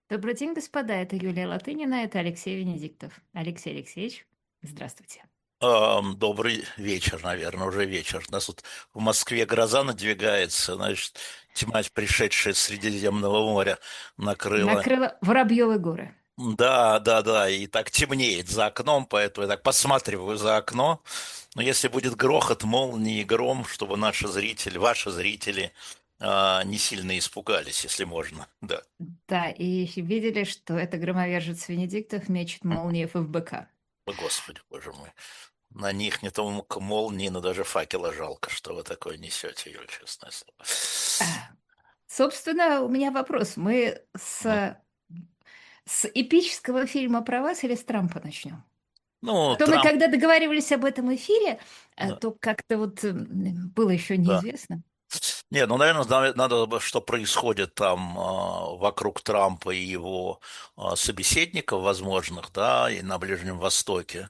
Добрый день, господа. Это Юлия Латынина, это Алексей Венедиктов. Алексей Алексеевич, здравствуйте. Добрый вечер, наверное, уже вечер. У нас тут в Москве гроза надвигается, значит, тьма, пришедшая с Средиземного моря, накрыла. Накрыло Воробьевы горы. Да, да, да, и так темнеет за окном, поэтому я так посматриваю за окно. Но если будет грохот, молнии и гром, чтобы наши зрители, ваши зрители не сильно испугались, если можно, да. Да, и видели, что это громовержец Венедиктов мечет молнии ФБК. О, Господи, Боже мой. На них не только молнии, но даже факела жалко, что вы такое несете, Юль, честное слово. А, Собственно, у меня вопрос. Мы Ну, с эпического фильма про вас или с Трампа начнем? А ну, то мы, Трамп, когда договаривались об этом эфире, да, то как-то вот было еще да. неизвестно. Не, ну, наверное, надо, что происходит там вокруг Трампа и его собеседников возможных, да, и на Ближнем Востоке,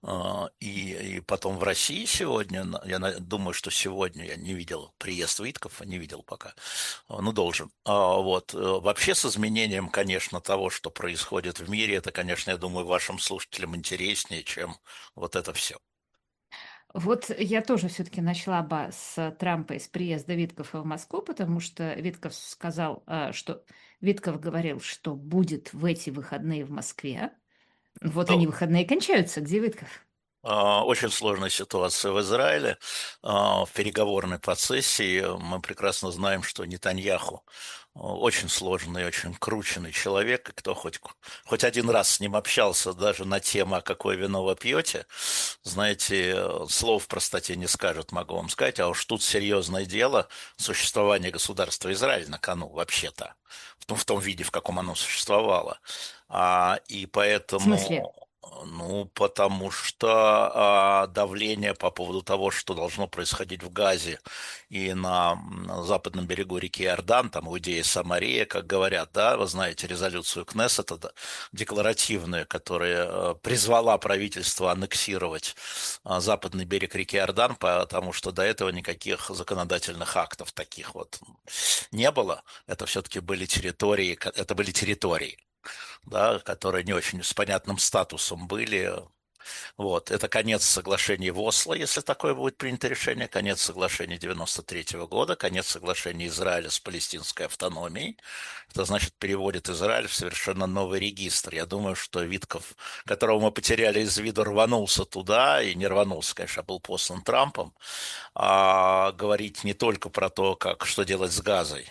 и потом в России сегодня. Думаю, что сегодня я не видел приезд Витков, не видел пока, ну, должен. Вот. Вообще с изменением, конечно, того, что происходит в мире, это, конечно, я думаю, вашим слушателям интереснее, чем вот это все. Вот я тоже все-таки начала бы с Трампа и с приезда Виткофа в Москву, потому что Витков сказал, что Витков говорил, что будет в эти выходные в Москве. Вот они выходные кончаются. Где Витков? Очень сложная ситуация в Израиле. В переговорной процессе мы прекрасно знаем, что Нетаньяху очень сложный, очень крученный человек, и кто хоть один раз с ним общался даже на тему «А какое вино вы пьете?», знаете, слов в простоте не скажет, могу вам сказать, а уж тут серьезное дело существования государства Израиль на кону вообще-то, в том виде, в каком оно существовало. И В смысле? поэтому ну, потому что давление по поводу того, что должно происходить в Газе и на западном берегу реки Иордан, там Иудея, Самария, как говорят, да, вы знаете резолюцию Кнессета декларативную, которая призвала правительство аннексировать западный берег реки Иордан, потому что до этого никаких законодательных актов таких вот не было. Это все-таки были территории, да, которые не очень с понятным статусом были. Вот. Это конец соглашений в Осло, если такое будет принято решение, конец соглашений 93 года, конец соглашения Израиля с палестинской автономией. Это значит, переводит Израиль в совершенно новый регистр. Я думаю, что Витков, которого мы потеряли из виду, рванулся туда, и не рванулся, конечно, а был послан Трампом, говорить не только про то, что делать с Газой.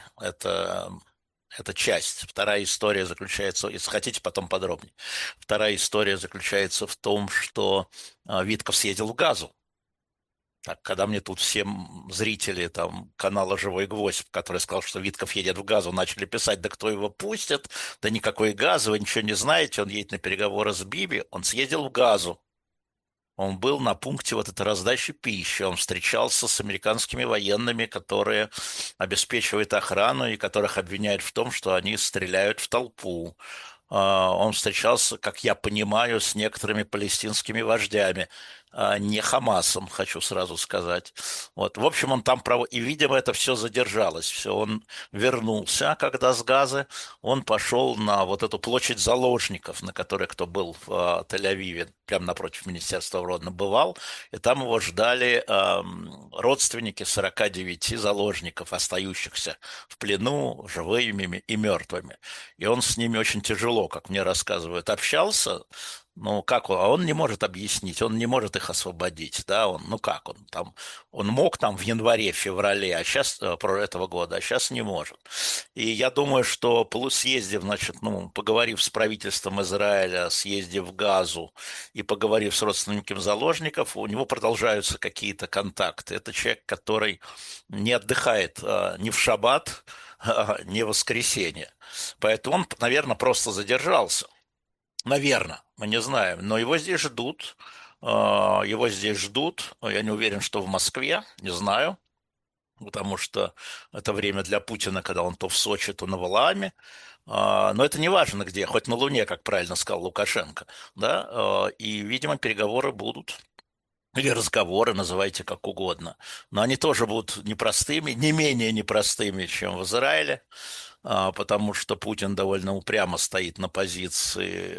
Это часть. Вторая история заключается, если хотите, потом подробнее. Вторая история заключается в том, что Витков съездил в Газу. Так, когда мне тут все зрители там, канала «Живой гвоздь», который сказал, что Витков едет в Газу, начали писать, да кто его пустит, да никакой Газа, вы ничего не знаете, он едет на переговоры с Биби, он съездил в Газу. Он был на пункте вот этой раздачи пищи, он встречался с американскими военными, которые обеспечивают охрану и которых обвиняют в том, что они стреляют в толпу. Он встречался, как я понимаю, с некоторыми палестинскими вождями, не Хамасом, хочу сразу сказать. Вот. В общем, он там, и, видимо, это все задержалось. Все, он вернулся, когда с Газы, он пошел на вот эту площадь заложников, на которой кто был в Тель-Авиве, прямо напротив Министерства обороны, бывал, и там его ждали родственники 49 заложников, остающихся в плену, живыми и мертвыми. И он с ними очень тяжело, как мне рассказывают, общался. Ну, как он? А он не может объяснить, он не может их освободить, да, ну как он там, он мог там в январе, феврале, а сейчас, про этого года, а сейчас не может. И я думаю, что съездив, значит, ну, поговорив с правительством Израиля, съездив в Газу и поговорив с родственниками заложников, у него продолжаются какие-то контакты. Это человек, который не отдыхает ни в шаббат, ни в воскресенье. Поэтому он, наверное, просто задержался. Наверное, мы не знаем. Но его здесь ждут. Его здесь ждут. Я не уверен, что в Москве, не знаю. Потому что это время для Путина, когда он то в Сочи, то на Валааме. Но это не важно где, хоть на Луне, как правильно сказал Лукашенко. Да? И, видимо, переговоры будут. или разговоры, называйте как угодно. Но они тоже будут непростыми, не менее непростыми, чем в Израиле, потому что Путин довольно упрямо стоит на позиции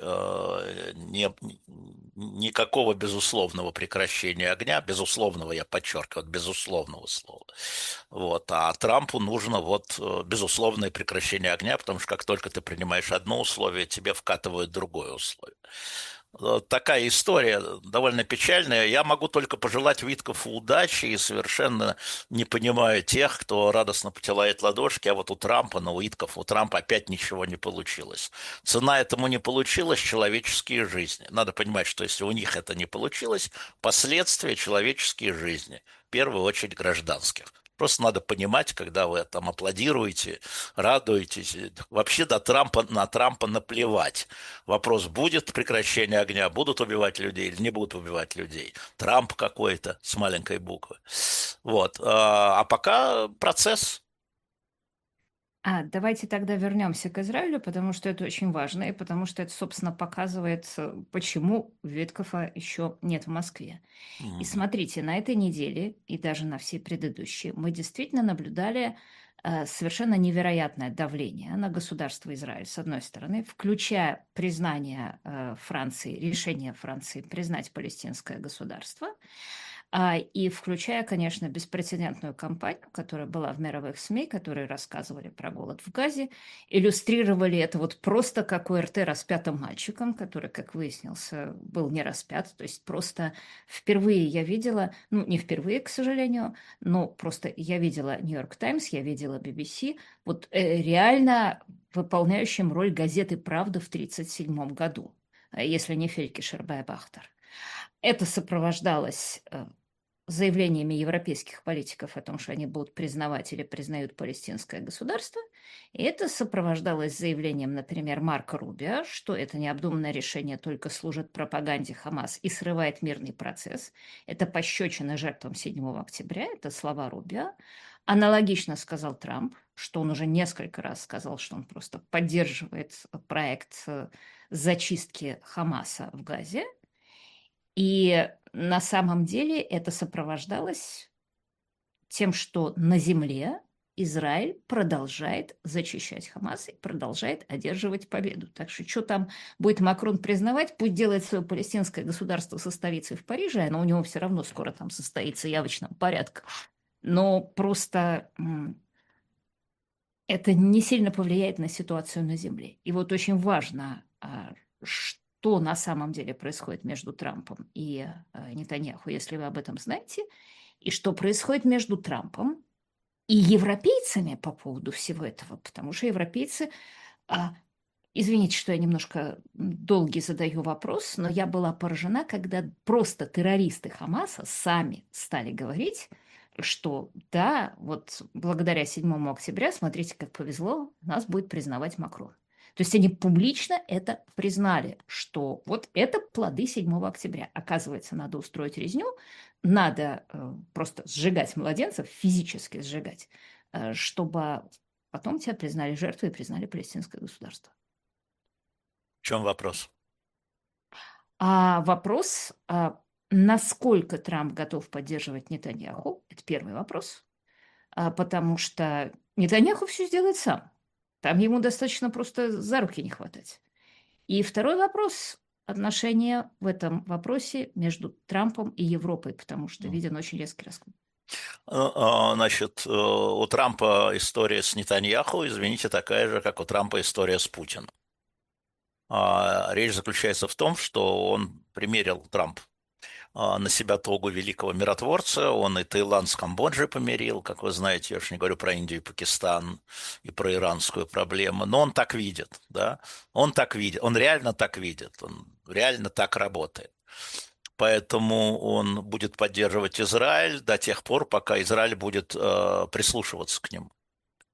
никакого безусловного прекращения огня, безусловного, я подчеркиваю, безусловного слова. Вот. А Трампу нужно безусловное прекращение огня, потому что как только ты принимаешь одно условие, тебе вкатывают другое условие. Такая история довольно печальная. Я могу только пожелать Виткову удачи и совершенно не понимаю тех, кто радостно потирает ладошки, а вот у Трампа, у Трампа опять ничего не получилось. Цена этому не получилась — человеческие жизни. Надо понимать, что если у них это не получилось, последствия — человеческие жизни, в первую очередь гражданских. Просто надо понимать, когда вы там аплодируете, радуетесь. Вообще на Трампа наплевать. Вопрос: будет прекращение огня, будут убивать людей или не будут убивать людей. Трамп какой-то с маленькой буквы. Вот. А пока процесс. Давайте тогда вернемся к Израилю, потому что это очень важно, и потому что это, собственно, показывает, почему Виткофа еще нет в Москве. И Мгм. смотрите, на этой неделе и даже на все предыдущие мы действительно наблюдали совершенно невероятное давление на государство Израиль, с одной стороны, включая признание Франции, решение Франции признать палестинское государство, и включая, конечно, беспрецедентную кампанию, которая была в мировых СМИ, которые рассказывали про голод в Газе, иллюстрировали это вот просто как ОРТ распятым мальчиком, который, как выяснилось, был не распят, то есть просто впервые я видела, ну, не впервые, к сожалению, но просто я видела «Нью-Йорк Таймс», я видела BBC, вот реально выполняющим роль газеты «Правда» в 1937 году, если не Фелькишер Байбахтер. Это сопровождалось заявлениями европейских политиков о том, что они будут признавать или признают палестинское государство. И это сопровождалось заявлением, например, Марко Рубио, что это необдуманное решение только служит пропаганде Хамас и срывает мирный процесс. Это пощечина жертвам 7 октября, это слова Рубио. Аналогично сказал Трамп, что он уже несколько раз сказал, что он просто поддерживает проект зачистки Хамаса в Газе. И на самом деле это сопровождалось тем, что на земле Израиль продолжает зачищать Хамас и продолжает одерживать победу. Так что там будет Макрон признавать, пусть делает свое палестинское государство со столицей в Париже, оно у него все равно скоро там состоится явочным порядком. Но просто это не сильно повлияет на ситуацию на земле. И вот очень важно, что на самом деле происходит между Трампом и Нетаньяху, если вы об этом знаете, и что происходит между Трампом и европейцами по поводу всего этого, потому что европейцы, а, извините, что я немножко долгий задаю вопрос, но я была поражена, когда просто террористы Хамаса сами стали говорить, что да, вот благодаря 7 октября, смотрите, как повезло, нас будет признавать Макрон. То есть они публично это признали, что вот это плоды 7 октября. Оказывается, надо устроить резню, надо просто сжигать младенцев, физически сжигать, чтобы потом тебя признали жертвой и признали палестинское государство. В чем вопрос? Вопрос, насколько Трамп готов поддерживать Нетаньяху, это первый вопрос, потому что Нетаньяху все сделает сам. Там ему достаточно просто за руки не хватать. И второй вопрос — отношения в этом вопросе между Трампом и Европой, потому что виден очень резкий расклад. Значит, у Трампа история с Нетаньяху, извините, такая же, как у Трампа история с Путиным. Речь заключается в том, что он примерил, Трамп, на себя тогу великого миротворца. Он и Таиланд с Камбоджей помирил, как вы знаете, я уж не говорю про Индию и Пакистан и про иранскую проблему, но он так видит, да, он так видит, он реально так видит, он реально так работает. Поэтому он будет поддерживать Израиль до тех пор, пока Израиль будет прислушиваться к нему.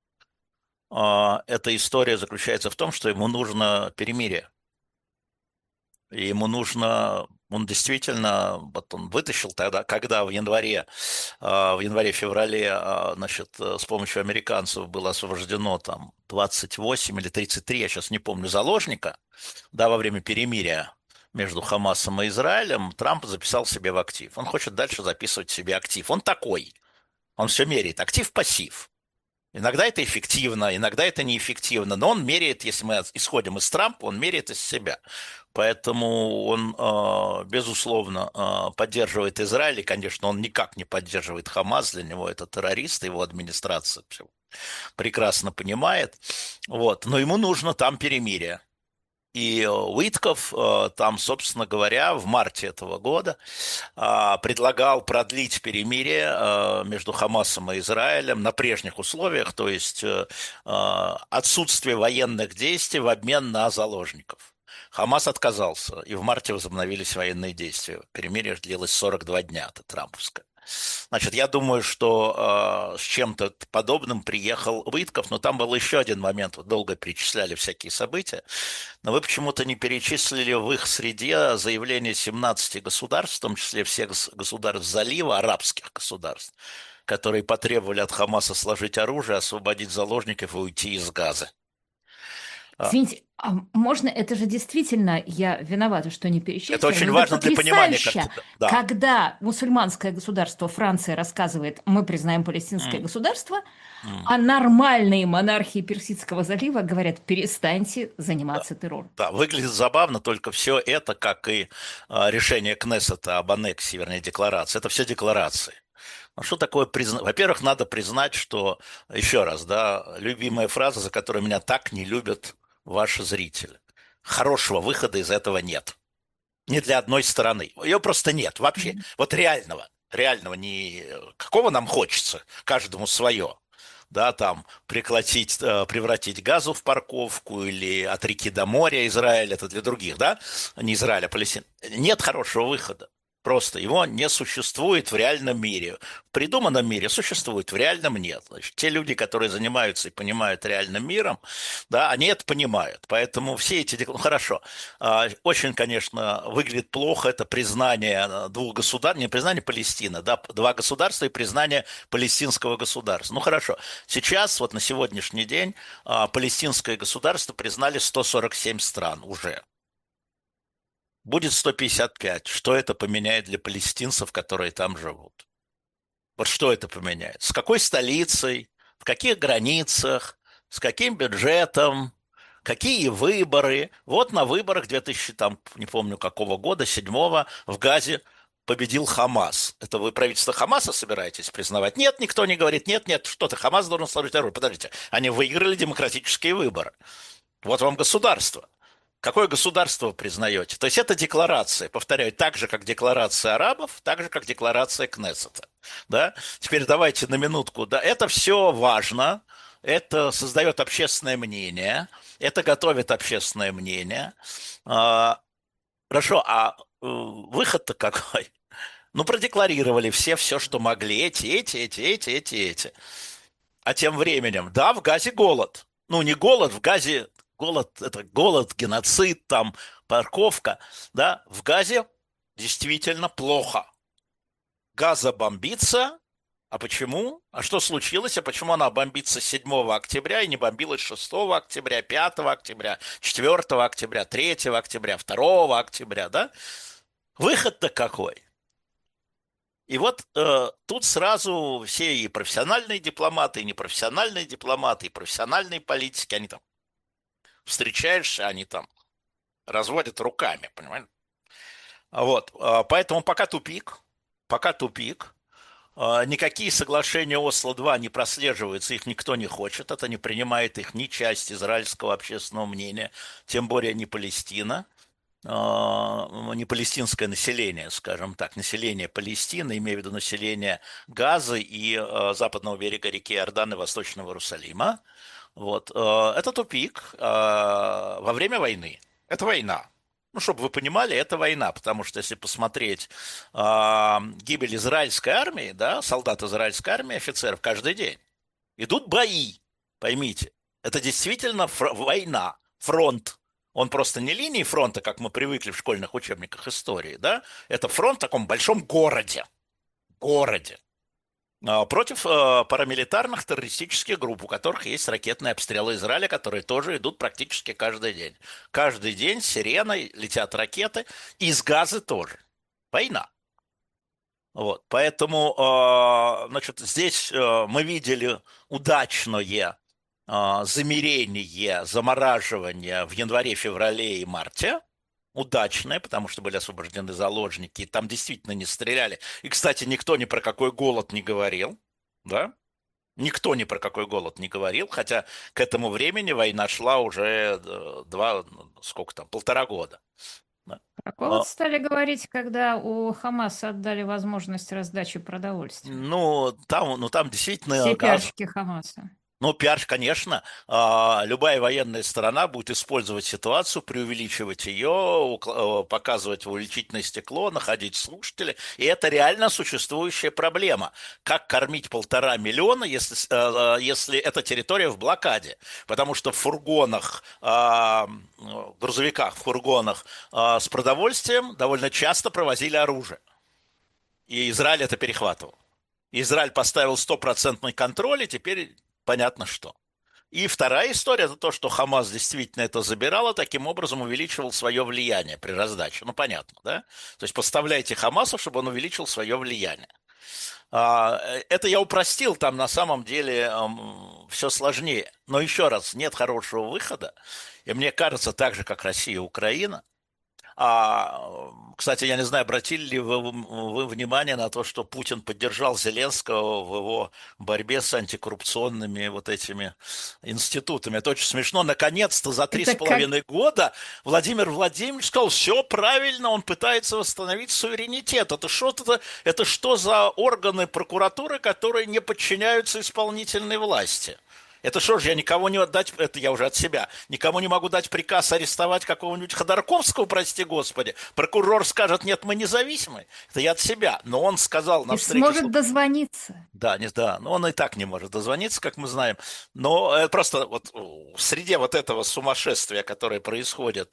Эта история заключается в том, что ему нужно перемирие. И ему нужно, он действительно, вот он вытащил тогда, когда в январе-феврале, значит, с помощью американцев было освобождено там 28 или 33, я сейчас не помню, заложника, да, во время перемирия. между Хамасом и Израилем, Трамп записал себе в актив. Он хочет дальше записывать себе актив. Он такой. Он все меряет. Актив-пассив. Иногда это эффективно, иногда это неэффективно, но он меряет, если мы исходим из Трампа, он меряет из себя. Поэтому он, безусловно, поддерживает Израиль, и, конечно, он никак не поддерживает Хамас, для него это террорист, его администрация все прекрасно понимает. Вот. Но ему нужно там перемирие. И Уитков там, собственно говоря, в марте этого года предлагал продлить перемирие между Хамасом и Израилем на прежних условиях, то есть отсутствие военных действий в обмен на заложников. Хамас отказался, и в марте возобновились военные действия. Перемирие длилось 42 дня, это трамповское. Значит, я думаю, что с чем-то подобным приехал Уитков, но там был еще один момент, вот долго перечисляли всякие события, но вы почему-то не перечислили в их среде заявление 17 государств, в том числе всех государств залива, арабских государств, которые потребовали от Хамаса сложить оружие, освободить заложников и уйти из Газы. Извините, а можно, это же действительно, я виновата, что не Это перечислила, очень но это важно для понимания, как потрясающе, да. когда мусульманское государство Франция рассказывает, мы признаем палестинское государство, а нормальные монархии Персидского залива говорят, перестаньте Да. заниматься террором. Да, выглядит забавно, только все это, как и решение Кнессета об аннексии, вернее, декларации, это все декларации. Ну, что такое признать? Во-первых, надо признать, что, еще раз, да, любимая фраза, за которую меня так не любят ваши зрители. Хорошего выхода из этого нет. Ни для одной стороны. Ее просто нет вообще. Вот реального. Реального не... Какого нам хочется? Каждому свое. Да, там прекратить, превратить Газу в парковку или от реки до моря Израиль, это для других, да, не Израиль, а Палестина. Нет хорошего выхода. Просто его не существует в реальном мире. В придуманном мире существует, в реальном нет. Значит, те люди, которые занимаются и понимают реальным миром, да, они это понимают. Поэтому все эти... Ну, хорошо. Очень, конечно, выглядит плохо это признание двух государств, не признание Палестины, да, два государства и признание палестинского государства. Ну, хорошо. Сейчас, вот на сегодняшний день, палестинское государство признали 147 стран уже. Будет 155. Что это поменяет для палестинцев, которые там живут? Вот что это поменяет? С какой столицей, в каких границах, с каким бюджетом, какие выборы? Вот на выборах 2000, там, не помню какого года, 7-го, в Газе победил Хамас. Это вы правительство Хамаса собираетесь признавать? Нет, никто не говорит, нет, нет, что ты, Хамас должен сложить оружие. Подождите, они выиграли демократические выборы. Вот вам государство. Какое государство вы признаете? То есть это декларация, повторяю, так же, как декларация арабов, так же, как декларация Кнессета. Да? Теперь давайте на минутку. Да? Это все важно, это создает общественное мнение, это готовит общественное мнение. Хорошо, а выход-то какой? Ну, продекларировали все, что могли, эти. А тем временем, да, в Газе голод. Ну, не голод, в Газе голод, это голод, геноцид, там, парковка. Да, в Газе действительно плохо. Газа бомбится. А почему? А что случилось? А почему она бомбится 7 октября и не бомбилась 6 октября, 5 октября, 4 октября, 3 октября, 2 октября, да? Выход-то какой? И вот тут сразу все и профессиональные дипломаты, и непрофессиональные дипломаты, и профессиональные политики, они там встречаешься, они там разводят руками, понимаешь? Вот, поэтому пока тупик, никакие соглашения Осло-2 не прослеживаются, их никто не хочет, это не принимает их ни часть израильского общественного мнения, тем более не Палестина. Не палестинское население, скажем так, население Палестины, имею в виду население Газы и западного берега реки Иордан и Восточного Иерусалима. Вот. Это тупик во время войны. Это война. Ну, чтобы вы понимали, это война, потому что если посмотреть гибель израильской армии, да, солдат израильской армии, офицеров каждый день, идут бои, поймите. Это действительно война, фронт. Он просто не линии фронта, как мы привыкли в школьных учебниках истории, да? Это фронт в таком большом городе. Городе. против парамилитарных террористических групп, у которых есть ракетные обстрелы Израиля, которые тоже идут практически каждый день. Каждый день с сиреной летят ракеты, и с Газы тоже. Война. Вот. Поэтому, значит, здесь мы видели удачное замерение, замораживание в январе, феврале и марте. Удачное, потому что были освобождены заложники, и там действительно не стреляли. И, кстати, никто ни про какой голод не говорил, да? Никто ни про какой голод не говорил, хотя к этому времени война шла уже сколько там, 1,5 года. Да. Про голод стали говорить, когда у Хамаса отдали возможность раздачи продовольствия. Ну, там действительно Все газ. пиарщики Хамаса. Ну, пиар, конечно, любая военная сторона будет использовать ситуацию, преувеличивать ее, показывать увеличительное стекло, находить слушателей. И это реально существующая проблема. Как кормить 1,5 миллиона, если эта территория в блокаде? Потому что в фургонах, грузовиках, в фургонах с продовольствием довольно часто провозили оружие. И Израиль это перехватывал. Израиль поставил стопроцентный контроль, и теперь понятно что. И вторая история – это то, что Хамас действительно это забирал, и таким образом увеличивал свое влияние при раздаче. Ну, понятно, да? То есть поставляйте Хамасу, чтобы он увеличил свое влияние. Это я упростил, там на самом деле все сложнее. Но еще раз, нет хорошего выхода. И мне кажется, так же, как Россия и Украина, кстати, я не знаю, обратили ли вы внимание на то, что Путин поддержал Зеленского в его борьбе с антикоррупционными вот этими институтами. Это очень смешно. Наконец-то за три с Это как половиной года Владимир Владимирович сказал, все правильно, он пытается восстановить суверенитет. Это что за органы прокуратуры, которые не подчиняются исполнительной власти? Это что же, я никого не отдать, это я уже от себя, никому не могу дать приказ арестовать какого-нибудь Ходорковского, прости господи. Прокурор скажет, нет, мы независимы. Это я от себя. Но он сказал на не встрече сможет дозвониться. Да, да, но он и так не может дозвониться, как мы знаем. Но просто вот в среде вот этого сумасшествия, которое происходит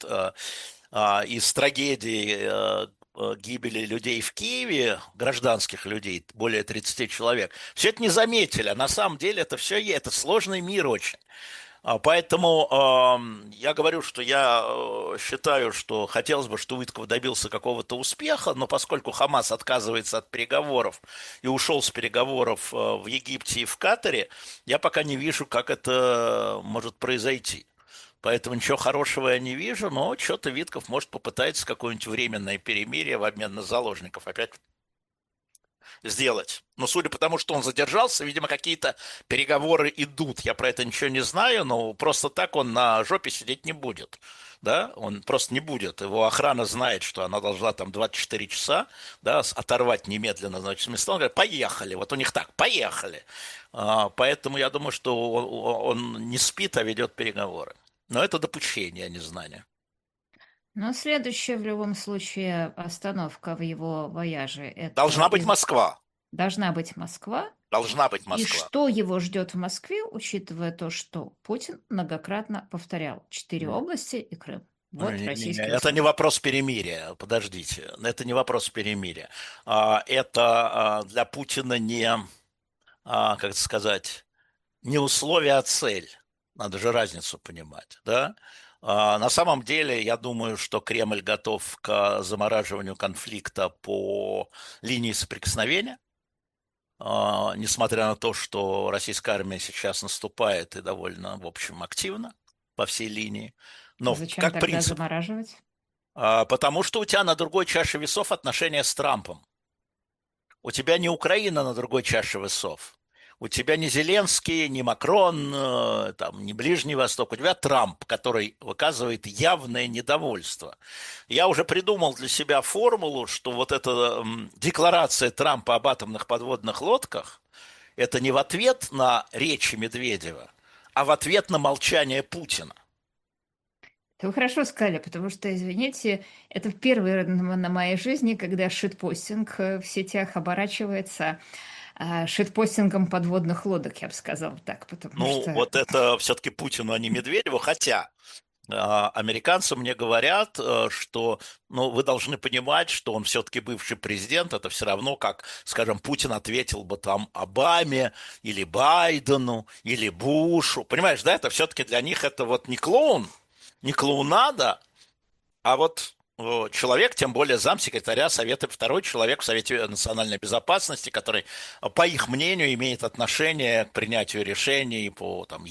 из трагедии гибели людей в Киеве, гражданских людей, более 30 человек, все это не заметили, а на самом деле это все, это сложный мир очень. Поэтому я говорю, что я считаю, что хотелось бы, что Уитков добился какого-то успеха, но поскольку Хамас отказывается от переговоров и ушел с переговоров в Египте и в Катаре, я пока не вижу, как это может произойти. Поэтому ничего хорошего я не вижу, но что-то Витков может попытается какое-нибудь временное перемирие в обмен на заложников опять сделать. Но судя по тому, что он задержался, видимо, какие-то переговоры идут. Я про это ничего не знаю, но просто так он на жопе сидеть не будет. Да, он просто не будет. Его охрана знает, что она должна там 24 часа, да, оторвать немедленно, значит, с места. Он говорит, поехали. Вот у них так, поехали. Поэтому я думаю, что он не спит, а ведет переговоры. Но это допущение, а не знание. Но следующая в любом случае остановка в его вояже– Должна быть Москва. должна быть Москва. Должна быть И Москва. что его ждет в Москве, учитывая то, что Путин многократно повторял: 4 области и Крым. Вот российские Это не условия. вопрос перемирия, подождите, это не вопрос перемирия. Это для Путина не, как это сказать, не условие, а цель. Надо же разницу понимать, да? На самом деле, я думаю, что Кремль готов к замораживанию конфликта по линии соприкосновения, несмотря на то, что российская армия сейчас наступает и довольно, в общем, активно по всей линии. А Но зачем как тогда принцип. замораживать? Потому что у тебя на другой чаше весов отношения с Трампом. У тебя не Украина на другой чаше весов. У тебя не Зеленский, не Макрон, там, не Ближний Восток. У тебя Трамп, который выказывает явное недовольство. Я уже придумал для себя формулу, что вот эта декларация Трампа об атомных подводных лодках, это не в ответ на речи Медведева, а в ответ на молчание Путина. Это вы хорошо сказали, потому что, извините, это первый раз на моей жизни, когда шитпостинг в сетях оборачивается шитпостингом подводных лодок, я бы сказала так, потому Ну, что вот это все-таки Путину, а не Медведеву, хотя Американцы мне говорят, что ну, вы должны понимать, что он все-таки бывший президент, это все равно, как, скажем, Путин ответил бы там Обаме или Байдену или Бушу. Понимаешь, да, это все-таки для них это вот не клоун, не клоунада, а вот человек, тем более замсекретаря Совета, второй человек в Совете национальной безопасности, который, по их мнению, имеет отношение к принятию решений по там,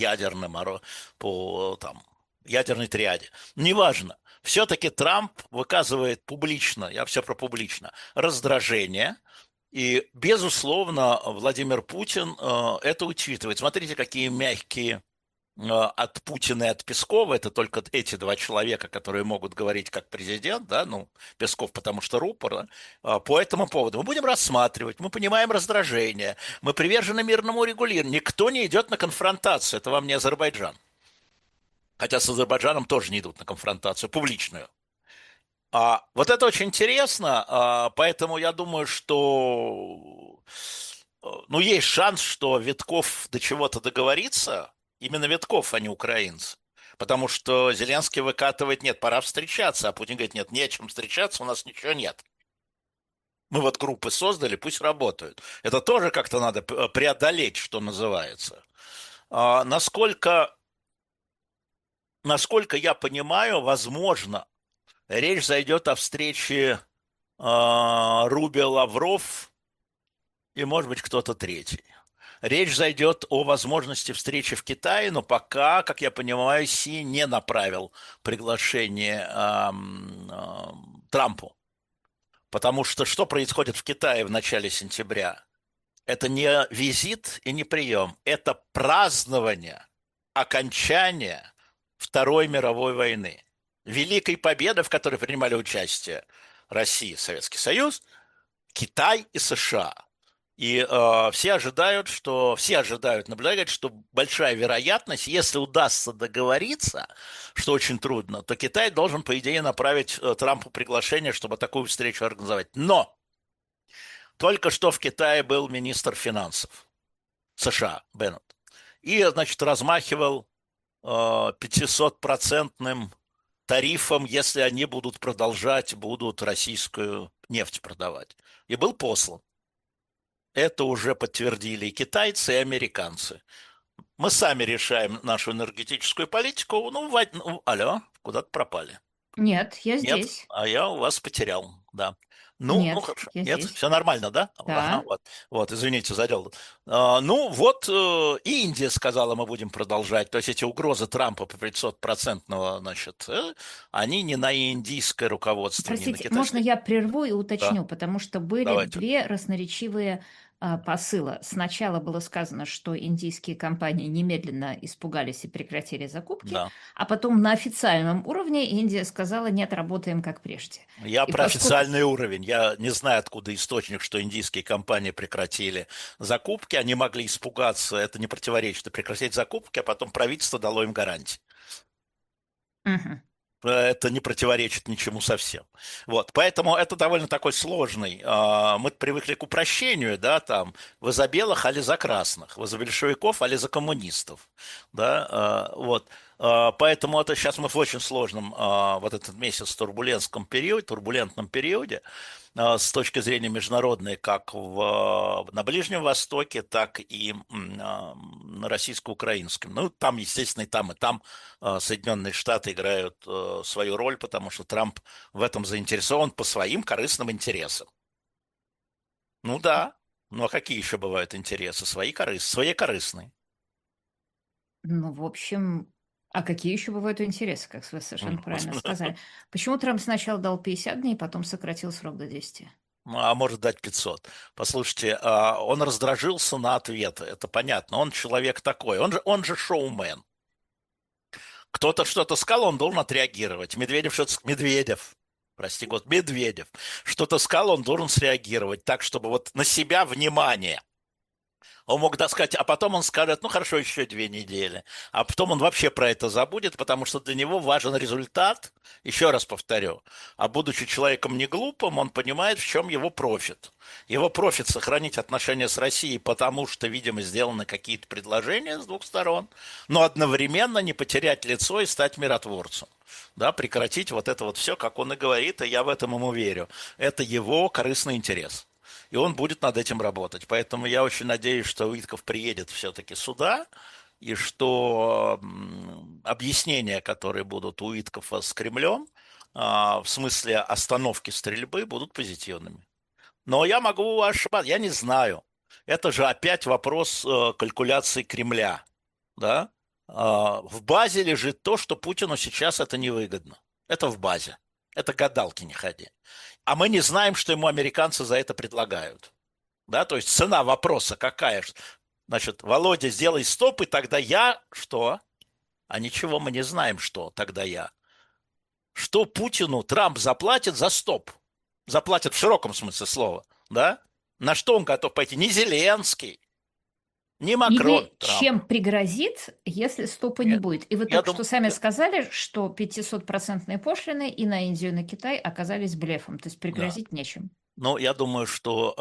по там, ядерной триаде. Неважно. Все-таки Трамп выказывает публично, я все про публично, раздражение, и, безусловно, Владимир Путин это учитывает. Смотрите, какие мягкие от Путина и от Пескова, это только эти два человека, которые могут говорить как президент, да, ну, Песков, потому что рупор, да, по этому поводу. Мы будем рассматривать, мы понимаем раздражение, мы привержены мирному регулированию, никто не идет на конфронтацию, это вам не Азербайджан. Хотя с Азербайджаном тоже не идут на конфронтацию публичную. Вот это очень интересно, поэтому я думаю, что ну, есть шанс, что Витков до чего-то договорится, именно Витков, а не украинцы. Потому что Зеленский выкатывает, нет, пора встречаться, а Путин говорит, нет, не о чем встречаться, у нас ничего нет. Мы вот группы создали, пусть работают. Это тоже как-то надо преодолеть, что называется. Насколько, насколько я понимаю, возможно, речь зайдет о встрече Рубio-Лавров и, может быть, кто-то третий. Речь зайдет о возможности встречи в Китае, но пока, как я понимаю, Си не направил приглашение Трампу. Потому что происходит в Китае в начале сентября? Это не визит и не прием, это празднование окончания Второй мировой войны. Великой победы, в которой принимали участие Россия, Советский Союз, Китай и США. И все ожидают, наблюдают, что большая вероятность, если удастся договориться, что очень трудно, то Китай должен, по идее, направить Трампу приглашение, чтобы такую встречу организовать. Но только что в Китае был министр финансов США Беннет. И, значит, размахивал 500-процентным тарифом, если они будут российскую нефть продавать. И был послан. Это уже подтвердили и китайцы, и американцы. Мы сами решаем нашу энергетическую политику. Алло, куда-то пропали. Нет, я Нет, здесь. а я у вас потерял, да. Ну, Нет, хорошо. я Нет, здесь. все нормально, да? Ага, Да. вот, извините, задел. И Индия сказала, мы будем продолжать. То есть эти угрозы Трампа по 500-процентного, значит, они не на индийское руководство, не на Простите, можно китайское. я прерву и Да, уточню, потому что были давайте. две разноречивые посыла. Сначала было сказано, что индийские компании немедленно испугались и прекратили закупки, Да. а потом на официальном уровне Индия сказала, нет, работаем как прежде. Я И про поскольку официальный уровень. Я не знаю, откуда источник, что индийские компании прекратили закупки. Они могли испугаться, это не противоречит, прекратить закупки, а потом правительство дало им гарантии. Мгм. Это не противоречит ничему совсем. Вот, поэтому это довольно такой сложный. Мы привыкли к упрощению, да, там, вы за белых, али за красных, вы за большевиков, али за коммунистов, да, вот. Поэтому это сейчас мы в очень сложном вот этот месяц турбулентном периоде, с точки зрения международной, как на Ближнем Востоке, так и на российско-украинском. Ну, там, естественно, и там Соединенные Штаты играют свою роль, потому что Трамп в этом заинтересован по своим корыстным интересам. Ну да, ну а какие еще бывают интересы? Свои корыстные. Ну, в общем, а какие еще бывают интересы, как вы совершенно правильно сказали? Почему Трамп сначала дал 50 дней, потом сократил срок до 10? Ну, а может дать 500. Послушайте, он раздражился на ответы, это понятно. Он человек такой, он же шоумен. Кто-то что-то сказал, он должен отреагировать. Медведев, прости господи, Медведев, что-то сказал, он должен среагировать так, чтобы вот на себя внимание. Он мог сказать, а потом он скажет, ну хорошо, еще 2 недели. А потом он вообще про это забудет, потому что для него важен результат. Еще раз повторю, а будучи человеком не глупым, он понимает, в чем его профит. Его профит сохранить отношения с Россией, потому что, видимо, сделаны какие-то предложения с двух сторон, но одновременно не потерять лицо и стать миротворцем. Да, прекратить вот это вот все, как он и говорит, и я в этом ему верю. Это его корыстный интерес. И он будет над этим работать. Поэтому я очень надеюсь, что Уитков приедет все-таки сюда, и что объяснения, которые будут у Уиткова с Кремлем, в смысле остановки стрельбы, будут позитивными. Но я могу ошибаться, я не знаю. Это же опять вопрос калькуляции Кремля. Да? В базе лежит то, что Путину сейчас это невыгодно. Это в базе. Это гадалки не ходи. А мы не знаем, что ему американцы за это предлагают. Да, то есть цена вопроса какая? Значит, Володя, сделай стоп, и тогда я что? А ничего мы не знаем, что тогда я. Что Путину Трамп заплатит за стоп? Заплатит в широком смысле слова, да? На что он готов пойти? Не Зеленский, не Макрон, Или Трамп. чем пригрозит, если стопа не Нет. будет? И вы Я только что думаю, сами сказали, что 500% пошлины и на Индию, и на Китай оказались блефом, то есть да. пригрозить нечем. Ну, я думаю, что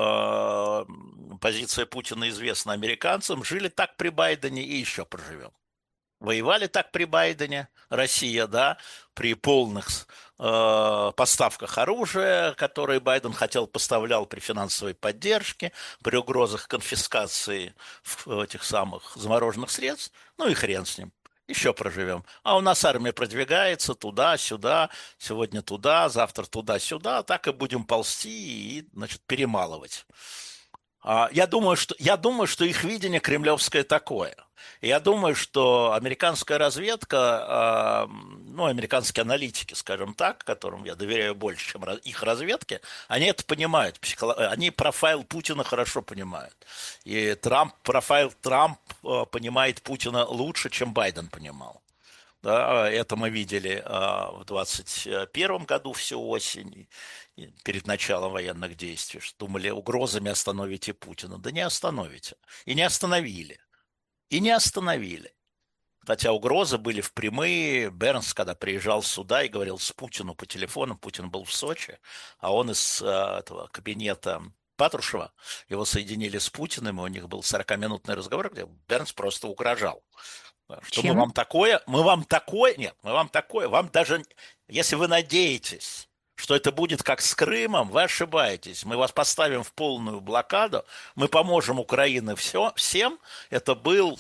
позиция Путина известна американцам. Жили так при Байдене и еще проживем. Воевали так при Байдене, Россия, да, при полных поставках оружия, которые Байден хотел, поставлял при финансовой поддержке, при угрозах конфискации этих самых замороженных средств, ну и хрен с ним. Еще проживем. А у нас армия продвигается туда-сюда, сегодня туда, завтра туда-сюда, так и будем ползти и, значит, перемалывать. Я думаю, что их видение кремлевское такое. Я думаю, что американская разведка, ну, американские аналитики, скажем так, которым я доверяю больше, чем их разведке, они это понимают. Они профайл Путина хорошо понимают. И профайл Трамп понимает Путина лучше, чем Байден понимал. Да, это мы видели в 2021 году всю осень, перед началом военных действий, что думали, угрозами остановите Путина. Да не остановите. И не остановили. И не остановили. Хотя угрозы были впрямые. Бернс, когда приезжал сюда и говорил с Путиным по телефону, Путин был в Сочи, а он из этого кабинета Патрушева, его соединили с Путиным, и у них был 40-минутный разговор, где Бернс просто угрожал. Что Чем? нет, мы вам такое, вам даже, если вы надеетесь, что это будет как с Крымом, вы ошибаетесь. Мы вас поставим в полную блокаду, мы поможем Украине всем. Это был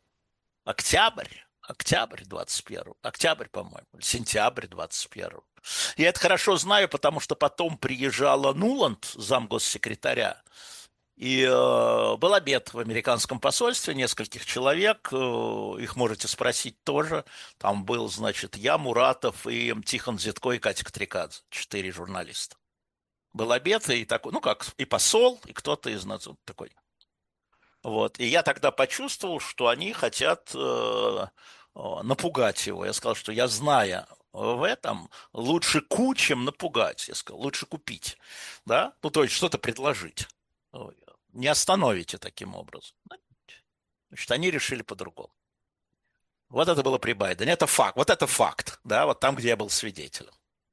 октябрь 21-го, октябрь, по-моему, или сентябрь 21-го. Я это хорошо знаю, потому что потом приезжала Нуланд, замгоссекретаря, и был обед в американском посольстве, нескольких человек, их можете спросить тоже. Там был, значит, я, Муратов и Тихон Зитко и Катя Катрикадзе, 4 журналиста. Был обед, и такой, ну как, и посол, и кто-то из нас вот такой. Вот. И я тогда почувствовал, что они хотят напугать его. Я сказал, что я знаю в этом, лучше чем напугать. Я сказал, лучше купить. Да? Ну, то есть что-то предложить. Не остановите таким образом. Значит, они решили по-другому. Вот это было при Байдене. Это факт. Вот это факт. Да, вот там, где я был свидетелем.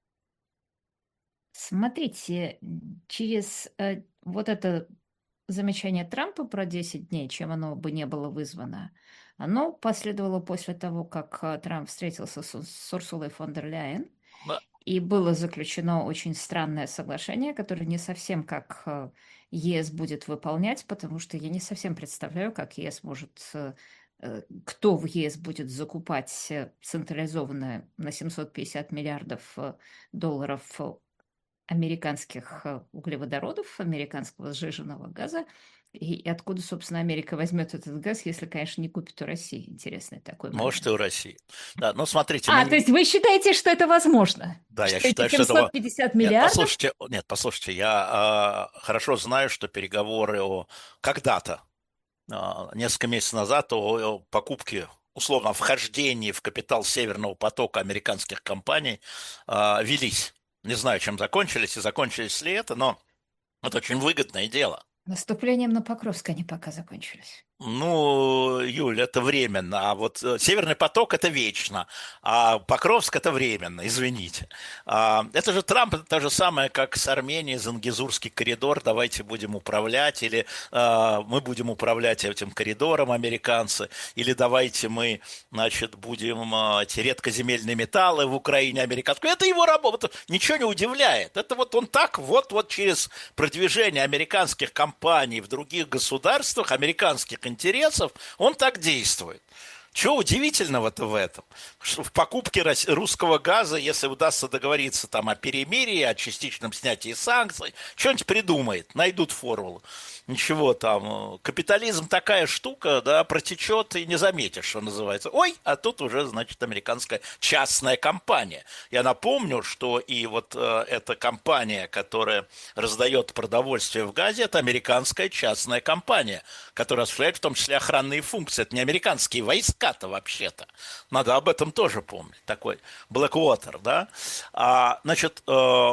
Смотрите, через вот это замечание Трампа про 10 дней, чем оно бы не было вызвано, оно последовало после того, как Трамп встретился с Урсулой фон дер Ляйен, Да. и было заключено очень странное соглашение, которое не совсем как ЕС будет выполнять, потому что я не совсем представляю, как ЕС может, кто в ЕС будет закупать централизованно на 750 миллиардов долларов американских углеводородов, американского сжиженного газа. И откуда, собственно, Америка возьмет этот газ, если, конечно, не купит у России? Интересный такой Может, и момент. у России. Да, но смотрите, мы А, то не... есть вы считаете, что это возможно? Да, я Что эти считаю, что этого... 750 Нет, миллиардов? послушайте, я хорошо знаю, что переговоры когда-то, несколько месяцев назад, о покупке, условно, о вхождении в капитал Северного потока американских компаний велись. Не знаю, чем закончились и закончились ли это, но это очень выгодное дело. Наступлением на Покровск они пока закончились. Ну, Юль, это временно, а вот Северный поток это вечно, а Покровск это временно, извините. Это же Трамп, это то же самое, как с Арменией, Зангезурский коридор, давайте будем управлять, или мы будем управлять этим коридором, американцы, или давайте мы, значит, будем эти редкоземельные металлы в Украине, американскую. Это его работа, ничего не удивляет. Это вот он так вот через продвижение американских компаний в других государствах, американских интересов, он так действует. Чего удивительного-то в этом? Что в покупке русского газа, если удастся договориться там о перемирии, о частичном снятии санкций, что-нибудь придумает, найдут формулу. Ничего там, капитализм такая штука, да, протечет и не заметишь, что называется. Ой, а тут уже, значит, американская частная компания. Я напомню, что и вот эта компания, которая раздает продовольствие в Газе, это американская частная компания, которая осуществляет в том числе охранные функции. Это не американские войска-то вообще-то. Надо об этом тоже помнить. Такой Blackwater, да. Значит,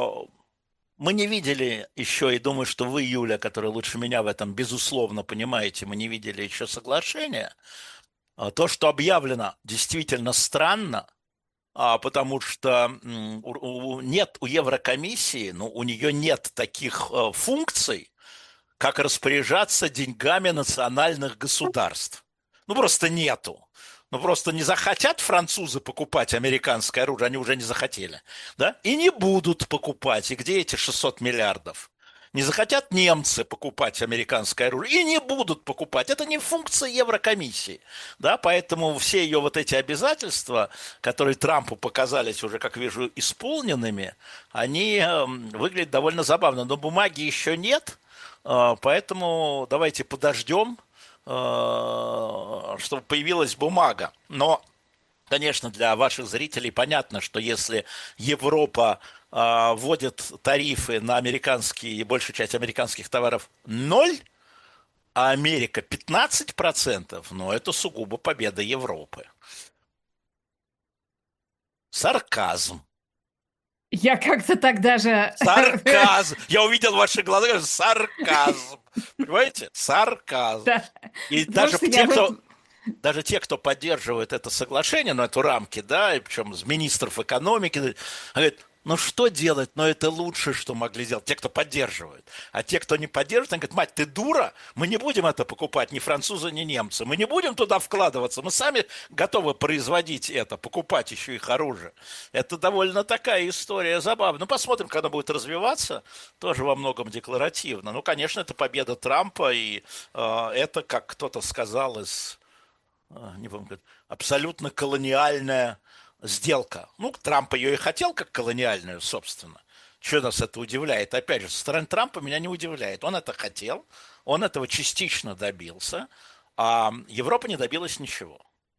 мы не видели еще, и думаю, что вы, Юля, которая лучше меня в этом безусловно понимаете, мы не видели еще соглашения. То, что объявлено, действительно странно, потому что нет у Еврокомиссии, ну, у нее нет таких функций, как распоряжаться деньгами национальных государств. Ну, просто нету. Ну, просто не захотят французы покупать американское оружие, они уже не захотели, да, и не будут покупать. И где эти 600 миллиардов? Не захотят немцы покупать американское оружие и не будут покупать. Это не функция Еврокомиссии. Да? Поэтому все ее вот эти обязательства, которые Трампу показались уже, как вижу, исполненными, они выглядят довольно забавно. Но бумаги еще нет, поэтому давайте подождем, чтобы появилась бумага. Но, конечно, для ваших зрителей понятно, что если Европа вводит тарифы на американские и большую часть американских товаров ноль, а Америка 15%, ну, это сугубо победа Европы. Сарказм. Я как-то так даже... Сарказм. Я увидел ваши глаза, сарказм. Понимаете? Сарказм. Да, И потому даже что те, я кто вот... даже те, кто поддерживает это соглашение, ну, эту рамки, да, и причем из министров экономики, говорят, ну, что делать? Но это лучшее, что могли сделать. Те, кто поддерживает. А те, кто не поддерживает, они говорят, мать, ты дура? Мы не будем это покупать, ни французы, ни немцы. Мы не будем туда вкладываться. Мы сами готовы производить это, покупать еще их оружие. Это довольно такая история забавная. Ну, посмотрим, когда будет развиваться. Тоже во многом декларативно. Ну, конечно, это победа Трампа. И это, как кто-то сказал из не помню, абсолютно колониальная сделка. Ну, Трамп ее и хотел как колониальную, собственно. Что нас это удивляет? Опять же, со стороны Трампа меня не удивляет. Он это хотел, он этого частично добился, а Европа не добилась ничего.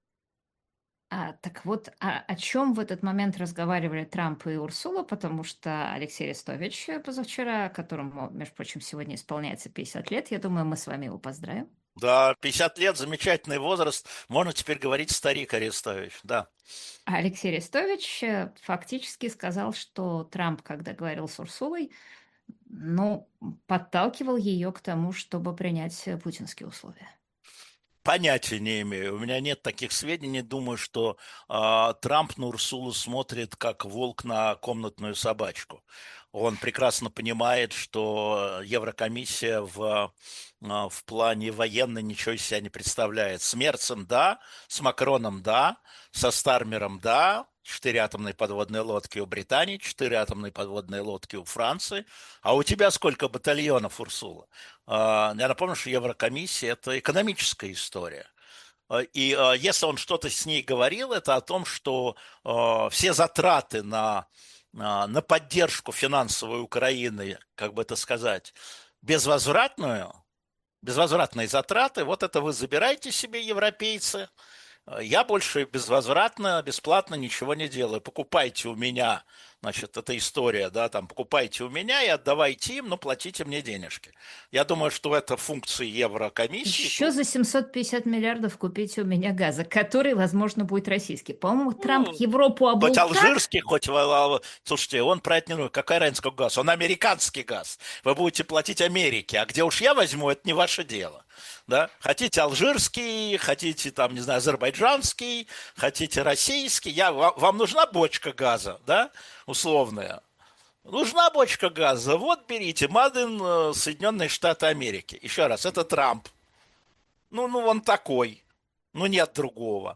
Так вот, о чем в этот момент разговаривали Трамп и Урсула, потому что Алексей Арестович позавчера, которому, между прочим, сегодня исполняется 50 лет, я думаю, мы с вами его поздравим. Да, 50 лет, замечательный возраст. Можно теперь говорить старик Арестович, да. А Алексей Арестович фактически сказал, что Трамп, когда говорил с Урсулой, ну, подталкивал ее к тому, чтобы принять путинские условия. Понятия не имею. У меня нет таких сведений. Думаю, что Трамп на Урсулу смотрит как волк на комнатную собачку. Он прекрасно понимает, что Еврокомиссия в плане военной ничего из себя не представляет. С Мерцем – да, с Макроном – да, со Стармером – да, 4 атомные подводные лодки у Британии, 4 атомные подводные лодки у Франции. А у тебя сколько батальонов, Урсула? Я напомню, что Еврокомиссия – это экономическая история. И если он что-то с ней говорил, это о том, что все затраты на поддержку финансовой Украины, как бы это сказать, безвозвратную, безвозвратные затраты, вот это вы забираете себе, европейцы, я больше безвозвратно, бесплатно ничего не делаю. Покупайте у меня Значит, это история, да, там, покупайте у меня и отдавайте им, но платите мне денежки. Я думаю, что это функции Еврокомиссии Еще тут. за 750 миллиардов купите у меня газа, который, возможно, будет российский. По-моему, Трамп Ну, Европу хоть обул так. алжирский, слушайте, он про это не думает. Какая разница, какой газ? Он американский газ. Вы будете платить Америке. А где уж я возьму, это не ваше дело. Да? Хотите алжирский, хотите, там, не знаю, азербайджанский, хотите российский. Вам нужна бочка газа, да, условная? Нужна бочка газа. Вот берите. Маден, Соединенные Штаты Америки. Еще раз, это Трамп. Ну, он такой. Ну, нет другого.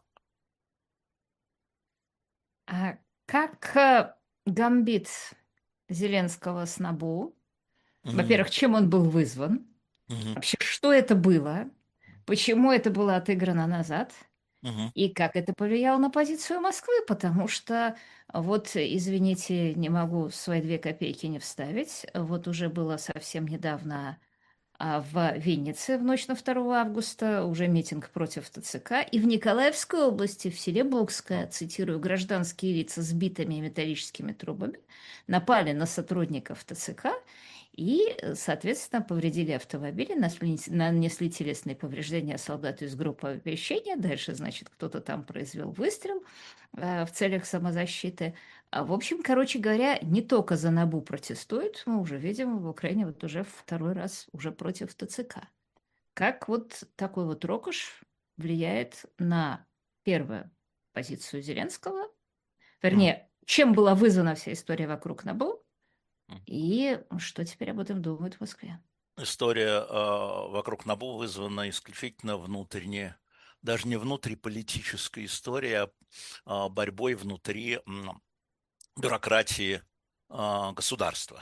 А как гамбит Зеленского с Набу? Мгм. Во-первых, чем он был вызван? Мгм. Вообще, что это было? Почему это было отыграно назад? Мгм. И как это повлияло на позицию Москвы? Потому что, вот, извините, не могу свои 2 копейки не вставить. Вот уже было совсем недавно в Виннице в ночь на 2 августа уже митинг против ТЦК. И в Николаевской области, в селе Богское, цитирую, гражданские лица с битыми металлическими трубами напали на сотрудников ТЦК и, соответственно, повредили автомобили, нанесли телесные повреждения солдату из группы оповещения. Дальше, значит, кто-то там произвел выстрел в целях самозащиты. В общем, короче говоря, не только за НАБУ протестуют, мы уже видим в Украине вот уже 2 раз уже против ТЦК. Как вот такой вот рокош влияет на первую позицию Зеленского? Мгм. Вернее, чем была вызвана вся история вокруг НАБУ? И что теперь об этом думают в Москве? История вокруг НАБУ вызвана исключительно внутренне, даже не внутриполитической историей, борьбой внутри бюрократии государства.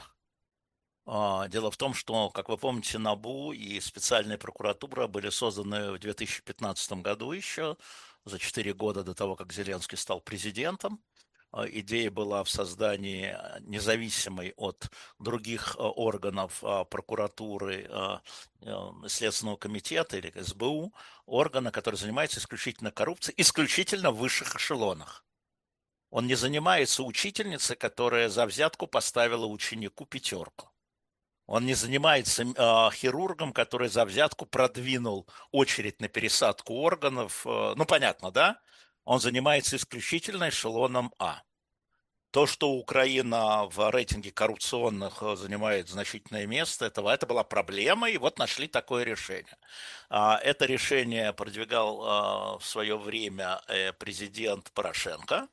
Дело в том, что, как вы помните, НАБУ и специальная прокуратура были созданы в 2015 году еще, за 4 года до того, как Зеленский стал президентом. Идея была в создании независимой от других органов прокуратуры, Следственного комитета или СБУ, органа, который занимается исключительно коррупцией, исключительно в высших эшелонах. Он не занимается учительницей, которая за взятку поставила ученику 5. Он не занимается хирургом, который за взятку продвинул очередь на пересадку органов. Ну, понятно, да? Он занимается исключительно эшелоном А. То, что Украина в рейтинге коррупционных занимает значительное место, это была проблема, и вот нашли такое решение. Это решение продвигал в свое время президент Порошенко,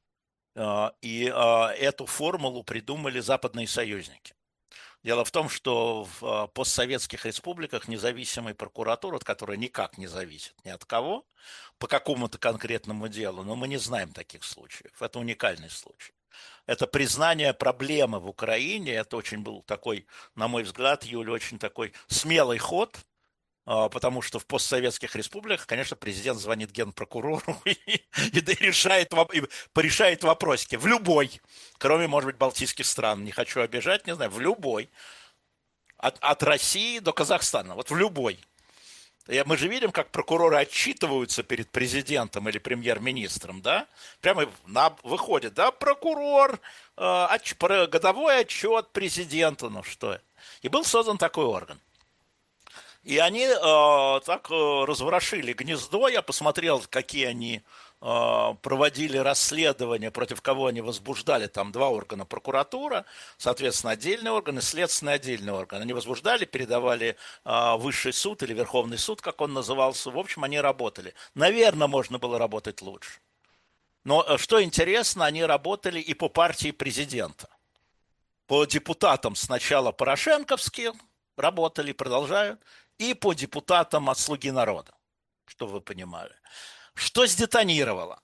и эту формулу придумали западные союзники. Дело в том, что в постсоветских республиках независимая прокуратура, которая никак не зависит ни от кого, по какому-то конкретному делу, но мы не знаем таких случаев. Это уникальный случай. Это признание проблемы в Украине, это очень был такой, на мой взгляд, Юля, очень такой смелый ход, потому что в постсоветских республиках, конечно, президент звонит генпрокурору и порешает вопросики. В любой, кроме, может быть, балтийских стран, не хочу обижать, не знаю, в любой. От России до Казахстана, вот в любой. Мы же видим, как прокуроры отчитываются перед президентом или премьер-министром, да? Прямо выходит, да, прокурор, годовой отчет президента, ну что. И был создан такой орган. И они так разворошили гнездо. Я посмотрел, какие они проводили расследования, против кого они возбуждали. Там 2 органа: прокуратура, соответственно, отдельный орган, и следственный отдельный орган. Они возбуждали, передавали высший суд или Верховный суд, как он назывался. В общем, они работали. Наверное, можно было работать лучше. Но что интересно, они работали и по партии президента. По депутатам сначала порошенковские работали, продолжают, и по депутатам от «Слуги народа», чтобы вы понимали. Что сдетонировало?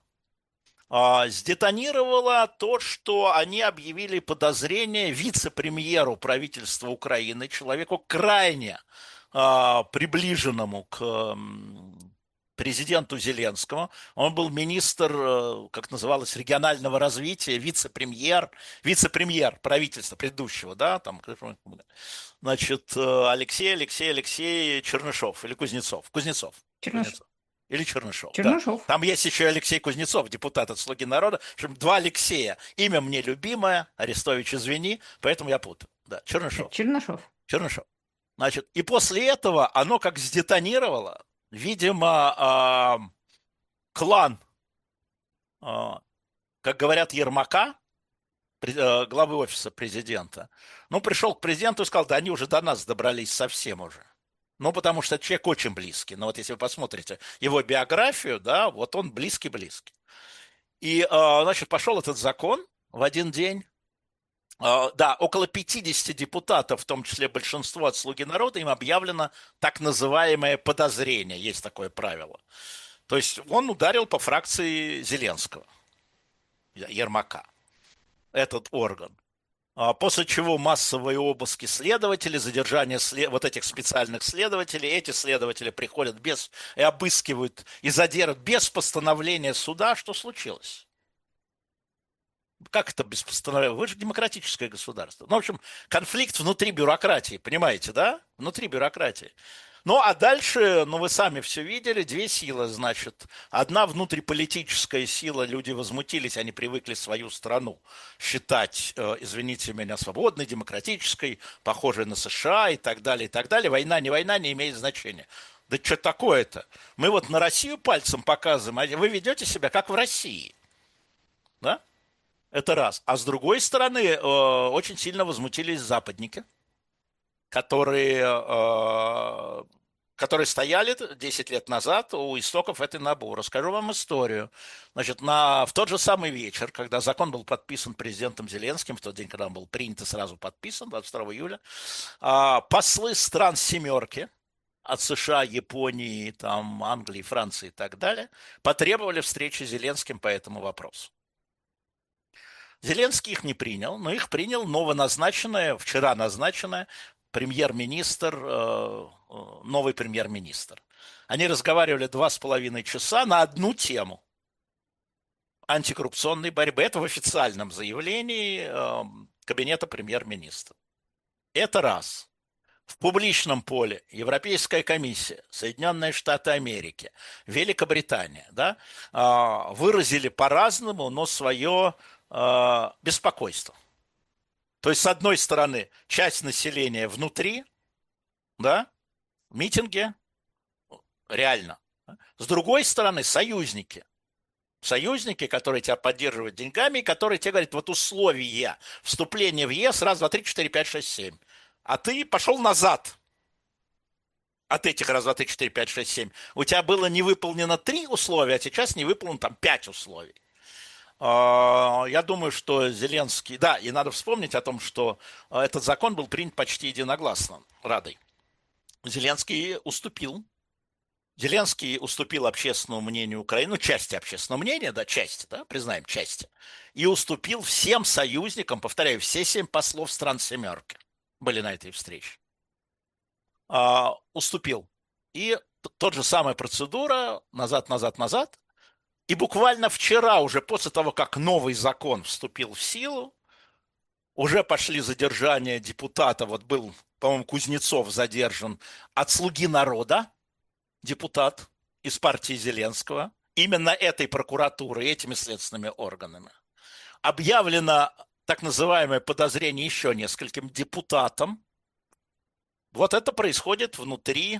Сдетонировало то, что они объявили подозрение вице-премьеру правительства Украины, человеку крайне приближенному к президенту Зеленскому. Он был министр, как называлось, регионального развития, вице-премьер правительства предыдущего, да, там, значит, Алексей Чернышов или Кузнецов. Черныш. Или Чернышов, да. Чернышов. Там есть еще Алексей Кузнецов, депутат от «Слуги народа». В общем, два Алексея. Имя мне любимое, Арестович, извини, поэтому я путаю. Да, Чернышов. Чернышов. Чернышов. Значит, и после этого оно как сдетонировало. Видимо, клан, как говорят, Ермака, главы офиса президента, ну, пришел к президенту и сказал, да они уже до нас добрались совсем уже. Ну, потому что человек очень близкий. Но вот если вы посмотрите его биографию, да, вот он близкий-близкий. И, значит, пошел этот закон в один день. Да, около 50 депутатов, в том числе большинство от «Слуги народа», им объявлено так называемое подозрение. Есть такое правило. То есть он ударил по фракции Зеленского, Ермака, этот орган. После чего массовые обыски следователей, задержание вот этих специальных следователей. Эти следователи приходят и обыскивают, и задерживают без постановления суда. Что случилось? Как это без постановления? Вы же демократическое государство. Ну, в общем, конфликт внутри бюрократии, понимаете, да? Внутри бюрократии. Ну, а дальше, ну, вы сами все видели, две силы, значит. Одна внутриполитическая сила, люди возмутились, они привыкли свою страну считать, извините меня, свободной, демократической, похожей на США и так далее, и так далее. Война, не имеет значения. Да что такое-то? Мы вот на Россию пальцем показываем, а вы ведете себя как в России. Да? Это раз. А с другой стороны, очень сильно возмутились западники, которые стояли 10 лет назад у истоков этой НАБУ. Расскажу вам историю. Значит, в тот же самый вечер, когда закон был подписан президентом Зеленским, в тот день, когда он был принят и сразу подписан, 22 июля, послы стран «семерки», от США, Японии, там, Англии, Франции и так далее, потребовали встречи с Зеленским по этому вопросу. Зеленский их не принял, но их принял вчера назначенная премьер-министр, новый премьер-министр. Они разговаривали 2,5 часа на одну тему антикоррупционной борьбы. Это в официальном заявлении кабинета премьер-министра. Это раз. В публичном поле Европейская комиссия, Соединенные Штаты Америки, Великобритания, да, выразили по-разному, но свое беспокойство. То есть, с одной стороны, часть населения внутри, да, митинги, реально. С другой стороны, союзники. Союзники, которые тебя поддерживают деньгами, и которые тебе говорят, вот условия вступления в ЕС, раз, два, три, четыре, пять, шесть, семь. А ты пошел назад от этих раз, два, три, четыре, пять, шесть, семь. У тебя было не выполнено 3 условия, а сейчас не выполнено там 5 условий. Я думаю, что Зеленский... Да, и надо вспомнить о том, что этот закон был принят почти единогласно Радой. Зеленский уступил. Зеленский уступил общественному мнению Украины, ну, части общественного мнения, да, части, да, признаем, части, и уступил всем союзникам, повторяю, все 7 послов стран «семерки» были на этой встрече. Уступил. И тот же самая процедура, назад, и буквально вчера, уже после того, как новый закон вступил в силу, уже пошли задержания депутата, вот был, по-моему, Кузнецов задержан от «Слуги народа», депутат из партии Зеленского, именно этой прокуратурой, этими следственными органами. Объявлено так называемое подозрение еще нескольким депутатам. Вот это происходит внутри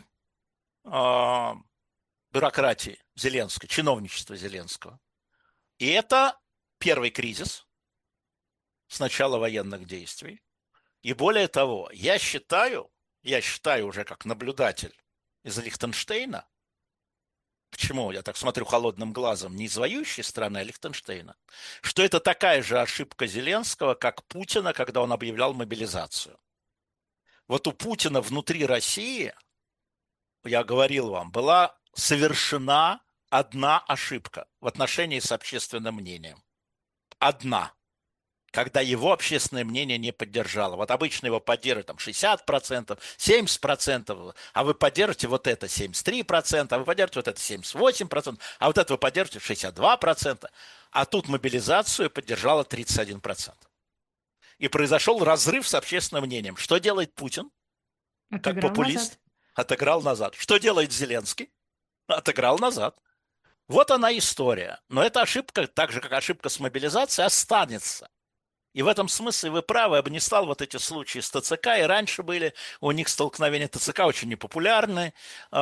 бюрократии Зеленской, чиновничества Зеленского. И это первый кризис с начала военных действий. И более того, я считаю уже как наблюдатель из Лихтенштейна, почему я так смотрю холодным глазом, не из воюющей страны, а Лихтенштейна, что это такая же ошибка Зеленского, как Путина, когда он объявлял мобилизацию. Вот у Путина внутри России, я говорил вам, была совершена одна ошибка в отношении с общественным мнением. Одна. Когда его общественное мнение не поддержало. Вот обычно его поддерживают там 60%, 70%, а вы поддержите вот это 73%, а вы поддержите вот это 78%, а вот это вы поддержите 62%, а тут мобилизацию поддержало 31%. И произошел разрыв с общественным мнением. Что делает Путин? Как популист? Отыграл назад. Что делает Зеленский? отыграл назад. Вот она история. Но эта ошибка, так же как ошибка с мобилизацией, останется. И в этом смысле вы правы, я бы не стал вот эти случаи с ТЦК, и раньше были у них столкновения ТЦК очень непопулярны,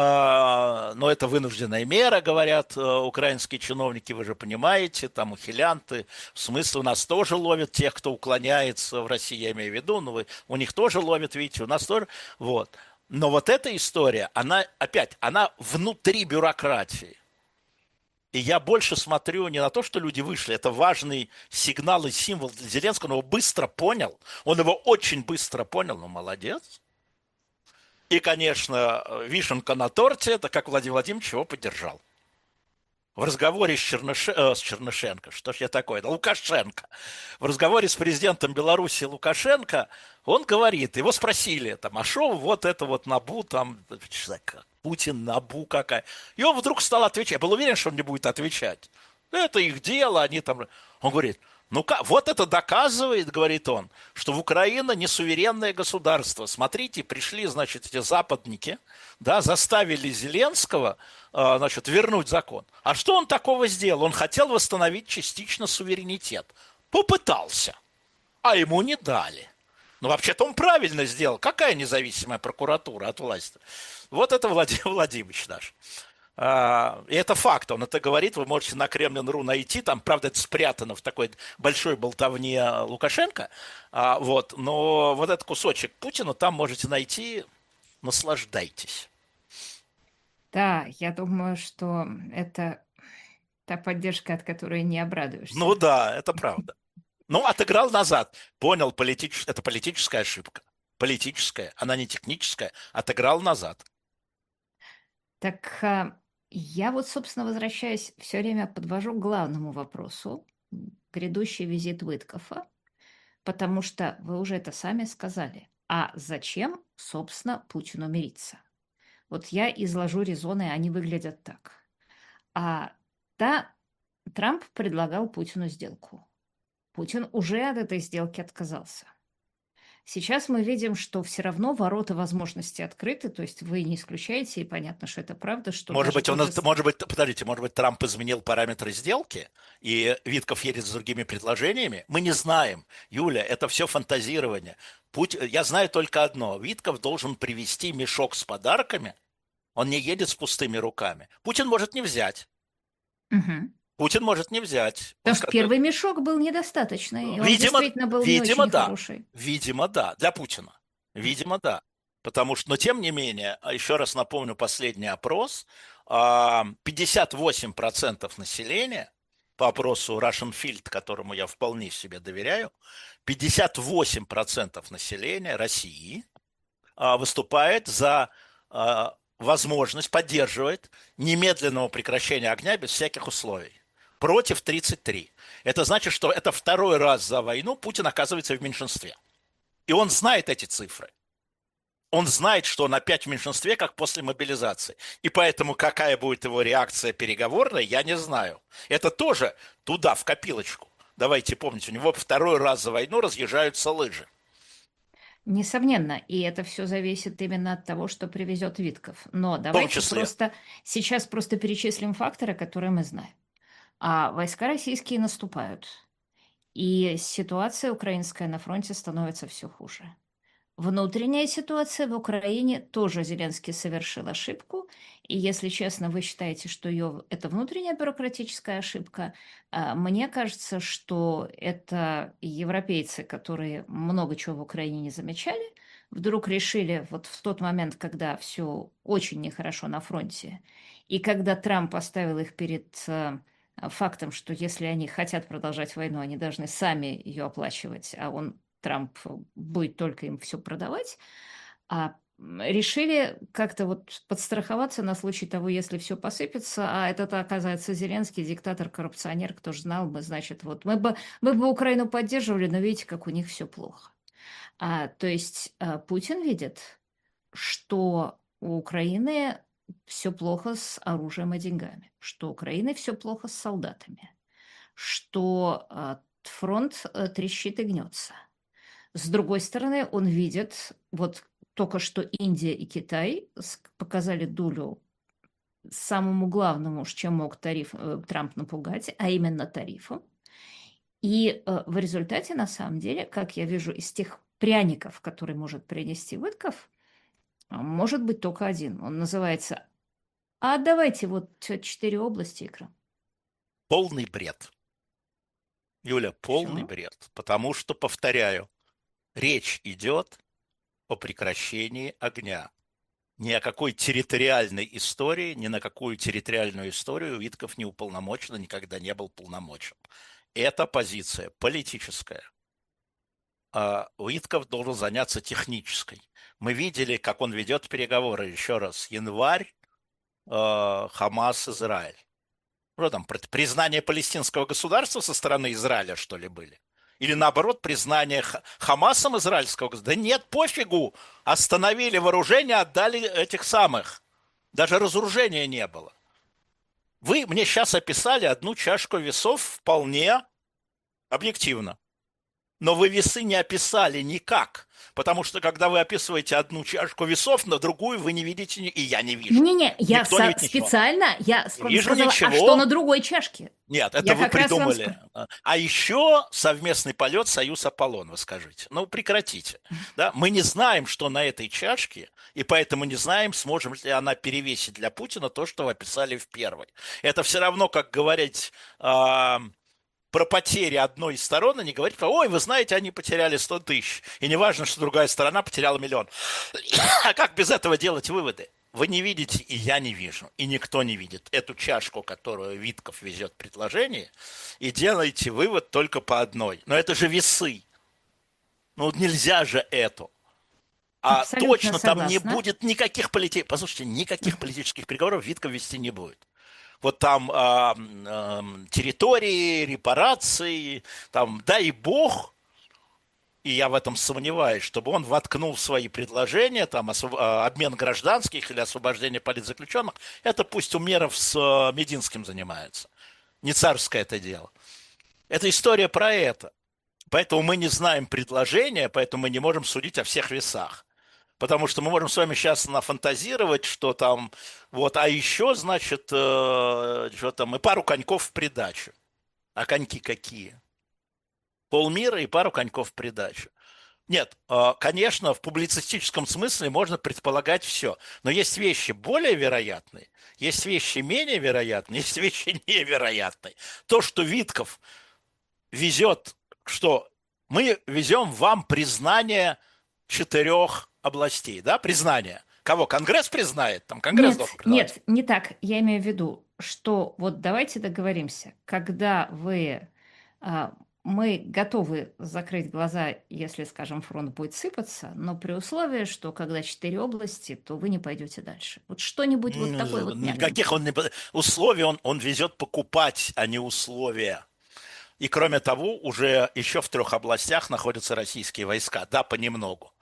но это вынужденная мера, говорят украинские чиновники, вы же понимаете, там ухилянты, в смысле у нас тоже ловят тех, кто уклоняется в России, я имею в виду, но у них тоже ловят, видите, у нас тоже, вот. Но вот эта история, она опять, она внутри бюрократии. И я больше смотрю не на то, что люди вышли, это важный сигнал и символ для Зеленского, он его быстро понял, он его очень быстро понял, ну молодец. И, конечно, вишенка на торте, это как Владимир Владимирович его поддержал. В разговоре с Чернышенко, что ж я такое, Лукашенко, в разговоре с президентом Беларуси Лукашенко, он говорит, его спросили, там, а шо вот это вот НАБУ, там, Путин, НАБУ какая. И он вдруг стал отвечать, я был уверен, что он не будет отвечать. Это их дело, они там... Он говорит, ну вот это доказывает, говорит он, что в Украина не суверенное государство. Смотрите, пришли, значит, эти западники, да, заставили Зеленского, значит, вернуть закон. А что он такого сделал? Он хотел восстановить частично суверенитет. Попытался, а ему не дали. Ну, вообще-то он правильно сделал. Какая независимая прокуратура от власти? Вот это Владимир Владимирович наш. И это факт, он это говорит, вы можете на Кремлин.ру найти, там, правда, это спрятано в такой большой болтовне Лукашенко, вот, но вот этот кусочек Путина там можете найти, наслаждайтесь. Да, я думаю, что это та поддержка, от которой не Ну обрадуешься. да, это правда. Ну, отыграл назад, понял, это политическая ошибка, политическая, она не техническая, отыграл назад. Так я вот, собственно, возвращаясь, все время подвожу к главному вопросу, грядущий визит Виткофа, потому что вы уже это сами сказали. А зачем, собственно, Путину мириться? Вот я изложу резоны, они выглядят так. А, да, Трамп предлагал Путину сделку. Путин уже от этой сделки отказался. Сейчас мы видим, что все равно ворота возможностей открыты, то есть вы не исключаете, и понятно, что это правда, что Может даже быть, тот же... подождите, может быть, Трамп изменил параметры сделки, и Витков едет с другими предложениями? Мы не знаем. Юля, это все фантазирование. Я знаю только одно. Витков должен привезти мешок с подарками. Он не едет с пустыми руками. Путин может не взять. Мгм. Путин может не взять. Он Потому что скажет, первый мешок был недостаточный, и он видимо, действительно был не видимо, очень да. хороший. Видимо, да. Для Путина. Видимо, да. Потому что, но тем не менее, еще раз напомню последний опрос, 58% населения, по опросу Russian Field, которому я вполне себе доверяю, 58% населения России выступает за возможность, поддерживает немедленного прекращения огня без всяких условий. Против 33. Это значит, что это второй раз за войну Путин оказывается в меньшинстве. И он знает эти цифры. Он знает, что он опять в меньшинстве, как после мобилизации. И поэтому какая будет его реакция переговорная, я не знаю. Это тоже туда, в копилочку. Давайте помнить, у него второй раз за войну разъезжаются лыжи. Несомненно, и это все зависит именно от того, что привезет Витков. Но В том давайте числе. просто сейчас просто перечислим факторы, которые мы знаем. А войска российские наступают, и ситуация украинская на фронте становится все хуже. Внутренняя ситуация в Украине тоже Зеленский совершил ошибку. И если честно, вы считаете, что это внутренняя бюрократическая ошибка, мне кажется, что это европейцы, которые много чего в Украине не замечали, вдруг решили вот в тот момент, когда все очень нехорошо на фронте, и когда Трамп поставил их перед фактом, что если они хотят продолжать войну, они должны сами ее оплачивать, а Трамп будет только им все продавать, решили как-то вот подстраховаться на случай того, если все посыпется, а этот оказывается Зеленский, диктатор, коррупционер, кто ж знал бы, значит, вот мы бы Украину поддерживали, но видите, как у них все плохо. То есть Путин видит, что у Украины все плохо с оружием и деньгами, что у Украины все плохо с солдатами, что фронт трещит и гнется. С другой стороны, он видит, вот только что Индия и Китай показали долю самому главному, с чем мог Трамп напугать, а именно тарифом. И в результате, на самом деле, как я вижу, из тех пряников, которые может принести Уитков, может быть только один. Он называется «А давайте вот 4 области икра». Полный бред. Юля, полный Почему? бред. Потому что, повторяю, речь идет о прекращении огня. Ни о какой территориальной истории, ни на какую территориальную историю Витков не уполномочен, никогда не был полномочен. Это позиция политическая. А Уитков должен заняться технической. Мы видели, как он ведет переговоры, еще раз, январь, Хамас, Израиль. Что там, признание палестинского государства со стороны Израиля, что ли, были? Или наоборот, признание Хамасом израильского государства? Да нет, пофигу. Остановили вооружение, отдали этих самых. Даже разоружения не было. Вы мне сейчас описали одну чашку весов вполне объективно. Но вы весы не описали никак. Потому что, когда вы описываете одну чашку весов, на другую вы не видите, и я не вижу. Не-не, я Никто не видит ничего. специально, Не вижу сказала, а что на ничего. другой чашке? Нет, это Я вы как раз вам придумали. А еще совместный полет Союз-Аполлон, вы скажите. Ну, прекратите. Да? Мы не знаем, что на этой чашке, и поэтому не знаем, сможем ли она перевесить для Путина то, что вы описали в первой. Это все равно, как говорить про потери одной из сторон, а не говорить, ой, вы знаете, они потеряли 100 тысяч, и не важно, что другая сторона потеряла миллион. А как без этого делать выводы? Вы не видите, и я не вижу, и никто не видит эту чашку, которую Витков везет в предложении, и делаете вывод только по одной. Но это же весы. Ну, нельзя же эту. А абсолютно точно там не согласна. будет никаких политических... Послушайте, никаких политических переговоров Витков вести не будет. Вот там территории, репарации, там, дай бог, и я в этом сомневаюсь, чтобы он воткнул в свои предложения, там, обмен гражданских или освобождение политзаключенных, это пусть Умеров с Мединским занимается. Не царское это дело. Это история про это. Поэтому мы не знаем предложения, поэтому мы не можем судить о всех весах. Потому что мы можем с вами сейчас нафантазировать, что там, вот, а еще, значит, что там, и пару коньков в придачу. А коньки какие? Полмира и пару коньков в придачу. Нет, конечно, в публицистическом смысле можно предполагать все, но есть вещи более вероятные, есть вещи менее вероятные, есть вещи невероятные. То, что Витков везет, что мы везем вам признание 4 областей, да, признание. Кого? Конгресс признает? Там Конгресс Нет, должен признавать. нет, не так. Я имею в виду, что вот давайте договоримся, когда а, мы готовы закрыть глаза, если, скажем, фронт будет сыпаться, но при условии, что когда 4 области, то вы не пойдете дальше. Вот что-нибудь вот такое вот Никаких мягонькое. он не... Условия он везет покупать, а не условия. И кроме того, уже еще в 3 областях находятся российские войска, да, понемногу.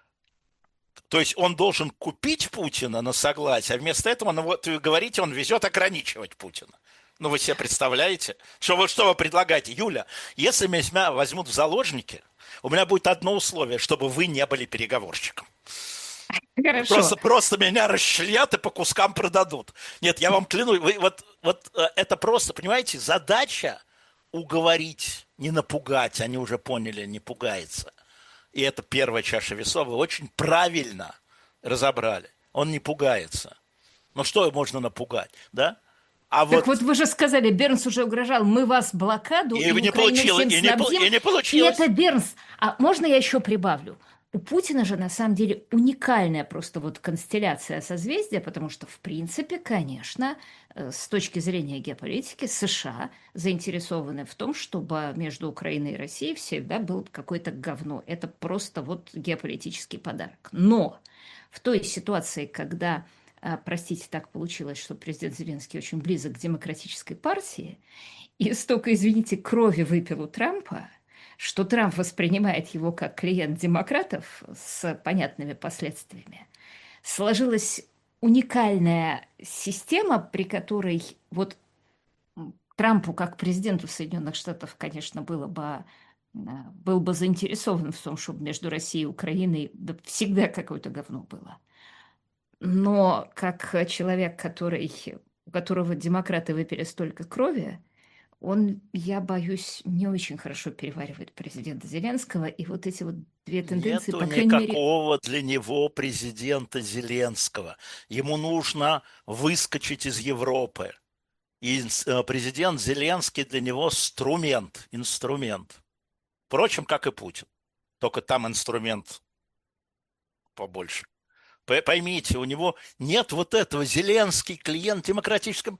То есть он должен купить Путина на согласие, а вместо этого, ну вот вы говорите, он везет ограничивать Путина. Ну вы себе представляете? Что вы предлагаете? Юля, если меня возьмут в заложники, у меня будет одно условие, чтобы вы не были переговорщиком. Хорошо. Просто меня расчленят и по кускам продадут. Нет, я вам клянусь, это просто, понимаете, задача уговорить, не напугать, они уже поняли, не пугается. И это первая чаша весов, вы очень правильно разобрали. Он не пугается. Ну что можно напугать, да? А Так вот вот вы же сказали, Бернс уже угрожал, мы вас блокаду и и не Украину получилось, всем снабдим. и не И это получилось. Бернс. А можно я еще прибавлю? У Путина же на самом деле уникальная просто вот констелляция созвездия, потому что, в принципе, конечно, с точки зрения геополитики, США заинтересованы в том, чтобы между Украиной и Россией всегда было какое-то говно. Это просто вот геополитический подарок. Но в той ситуации, когда простите, так получилось, что президент Зеленский очень близок к демократической партии, и столько, извините, крови выпил у Трампа, что Трамп воспринимает его как клиент демократов с понятными последствиями. Сложилась уникальная система, при которой вот Трампу, как президенту Соединенных Штатов, конечно, был бы заинтересован в том, чтобы между Россией и Украиной всегда какое-то говно было. Но как человек, у которого демократы выпили столько крови, он, я боюсь, не очень хорошо переваривает президента Зеленского. И вот эти вот две тенденции, Нету по крайней мере, никакого для него президента Зеленского. Ему нужно выскочить из Европы. И президент Зеленский для него инструмент. Впрочем, как и Путин. Только там инструмент побольше. Поймите, у него нет вот этого Зеленский клиент демократическом.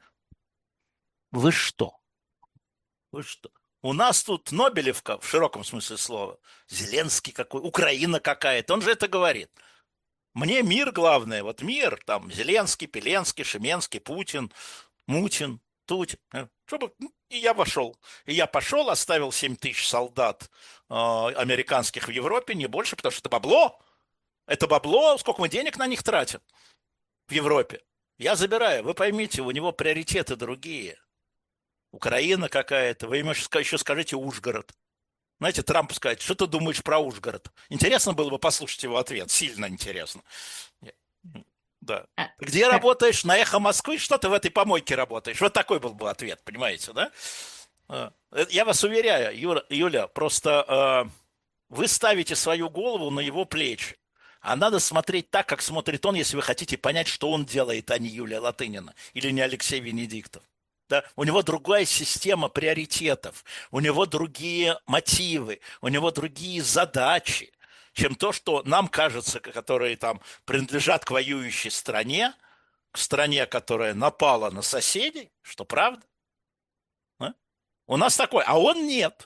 Вы что? Вы что? У нас тут Нобелевка в широком смысле слова. Зеленский какой, Украина какая-то. Он же это говорит. Мне мир главное. Вот мир, там Зеленский, Пеленский, Шеменский, Путин, Мутин, Тутин. Чтобы... И я пошел. И я пошел, оставил 7 тысяч солдат американских в Европе, не больше, потому что это бабло. Это бабло, сколько мы денег на них тратим в Европе. Я забираю. Вы поймите, у него приоритеты другие. Украина какая-то. Вы ему еще скажите Ужгород. Знаете, Трамп сказать, что ты думаешь про Ужгород? Интересно было бы послушать его ответ. Сильно интересно. Да. а, Где как работаешь? На Эхо Москвы? Что ты в этой помойке работаешь? Вот такой был бы ответ, понимаете, да? Я вас уверяю, Юля, просто вы ставите свою голову на его плечи. А надо смотреть так, как смотрит он, если вы хотите понять, что он делает, а не Юлия Латынина или не Алексей Венедиктов. Да? У него другая система приоритетов, у него другие мотивы, у него другие задачи, чем то, что нам кажется, которые там принадлежат к воюющей стране, к стране, которая напала на соседей, что правда. Да? У нас такой, а он нет.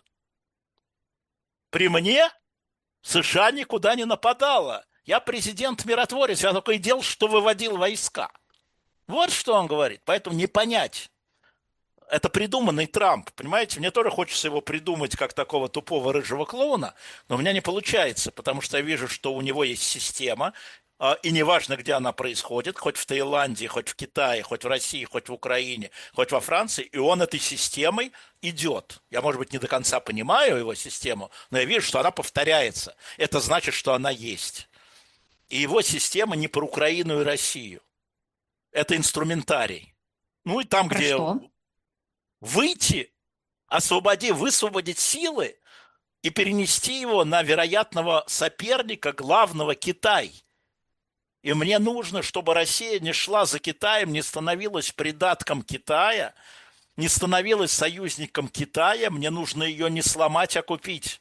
При мне США никуда не нападала. Я президент-миротворец, я только и делал, что выводил войска. Вот что он говорит. Поэтому не понять. Это придуманный Трамп, понимаете? Мне тоже хочется его придумать как такого тупого рыжего клоуна, но у меня не получается, потому что я вижу, что у него есть система, и неважно, где она происходит, хоть в Таиланде, хоть в Китае, хоть в России, хоть в Украине, хоть во Франции, и он этой системой идет. Я, может быть, не до конца понимаю его систему, но я вижу, что она повторяется. Это значит, что она есть. И его система не про Украину и Россию. Это инструментарий. Ну и там, про где что? выйти, высвободить силы и перенести его на вероятного соперника, главного Китай. И мне нужно, чтобы Россия не шла за Китаем, не становилась придатком Китая, не становилась союзником Китая, мне нужно ее не сломать, а купить.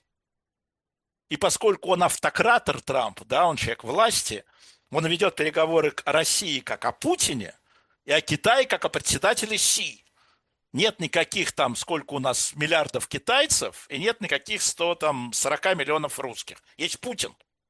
И поскольку он автократор Трамп, да, он человек власти, он ведет переговоры о России как о Путине и о Китае как о председателе Си. Нет никаких там, сколько у нас миллиардов китайцев, и нет никаких 140 миллионов русских. Есть Путин.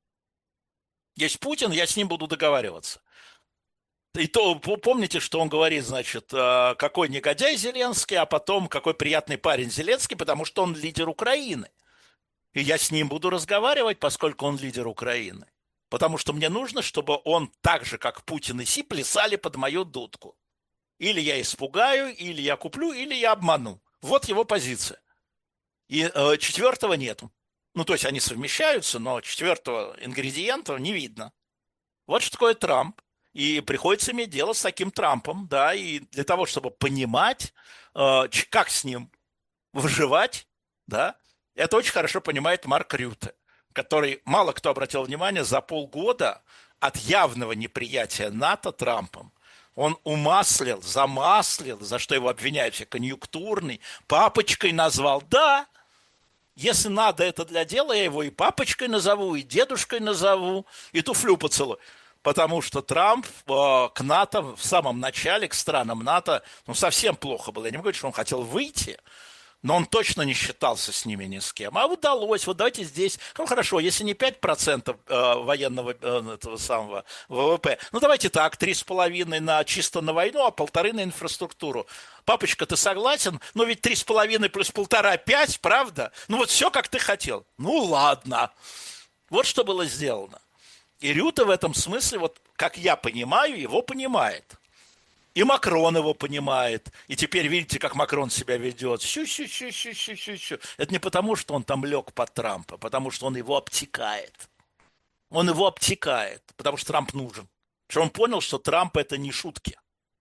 Есть Путин, я с ним буду договариваться. И то помните, что он говорит, значит, какой негодяй Зеленский, а потом какой приятный парень Зеленский, потому что он лидер Украины. И я с ним буду разговаривать, поскольку он лидер Украины. Потому что мне нужно, чтобы он так же, как Путин и Си, плясали под мою дудку. Или я испугаю, или я куплю, или я обману. Вот его позиция. И четвертого нету. Ну, то есть они совмещаются, но четвертого ингредиента не видно. Вот что такое Трамп. И приходится иметь дело с таким Трампом, да, и для того, чтобы понимать, как с ним выживать, да, это очень хорошо понимает Марк Рютте, который, мало кто обратил внимание, за полгода от явного неприятия НАТО Трампом он замаслил, за что его обвиняют, все конъюнктурный, папочкой назвал. Да, если надо это для дела, я его и папочкой назову, и дедушкой назову, и туфлю поцелую. Потому что Трамп к НАТО в самом начале, к странам НАТО, ну, совсем плохо было. Я не говорю, что он хотел выйти, но он точно не считался с ними ни с кем. А удалось, вот давайте здесь, ну хорошо, если не 5% военного этого самого ВВП, ну давайте так, 3,5 на чисто на войну, а 1,5 на инфраструктуру. Папочка, ты согласен? Ну ведь 3,5 плюс 1,5 5, правда? Ну вот все, как ты хотел. Ну ладно. Вот что было сделано. И Рюте в этом смысле, вот как я понимаю, его понимает. И Макрон его понимает. И теперь видите, как Макрон себя ведет. Щу-щу-щу-щу-щу-щу. Это не потому, что он там лег под Трампа, потому что он его обтекает. Он его обтекает, потому что Трамп нужен. что он понял, что Трамп – это не шутки.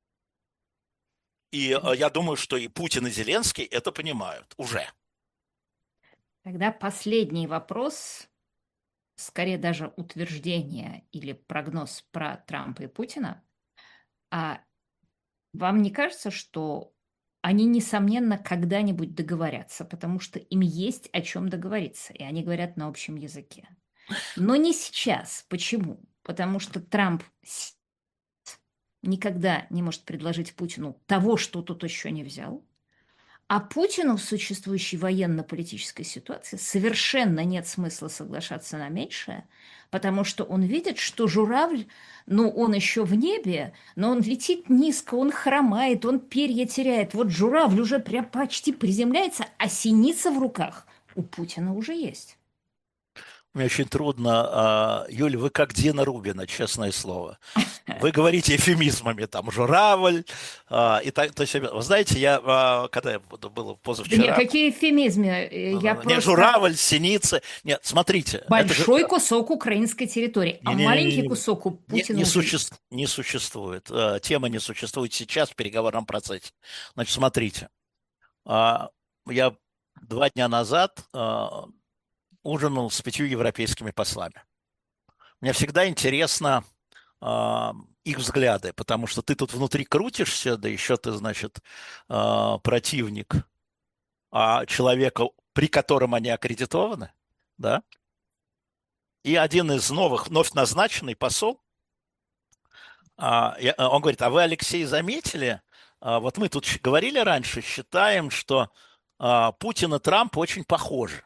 И я думаю, что и Путин, и Зеленский это понимают уже. Тогда последний вопрос, скорее даже утверждение или прогноз про Трампа и Путина. А вам не кажется, что они, несомненно, когда-нибудь договорятся, потому что им есть о чем договориться, и они говорят на общем языке? Но не сейчас. Почему? Потому что Трамп никогда не может предложить Путину того, что тот еще не взял. А Путину в существующей военно-политической ситуации совершенно нет смысла соглашаться на меньшее, потому что он видит, что журавль, ну, он еще в небе, но он летит низко, он хромает, он перья теряет. Вот журавль уже прям почти приземляется, а синица в руках у Путина уже есть. Мне очень трудно, Юля, вы как Дина Рубина, честное слово. Вы говорите эвфемизмами, там, журавль, и так, то есть, вы знаете, когда я было Да нет, позавчера, какие эвфемизмы, я не просто журавль, синица, нет, смотрите, это же большой кусок украинской территории, а маленький не, кусок у не, Путина уже есть. не существует. Тема не существует сейчас в переговорном процессе. Значит, смотрите, я 2 дня назад ужинал с 5 европейскими послами. Мне всегда интересно их взгляды, потому что ты тут внутри крутишься, да еще ты, значит, противник человека, при котором они аккредитованы, да, и один из вновь назначенный посол, он говорит, а вы, Алексей, заметили, вот мы тут говорили раньше, считаем, что Путин и Трамп очень похожи.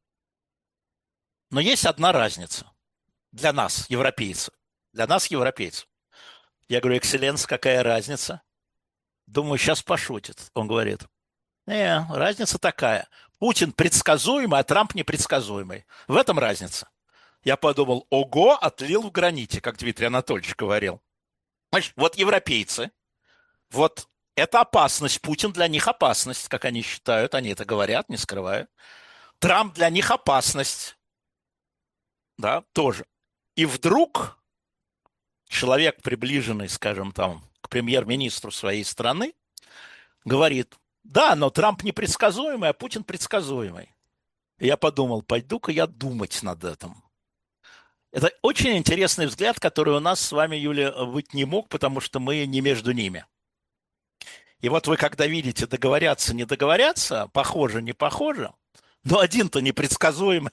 Но есть одна разница для нас, европейцев. Для нас, европейцев. Я говорю, экселленс, какая разница? Думаю, сейчас пошутит. Он говорит, разница такая. Путин предсказуемый, а Трамп непредсказуемый. В этом разница. Я подумал, ого, отлил в граните, как Дмитрий Анатольевич говорил. Значит, вот европейцы, вот это опасность. Путин для них опасность, как они считают. Они это говорят, не скрывают. Трамп для них опасность. Да, тоже. И вдруг человек, приближенный, скажем, там, к премьер-министру своей страны, говорит, да, но Трамп непредсказуемый, а Путин предсказуемый. И я подумал, пойду-ка я думать над этим. Это очень интересный взгляд, который у нас с вами, Юля, быть не мог, потому что мы не между ними. И вот вы, когда видите, договорятся, не договорятся, похоже, не похоже, но один-то непредсказуемый.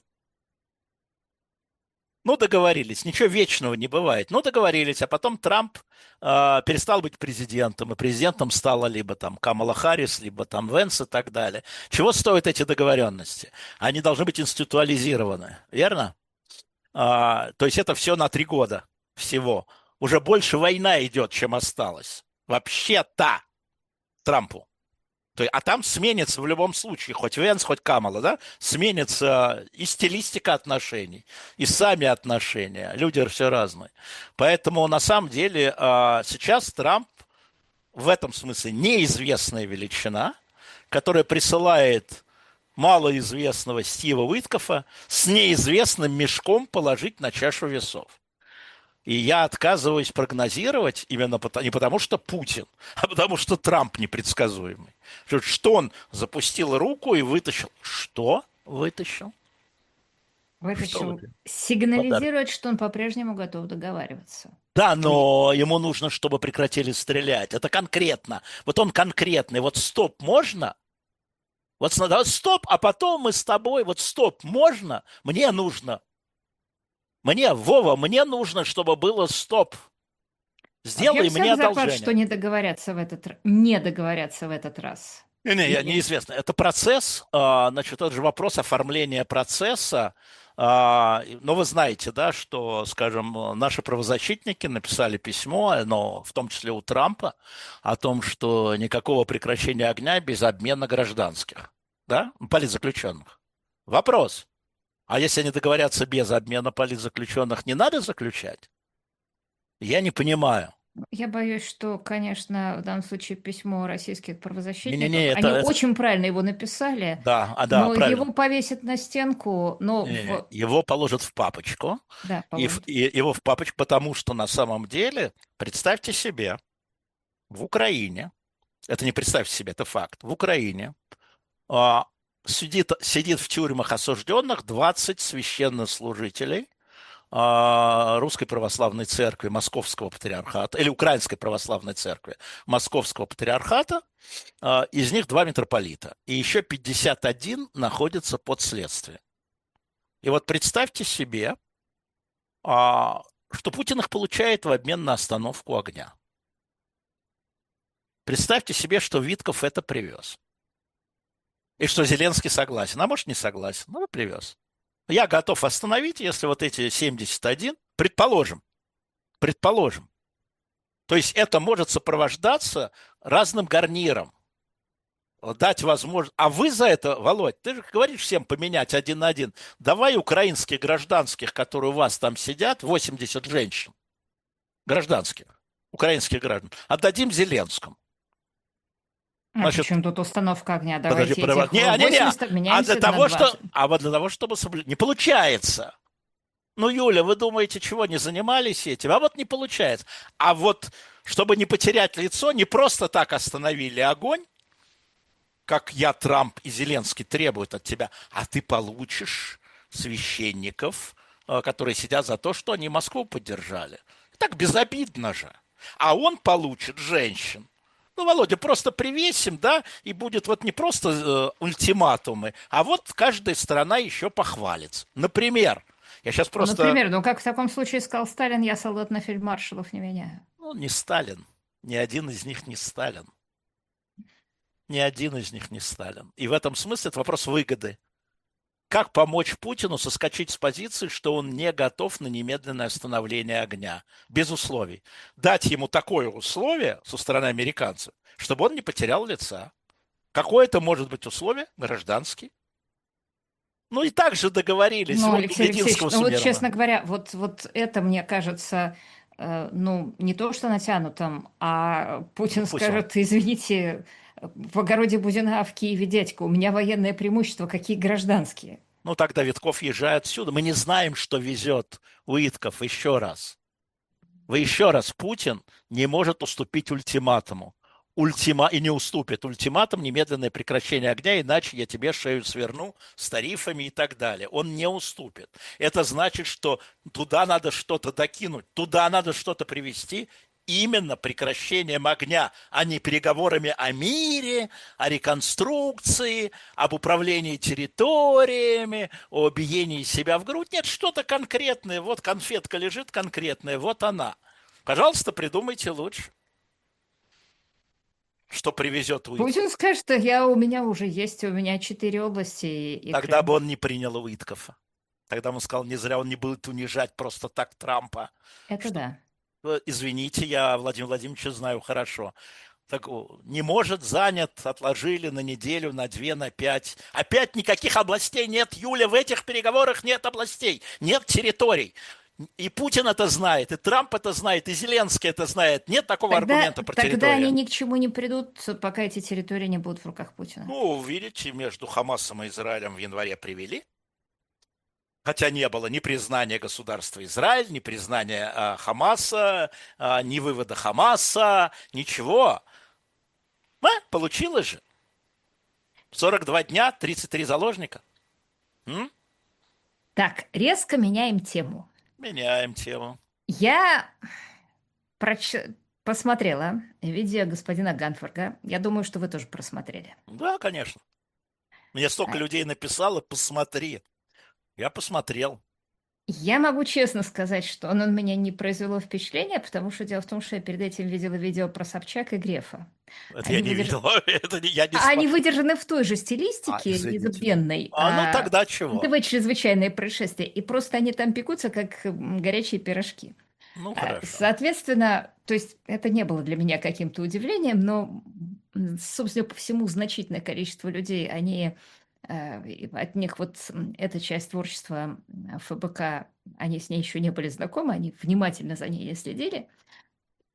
Ну, договорились, ничего вечного не бывает. Ну, договорились, а потом Трамп перестал быть президентом, и президентом стала либо там Камала Харрис, либо там Венс и так далее. Чего стоят эти договоренности? Они должны быть институализированы, верно? То есть это все на 3 года всего. Уже больше война идет, чем осталось. Вообще-то Трампу. А там сменится в любом случае, хоть Венс, хоть Камала, да, сменится и стилистика отношений, и сами отношения. Люди все разные. Поэтому на самом деле сейчас Трамп в этом смысле неизвестная величина, которая присылает малоизвестного Стива Уиткофа с неизвестным мешком положить на чашу весов. И я отказываюсь прогнозировать именно не потому, что Путин, а потому, что Трамп непредсказуемый. Что он запустил руку и вытащил. Что вытащил? Что Вытащил, вытащил? сигнализирует, что он по-прежнему готов договариваться. Да, И но ему нужно, чтобы прекратили стрелять. Это конкретно. Вот он конкретный. Вот стоп можно? Вот стоп, а потом мы с тобой. Вот стоп можно? Мне нужно. Вова, мне нужно, чтобы было стоп. вообще Сделай мне всяк заклад, что одолжение. не договорятся в этот раз. И Неизвестно. Это процесс, значит, это же вопрос оформления процесса. Но вы знаете, да, что, скажем, наши правозащитники написали письмо, но в том числе у Трампа, о том, что никакого прекращения огня без обмена гражданских, да, политзаключенных. Вопрос. А если они договорятся без обмена политзаключенных, не надо заключать? Я не понимаю. Я боюсь, что, конечно, в данном случае письмо российских правозащитников, Не-не-не, они это... очень правильно его написали, Да, да, но правильно. его повесят на стенку, но Не-не, его положат в папочку, Да, и, положат. и его в папочку, потому что на самом деле, представьте себе, в Украине, это не представьте себе, это факт, в Украине а, сидит в тюрьмах осужденных 20 священнослужителей Русской Православной Церкви Московского Патриархата или Украинской Православной Церкви Московского Патриархата, из них два митрополита, и еще 51 находится под следствием. И вот представьте себе, что Путин их получает в обмен на остановку огня. Представьте себе, что Витков это привез. И что Зеленский согласен. А может, не согласен, но привез. Я готов остановить, если вот эти 71, предположим. То есть это может сопровождаться разным гарниром. Дать возможность. А вы за это, Володь, ты же говоришь всем поменять один на один. Давай украинских гражданских, которые у вас там сидят, 80 женщин, гражданских, украинских граждан, отдадим Зеленскому. А Значит, причем тут установка огня? подожди, Давайте этих не, 80 обменяемся на а для того, чтобы не получается. Ну, Юля, вы думаете, чего не занимались этим? А вот не получается. А вот, чтобы не потерять лицо, не просто так остановили огонь, как я, Трамп и Зеленский требуют от тебя, а ты получишь священников, которые сидят за то, что они Москву поддержали. Так безобидно же. А он получит женщин. Ну, Володя, просто привесим, да, и будет вот не просто ультиматумы, а вот каждая страна еще похвалится. Например, я сейчас Ну, просто... например, ну как в таком случае сказал Сталин, я солдат на фельдмаршалов не меняю. Ну, не Сталин. Ни один из них не Сталин. Ни один из них не Сталин. И в этом смысле это вопрос выгоды. Как помочь Путину соскочить с позиции, что он не готов на немедленное остановление огня? Без условий. Дать ему такое условие со стороны американцев, чтобы он не потерял лица. Какое это может быть условие? Гражданский. Ну и также договорились. Ну, Вот у Алексей Мединского Алексеевич, ну с вот Умеровым. честно говоря, вот это мне кажется, ну не то что натянутым, а Ну Путин пусть он. скажет, извините, в огороде Будина в Киеве дядька, у меня военное преимущество, какие гражданские. Ну тогда Витков езжай отсюда. Мы не знаем, что везет Уитков еще раз. Вы еще раз, Путин не может уступить ультиматуму. И не уступит ультиматум, немедленное прекращение огня, иначе я тебе шею сверну с тарифами и так далее. Он не уступит. Это значит, что туда надо что-то докинуть, туда надо что-то привести, именно прекращением огня, а не переговорами о мире, о реконструкции, об управлении территориями, о биении себя в грудь. Нет, что-то конкретное. Вот конфетка лежит конкретная, вот она. Пожалуйста, придумайте лучше, что привезет Уитков. Путин скажет, что у меня уже есть, у меня 4 области и Тогда бы Крым. он не принял Уиткофа. Тогда он сказал, не зря он не будет унижать просто так Трампа. Это Что, да. извините, я Владимира Владимировича знаю хорошо. Так не может, занят, отложили на неделю, на две, на пять. Опять никаких областей нет, Юля, в этих переговорах нет областей, нет территорий. И Путин это знает, и Трамп это знает, и Зеленский это знает. Нет такого аргумента про Тогда они территорию. ни к чему не придут, пока эти территории не будут в руках Путина. Ну, видите, между Хамасом и Израилем в январе привели. Хотя не было ни признания государства Израиль, ни признания Хамаса, ни вывода Хамаса, ничего. Получилось же. 42 дня, 33 заложника. М? Так, резко меняем тему. Меняем тему. Я проч- посмотрела видео господина Ганфорга. Я думаю, что вы тоже просмотрели. Да, конечно. Мне столько А, людей написало, посмотри. Я посмотрел. Я могу честно сказать, что он на меня не произвело впечатления, потому что дело в том, что я перед этим видела видео про Собчак и Грефа. Это я Они, не выдерж- видел. Я не Они смотрел. выдержаны в той же стилистике Извините. незабвенной. Ну тогда чего? НТВ «Чрезвычайные происшествия». И просто они там пекутся, как горячие пирожки. Ну хорошо. Соответственно, то есть это не было для меня каким-то удивлением, но, собственно, по всему значительное количество людей, и от них вот эта часть творчества ФБК, они с ней еще не были знакомы, они внимательно за ней не следили.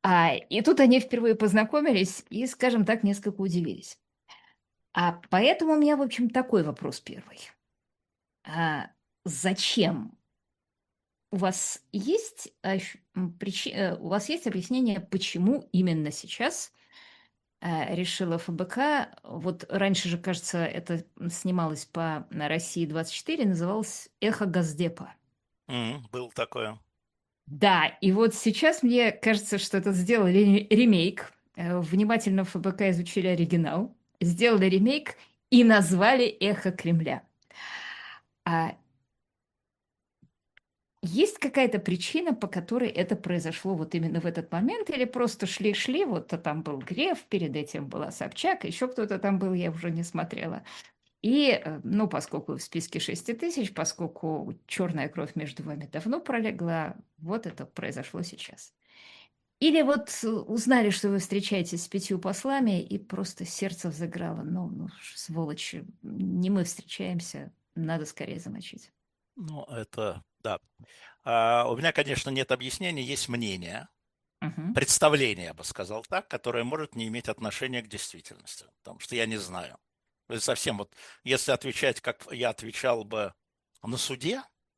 И тут они впервые познакомились и, скажем так, несколько удивились. Поэтому у меня, в общем, такой вопрос первый. А зачем? У вас есть, у вас есть объяснение, почему именно сейчас решила ФБК? Вот раньше же, кажется, это снималось по на России-24, называлось «Эхо Газдепа». Было такое. Да, и вот сейчас мне кажется, что это сделали ремейк. Внимательно ФБК изучили оригинал, сделали ремейк и назвали «Эхо Кремля». А есть какая-то причина, по которой это произошло вот именно в этот момент, или просто шли-шли, вот там был Греф, перед этим была Собчак, еще кто-то там был, я уже не смотрела. Ну, поскольку в списке 6000, поскольку черная кровь между вами давно пролегла, вот это произошло сейчас. Или вот узнали, что вы встречаетесь с 5 послами, и просто сердце взыграло. Ну, сволочи, не мы встречаемся, надо скорее замочить. Ну, это, да. У меня, конечно, нет объяснений, есть мнение, Мгм. представление, я бы сказал так, которое может не иметь отношения к действительности, потому что я не знаю. То есть совсем вот, если отвечать, как я отвечал бы на суде,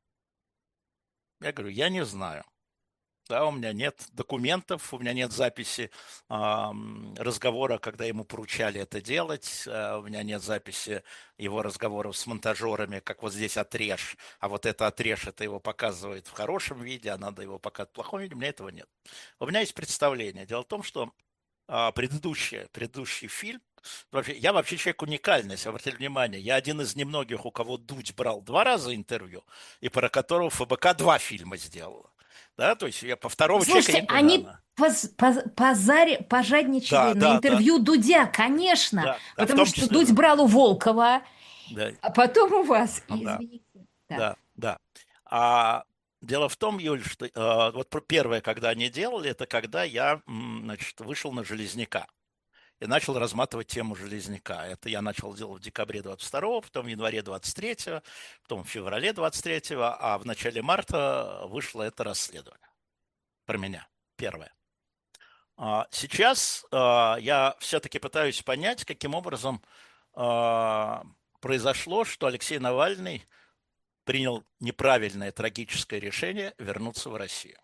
я говорю, я не знаю. Да, у меня нет документов, у меня нет записи разговора, когда ему поручали это делать, у меня нет записи его разговоров с монтажерами, как вот здесь отрежь, а вот это отрежь, это его показывает в хорошем виде, а надо его показывать в плохом виде, у меня этого нет. У меня есть представление. Дело в том, что предыдущий фильм, я вообще человек уникальный, если вы обратили внимание, я один из немногих, у кого Дудь брал 2 раза интервью, и про которого ФБК 2 фильма сделала. Да, то есть я по второго человека Слушайте, не помню, они наверное. пожадничали Да, на да, да, интервью Дудя, конечно, да, да, в потому том что числе, Дудь да. брал у Волкова, Да, а потом у вас. да, Извините. Да. да, да. А дело в том, Юль, что вот первое, когда они делали, это когда я, значит, вышел на Железняка и начал разматывать тему Железняка. Это я начал делать в декабре 22-го, потом в январе 23-го, потом в феврале 23-го, а в начале марта вышло это расследование про меня, первое. Сейчас я все-таки пытаюсь понять, каким образом произошло, что Алексей Навальный принял неправильное трагическое решение вернуться в Россию.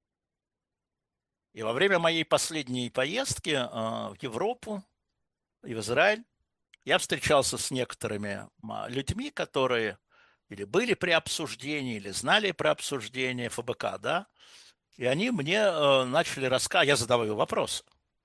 И во время моей последней поездки в Европу и в Израиль я встречался с некоторыми людьми, которые или были при обсуждении, или знали про обсуждение ФБК, да, и они мне начали рассказывать, я задаваю вопросы,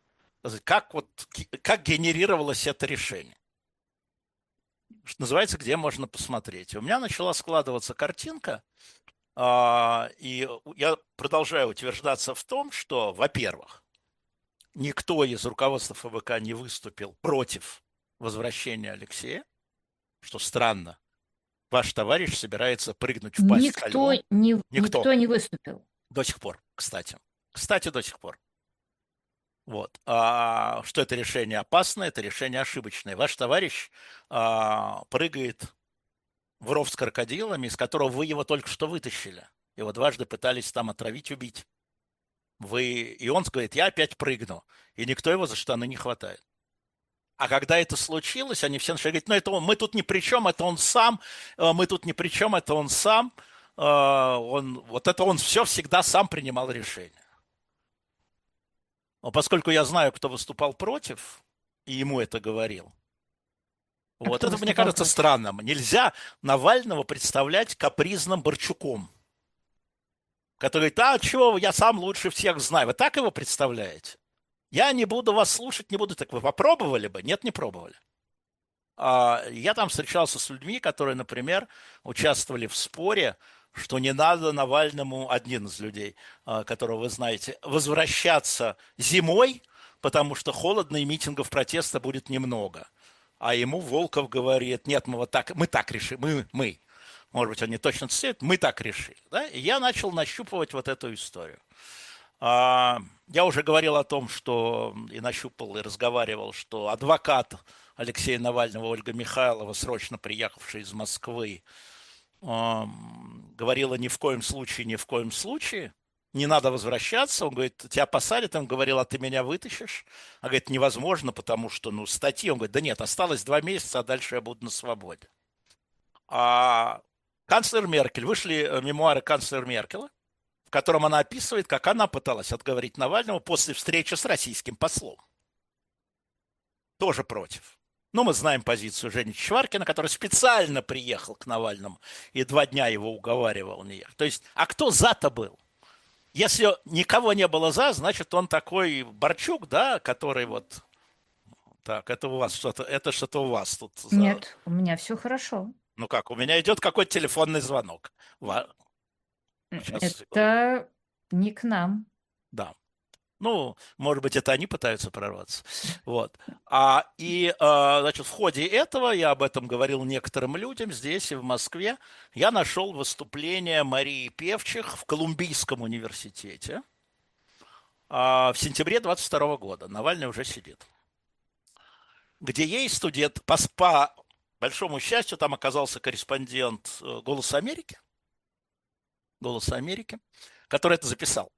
как генерировалось это решение. Что называется, где можно посмотреть. И у меня начала складываться картинка, и я продолжаю утверждаться в том, что, во-первых, никто из руководства ФБК не выступил против возвращения Алексея, что странно. Ваш товарищ собирается прыгнуть в пасть ко Никто льву. не, Никто. никто не выступил. До сих пор, кстати. Кстати, до сих пор. Вот. Что это решение опасное, это решение ошибочное. Ваш товарищ прыгает в ров с крокодилами, из которого вы его только что вытащили. Его 2 пытались там отравить, убить. И он говорит, я опять прыгну. И никто его за штаны не хватает. А когда это случилось, они все начали говорить, ну это он, мы тут ни при чем, это он сам, мы тут ни при чем, это он сам. Вот это он все всегда сам принимал решение. Но поскольку я знаю, кто выступал против, и ему это говорил, А вот кто это, мне выступал кажется, против? странным. Нельзя Навального представлять капризным Борчуком, который говорит, чего, я сам лучше всех знаю. Вы так его представляете? Я не буду вас слушать, не буду. Так вы попробовали бы? Нет, не пробовали. Я там встречался с людьми, которые, например, участвовали в споре, что не надо Навальному, один из людей, которого вы знаете, возвращаться зимой, потому что холодно и митингов протеста будет немного. А ему Волков говорит, нет, мы так решили, мы. Может быть, он не точно цитирует, мы так решили. Да? И я начал нащупывать вот эту историю. Я уже говорил о том, что и нащупал, и разговаривал, что адвокат Алексея Навального Ольга Михайлова, срочно приехавшая из Москвы, говорила ни в коем случае, ни в коем случае. не надо возвращаться. Он говорит, тебя посадят. Он говорил, а ты меня вытащишь? А говорит, невозможно, потому что, ну, статьи. Он говорит, да нет, осталось 2 месяца, а дальше я буду на свободе. А канцлер Меркель, вышли мемуары канцлера Меркеля, в котором она описывает, как она пыталась отговорить Навального после встречи с российским послом. Тоже против. Ну, мы знаем позицию Жени Чичваркина, который специально приехал к Навальному и 2 дня его уговаривал не ехать. То есть, а кто за-то был? Если никого не было за, значит, он такой Борчук, да, который вот... Так, это у вас что-то, это что-то у вас тут за... Нет, у меня все хорошо. Ну как, у меня идет какой-то телефонный звонок. Сейчас, секунду. Это не к нам. Да. Ну, может быть, это они пытаются прорваться. Вот. Значит, в ходе этого, я об этом говорил некоторым людям здесь и в Москве, я нашел выступление Марии Певчих в Колумбийском университете в сентябре 22 года. Навальный уже сидит. Где ей студент, по большому счастью, там оказался корреспондент «Голоса Америки», «Голоса Америки», который это записал.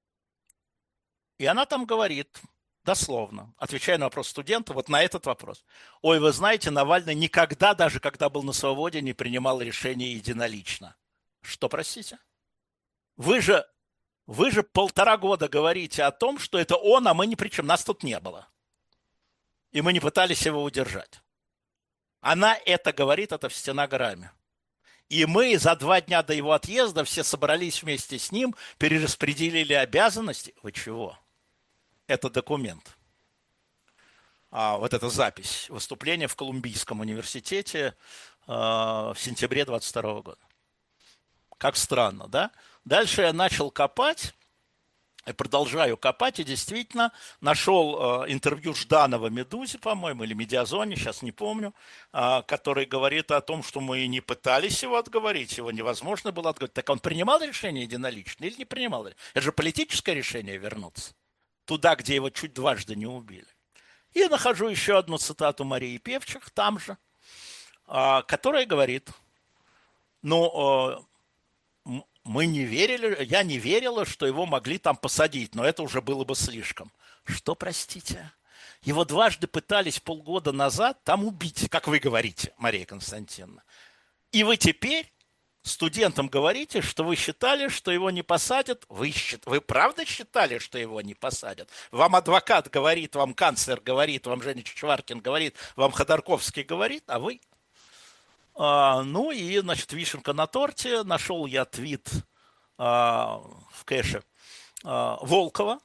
И она там говорит, дословно, отвечая на вопрос студента, вот на этот вопрос. Ой, вы знаете, Навальный никогда, даже когда был на свободе, не принимал решения единолично. Что, простите? Вы же 1,5 года говорите о том, что это он, а мы ни при чем, нас тут не было. И мы не пытались его удержать. Она это говорит, это в стенограмме. И мы за 2 дня до его отъезда все собрались вместе с ним, перераспределили обязанности. Вы чего? Это документ. Вот эта запись выступления в Колумбийском университете в сентябре 22 года. Как странно, да? Дальше я начал копать, и продолжаю копать, и действительно нашел интервью Жданова Медузе, по-моему, или Медиазоне, сейчас не помню, который говорит о том, что мы не пытались его отговорить, его невозможно было отговорить. Так он принимал решение единолично или не принимал? Это же политическое решение вернуться туда, где его чуть дважды не убили. И нахожу еще одну цитату Марии Певчих там же, которая говорит, ну, мы не верили, я не верила, что его могли там посадить, но это уже было бы слишком. Что, простите? Его дважды пытались полгода назад там убить, как вы говорите, Мария Константиновна. И вы теперь студентам говорите, что вы считали, что его не посадят. Вы правда считали, что его не посадят? Вам адвокат говорит, вам канцлер говорит, вам Женя Чичваркин говорит, вам Ходорковский говорит, а вы... Ну и, значит, вишенка на торте. Нашел я твит в кэше Волкова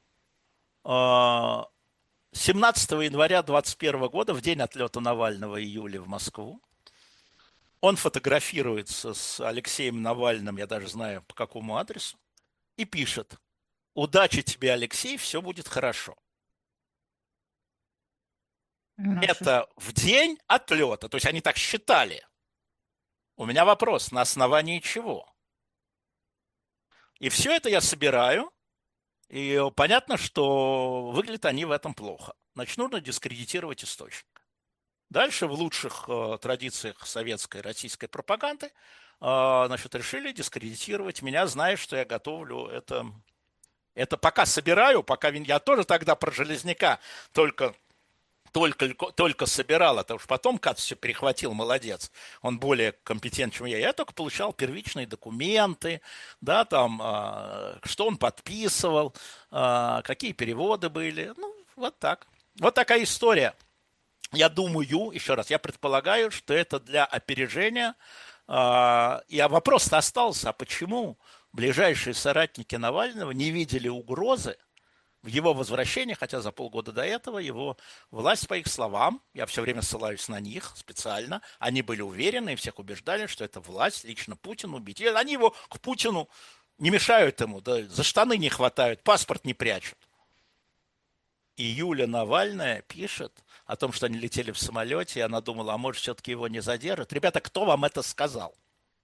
17 января 2021 года, в день отлета Навального июля в Москву. Он фотографируется с Алексеем Навальным, я даже знаю по какому адресу, и пишет: «Удачи тебе, Алексей, все будет хорошо». Это в день отлета, то есть они так считали. У меня вопрос, на основании чего? И все это я собираю, и понятно, что выглядят они в этом плохо. Значит, нужно дискредитировать источник. Дальше в лучших традициях советской и российской пропаганды значит, решили дискредитировать меня, зная, что я готовлю это. Это пока собираю, пока я тоже тогда про Железняка только собирал, это уж потом Кац все перехватил, молодец, он более компетентен, чем я только получал первичные документы, да, там, что он подписывал, какие переводы были, ну, вот так. Вот такая история. Я думаю, еще раз, я предполагаю, что это для опережения, и вопрос-то остался, а почему ближайшие соратники Навального не видели угрозы в его возвращении, хотя за полгода до этого его власть, по их словам, я все время ссылаюсь на них специально, они были уверены и всех убеждали, что это власть, лично Путин убить. И они его к Путину не мешают ему, да, за штаны не хватают, паспорт не прячут. И Юля Навальная пишет о том, что они летели в самолете, и она думала, а может, все-таки его не задержат. Ребята, кто вам это сказал?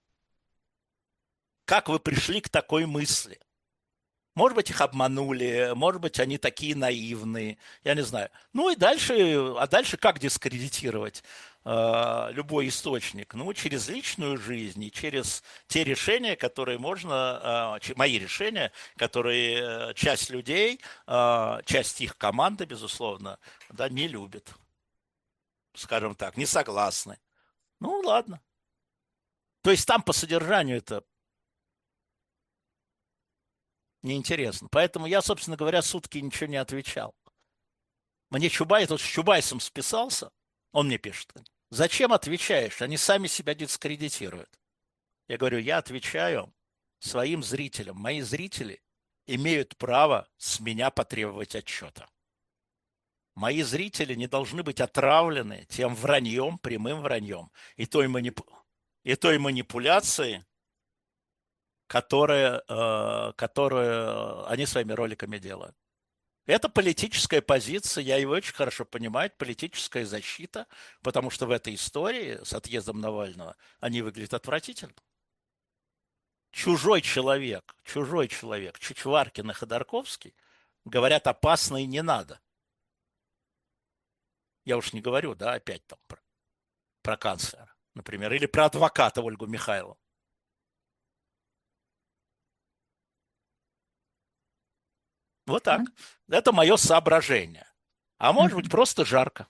Как вы пришли к такой мысли? Может быть, их обманули, может быть, они такие наивные, я не знаю. Ну и дальше, а дальше как дискредитировать? любой источник? Ну, через личную жизнь и через те решения, которые можно, мои решения, которые часть людей, часть их команды, безусловно, да, не любит, скажем так, не согласны. Ну, ладно. То есть там по содержанию это неинтересно. Поэтому я, собственно говоря, сутки ничего не отвечал. Мне Чубайс, вот с Чубайсом списался, он мне пишет, зачем отвечаешь? Они сами себя дискредитируют. Я говорю, я отвечаю своим зрителям. Мои зрители имеют право с меня потребовать отчета. Мои зрители не должны быть отравлены тем враньем, прямым враньем и той манипуляцией, которую они своими роликами делают. Это политическая позиция, я его очень хорошо понимаю, это политическая защита, потому что в этой истории с отъездом Навального они выглядят отвратительно. Чужой человек, Чичваркин и Ходорковский, говорят, опасно и не надо. Я уж не говорю, да, опять там про канцлера, например, или про адвоката Ольгу Михайлову. Вот так. Это мое соображение. А может быть, Мгм. просто жарко.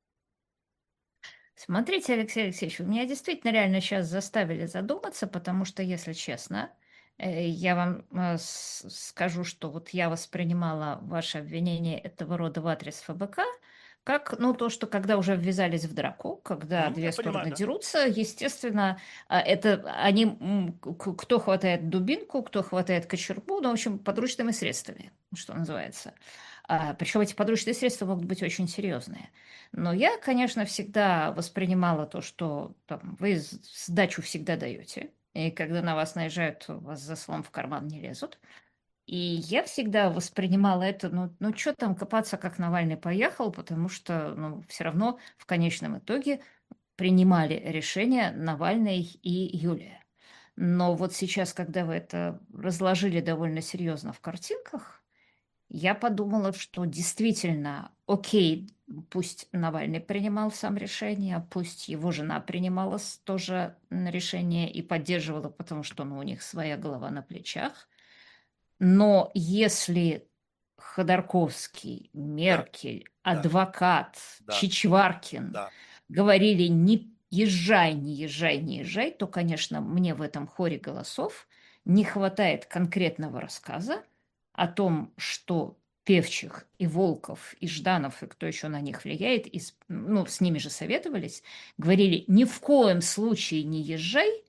Смотрите, Алексей Алексеевич, вы меня действительно реально сейчас заставили задуматься, потому что, если честно, я вам скажу, что вот я воспринимала ваше обвинение этого рода в адрес ФБК как, ну, то, что когда уже ввязались в драку, когда две Я понимаю, стороны да. дерутся, естественно, это они, кто хватает дубинку, кто хватает кочергу, ну, в общем, подручными средствами, что называется. Причем эти подручные средства могут быть очень серьезные. Но я, конечно, всегда воспринимала то, что там, вы сдачу всегда даете. И когда на вас наезжают, у вас за словом в карман не лезут. И я всегда воспринимала это, ну что там копаться, как Навальный поехал, потому что, ну, все равно в конечном итоге принимали решение Навальный и Юлия. Но вот сейчас, когда вы это разложили довольно серьезно в картинках, я подумала, что действительно, окей, пусть Навальный принимал сам решение, пусть его жена принимала тоже решение и поддерживала, потому что ну, у них своя голова на плечах. Но если Ходорковский, Да, Меркель, да, адвокат, да, Чичваркин да. говорили не езжай, не езжай, не езжай, то, конечно, мне в этом хоре голосов не хватает конкретного рассказа о том, что Певчих и Волков, и Жданов, и кто еще на них влияет, и ну, с ними же советовались, говорили, ни в коем случае не езжай,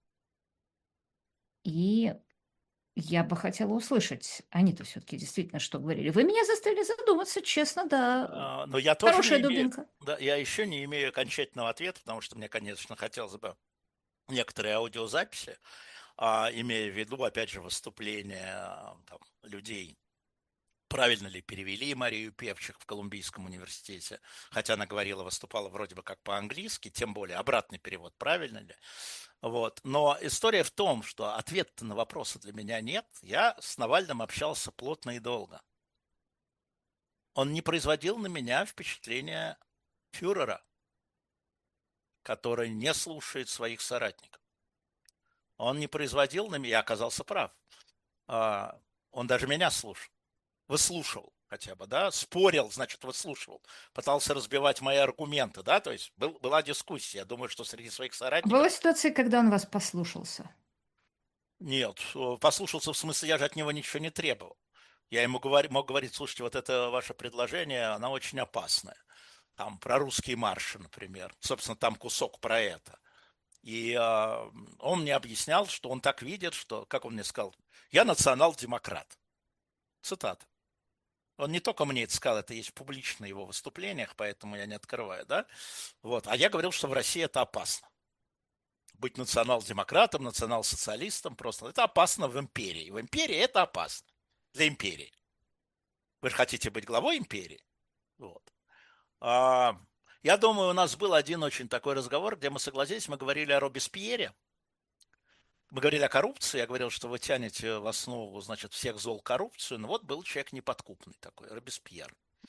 и я бы хотела услышать, они-то все-таки действительно что говорили. Вы меня заставили задуматься, честно, да. Но я тоже Хорошая не имею, дубинка. да, я еще не имею окончательного ответа, потому что мне, конечно, хотелось бы некоторые аудиозаписи, имея в виду, опять же, выступления там, людей, правильно ли перевели Марию Певчих в Колумбийском университете, хотя она говорила, выступала вроде бы как по-английски, тем более обратный перевод правильно ли. Вот. Но история в том, что ответа на вопросы для меня нет. Я с Навальным общался плотно и долго. Он не производил на меня впечатления фюрера, который не слушает своих соратников. Он не производил на меня, я оказался прав. Он даже меня слушал, выслушивал хотя бы, да, спорил, значит, выслушивал, пытался разбивать мои аргументы, да, то есть была дискуссия. Я думаю, что среди своих Была соратников ситуация, когда он вас послушался. нет, послушался в смысле, я же от него ничего не требовал. Я ему мог говорить, слушайте, вот это ваше предложение, оно очень опасное. Там про русские марши, например. Собственно, там кусок про это. И он мне объяснял, что он так видит, что, как он мне сказал, я национал-демократ. Цитата. Он не только мне это сказал, это есть в публичных его выступлениях, поэтому я не открываю, да? Вот. А я говорил, что в России это опасно. Быть национал-демократом, национал-социалистом просто. Это опасно в империи. В империи это опасно. Для империи. Вы же хотите быть главой империи? Вот. А, я думаю, у нас был один очень такой разговор, где мы согласились, мы говорили о Робеспьере, мы говорили о коррупции, я говорил, что вы тянете в основу, значит, всех зол коррупцию, но вот был человек неподкупный такой, Робеспьер.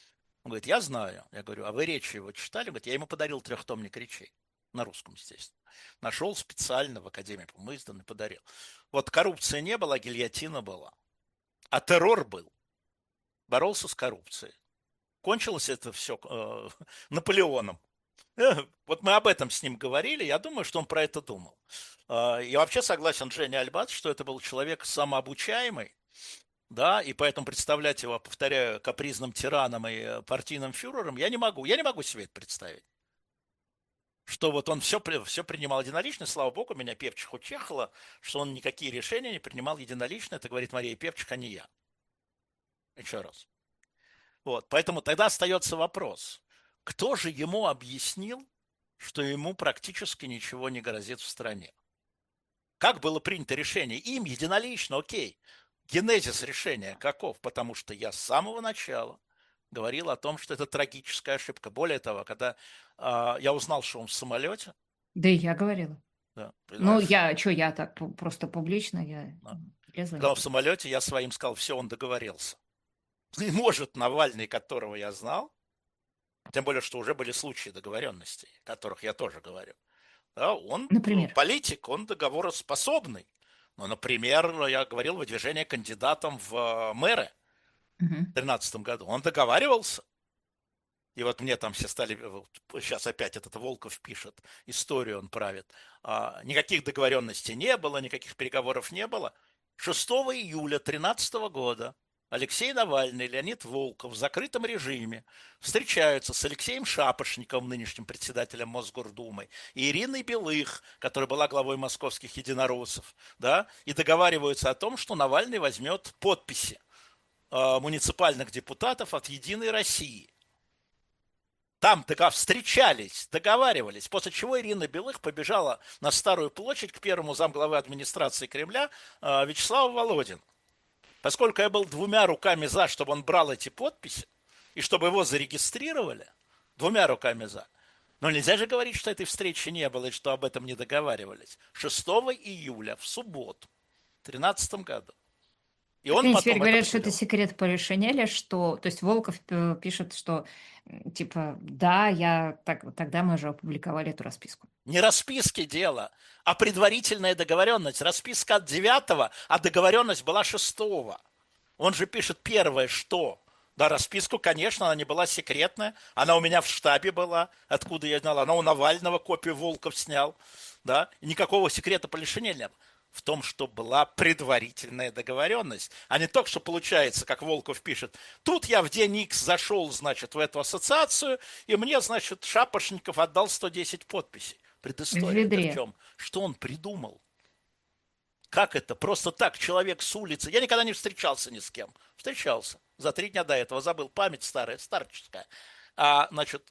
Он говорит, я знаю. Я говорю, а вы речи его читали? Он говорит, я ему подарил трехтомник речей. На русском, естественно. Нашел специально в Академии, по-моему, издан и подарил. Вот коррупции не было, а гильотина была. А террор был. Боролся с коррупцией. Кончилось это все Наполеоном. Вот мы об этом с ним говорили, я думаю, что он про это думал. Я вообще согласен с Женей Альбац, что это был человек самообучаемый, да, и поэтому представлять его, повторяю, капризным тираном и партийным фюрером я не могу себе это представить. Что вот он все принимал единолично, слава богу, меня Певчих утешило, что он никакие решения не принимал единолично, это говорит Мария Певчих, а не я. Еще раз. Вот, поэтому тогда остается вопрос, кто же ему объяснил, что ему практически ничего не грозит в стране? Как было принято решение? Им единолично, окей. Генезис решения каков? Потому что я с самого начала говорил о том, что это трагическая ошибка. Более того, когда я узнал, что он в самолете, Да и я говорила. да, Ну, понимаешь, я так просто публично, я да. лезла Когда не он в буду. самолете, я своим сказал, все, он договорился. И может Навальный, которого я знал, тем более, что уже были случаи договоренностей, о которых я тоже говорю, да, он Например. политик, он договороспособный. Ну, например, я говорил выдвижение кандидатом в мэры Мгм. в 2013 году. Он договаривался. И вот мне там все стали, сейчас опять этот Волков пишет, историю он правит. Никаких договоренностей не было, никаких переговоров не было. 6 июля 2013 года Алексей Навальный, Леонид Волков в закрытом режиме встречаются с Алексеем Шапошниковым, нынешним председателем Мосгордумы, и Ириной Белых, которая была главой московских единороссов, да, и договариваются о том, что Навальный возьмет подписи муниципальных депутатов от «Единой России». Там встречались, договаривались, после чего Ирина Белых побежала на Старую площадь к первому замглавы администрации Кремля Вячеславу Володину. Поскольку я был двумя руками за, чтобы он брал эти подписи, и чтобы его зарегистрировали, двумя руками за. Но нельзя же говорить, что этой встречи не было и что об этом не договаривались. 6 июля, в субботу, в 2013 году. И Так он они теперь потом это говорят, что это подтвердил. секрет Полишинеля, что, то есть Волков пишет, что типа, да, тогда мы же опубликовали эту расписку. Не расписки дело, а предварительная договоренность. Расписка от 9, а договоренность была 6. Он же пишет первое, что. Да, расписку, конечно, она не была секретная. Она у меня в штабе была, откуда я знал. Она у Навального копию Волков снял. Да, и никакого секрета Полишинеля не было. В том, что была предварительная договоренность, а не то, что получается, как Волков пишет. Тут я в день X зашел, значит, в эту ассоциацию, и мне, значит, Шапошников отдал 110 подписей. В Предыстория-то в ведре. чем? Что он придумал? Как это? Просто так человек с улицы. Я никогда не встречался ни с кем. Встречался. За 3 дня до этого забыл. Память старая, старческая. Значит,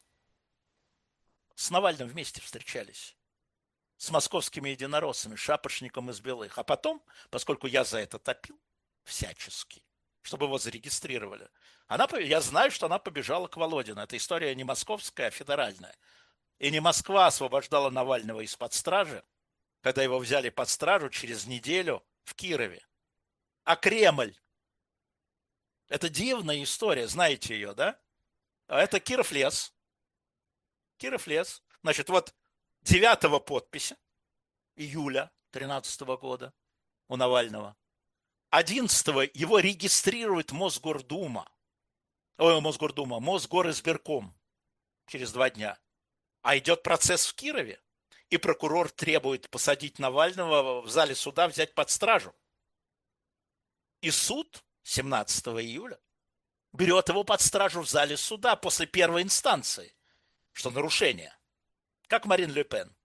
с Навальным вместе встречались. С московскими единороссами, Шапошником из Белых. А потом, поскольку я за это топил всячески, чтобы его зарегистрировали, я знаю, что она побежала к Володину. Эта история не московская, а федеральная. И не Москва освобождала Навального из-под стражи, когда его взяли под стражу через неделю в Кирове, а Кремль. Это дивная история, знаете ее, да? А это Киров лес. Киров лес. Значит, вот 9 подписи июля 2013 года у Навального. 11 его регистрирует Мосгордума. Ой, Мосгордума, Мосгоризбирком через 2 дня. А идет процесс в Кирове. И прокурор требует посадить Навального в зале суда, взять под стражу. И суд 17 июля берет его под стражу в зале суда после первой инстанции. Что нарушение. Как Марин Ле Пен.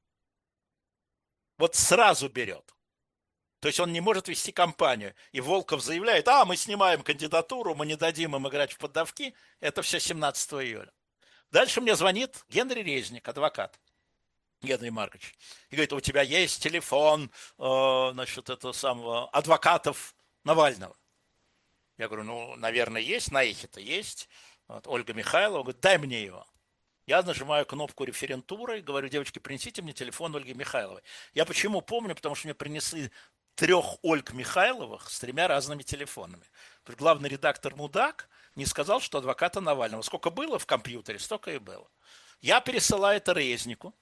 Вот сразу берет. То есть он не может вести кампанию. И Волков заявляет, мы снимаем кандидатуру, мы не дадим им играть в поддавки. Это все 17 июля. Дальше мне звонит Генри Резник, адвокат. Генри Маркович. И говорит, у тебя есть телефон, значит, этого самого адвокатов Навального. Я говорю, наверное, есть, на эхе-то есть. Вот, Ольга Михайлова говорит, дай мне его. Я нажимаю кнопку референтуры, говорю, девочки, принесите мне телефон Ольги Михайловой. Я почему помню, потому что мне принесли трех Ольг Михайловых с тремя разными телефонами. Главный редактор мудак не сказал, что адвоката Навального. Сколько было в компьютере, столько и было. Я пересылаю это Резнику.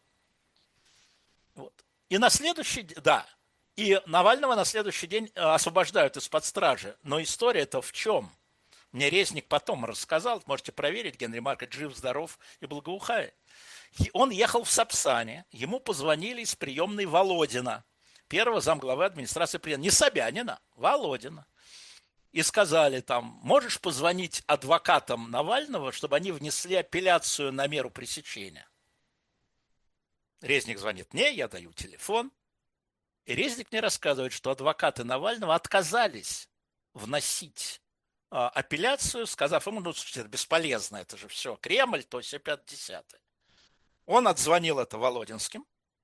Вот. И на следующий день, да, и Навального на следующий день освобождают из-под стражи. Но история-то в чем? Мне Резник потом рассказал, можете проверить, Генри Маркович жив-здоров и благоухает. Он ехал в Сапсане, ему позвонили из приемной Володина, первого замглавы администрации президента, не Собянина, Володина. И сказали там, можешь позвонить адвокатам Навального, чтобы они внесли апелляцию на меру пресечения. Резник звонит мне, я даю телефон. И Резник мне рассказывает, что адвокаты Навального отказались вносить апелляцию, сказав ему, ну, слушайте, это бесполезно, это же все Кремль, то все 50-е. Он отзвонил это Володинским,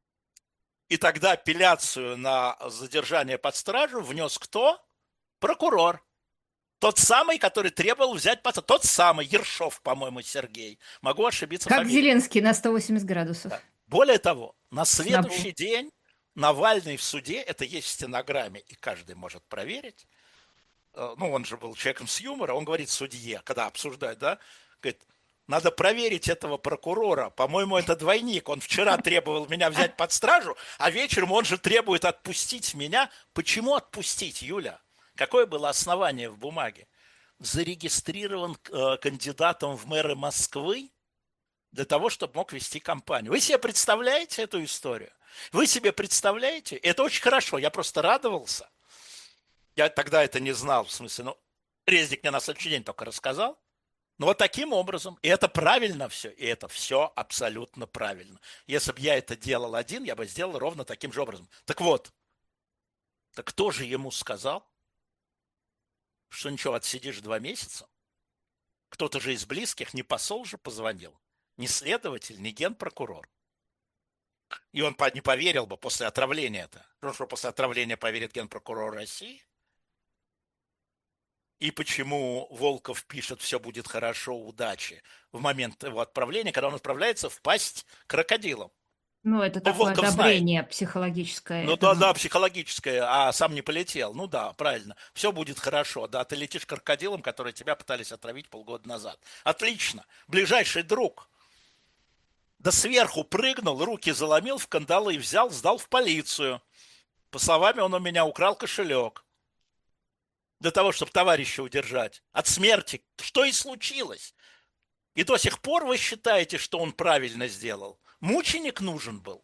и тогда апелляцию на задержание под стражу внес кто? Прокурор. Тот самый, который требовал взять пацана. Тот самый, Ершов, по-моему, Сергей. Могу ошибиться Как фамилией. Зеленский на 180 градусов. Да. Более того, на С Набу. следующий день Навальный в суде, это есть в стенограмме, и каждый может проверить, ну, он же был человеком с юмором, он говорит судье, когда обсуждают, да, говорит, надо проверить этого прокурора, по-моему, это двойник, он вчера требовал меня взять под стражу, а вечером он же требует отпустить меня. Почему отпустить, Юля? Какое было основание в бумаге? Зарегистрирован кандидатом в мэры Москвы для того, чтобы мог вести кампанию. Вы себе представляете эту историю? Вы себе представляете? Это очень хорошо, я просто радовался. Я тогда это не знал, в смысле, ну, Резник мне на следующий день только рассказал. Но вот таким образом, и это правильно все, и это все абсолютно правильно. Если бы я это делал один, я бы сделал ровно таким же образом. Так вот, так кто же ему сказал, что ничего, отсидишь 2 месяца? Кто-то же из близких, не посол же позвонил, не следователь, не генпрокурор. И он не поверил бы после отравления-то. Ну что, после отравления поверит генпрокурор России? И почему Волков пишет «все будет хорошо, удачи» в момент его отправления, когда он отправляется в пасть крокодилам. Ну, это Ну, такое Волков знает. одобрение психологическое. Ну да, психологическое, а сам не полетел. Ну да, правильно. Все будет хорошо. Да, ты летишь крокодилом, которые тебя пытались отравить полгода назад. Отлично. Ближайший друг. Да сверху прыгнул, руки заломил в кандалы и взял, сдал в полицию. По словам, он у меня украл кошелек. Для того, чтобы товарища удержать. От смерти. Что и случилось. И до сих пор вы считаете, что он правильно сделал. Мученик нужен был.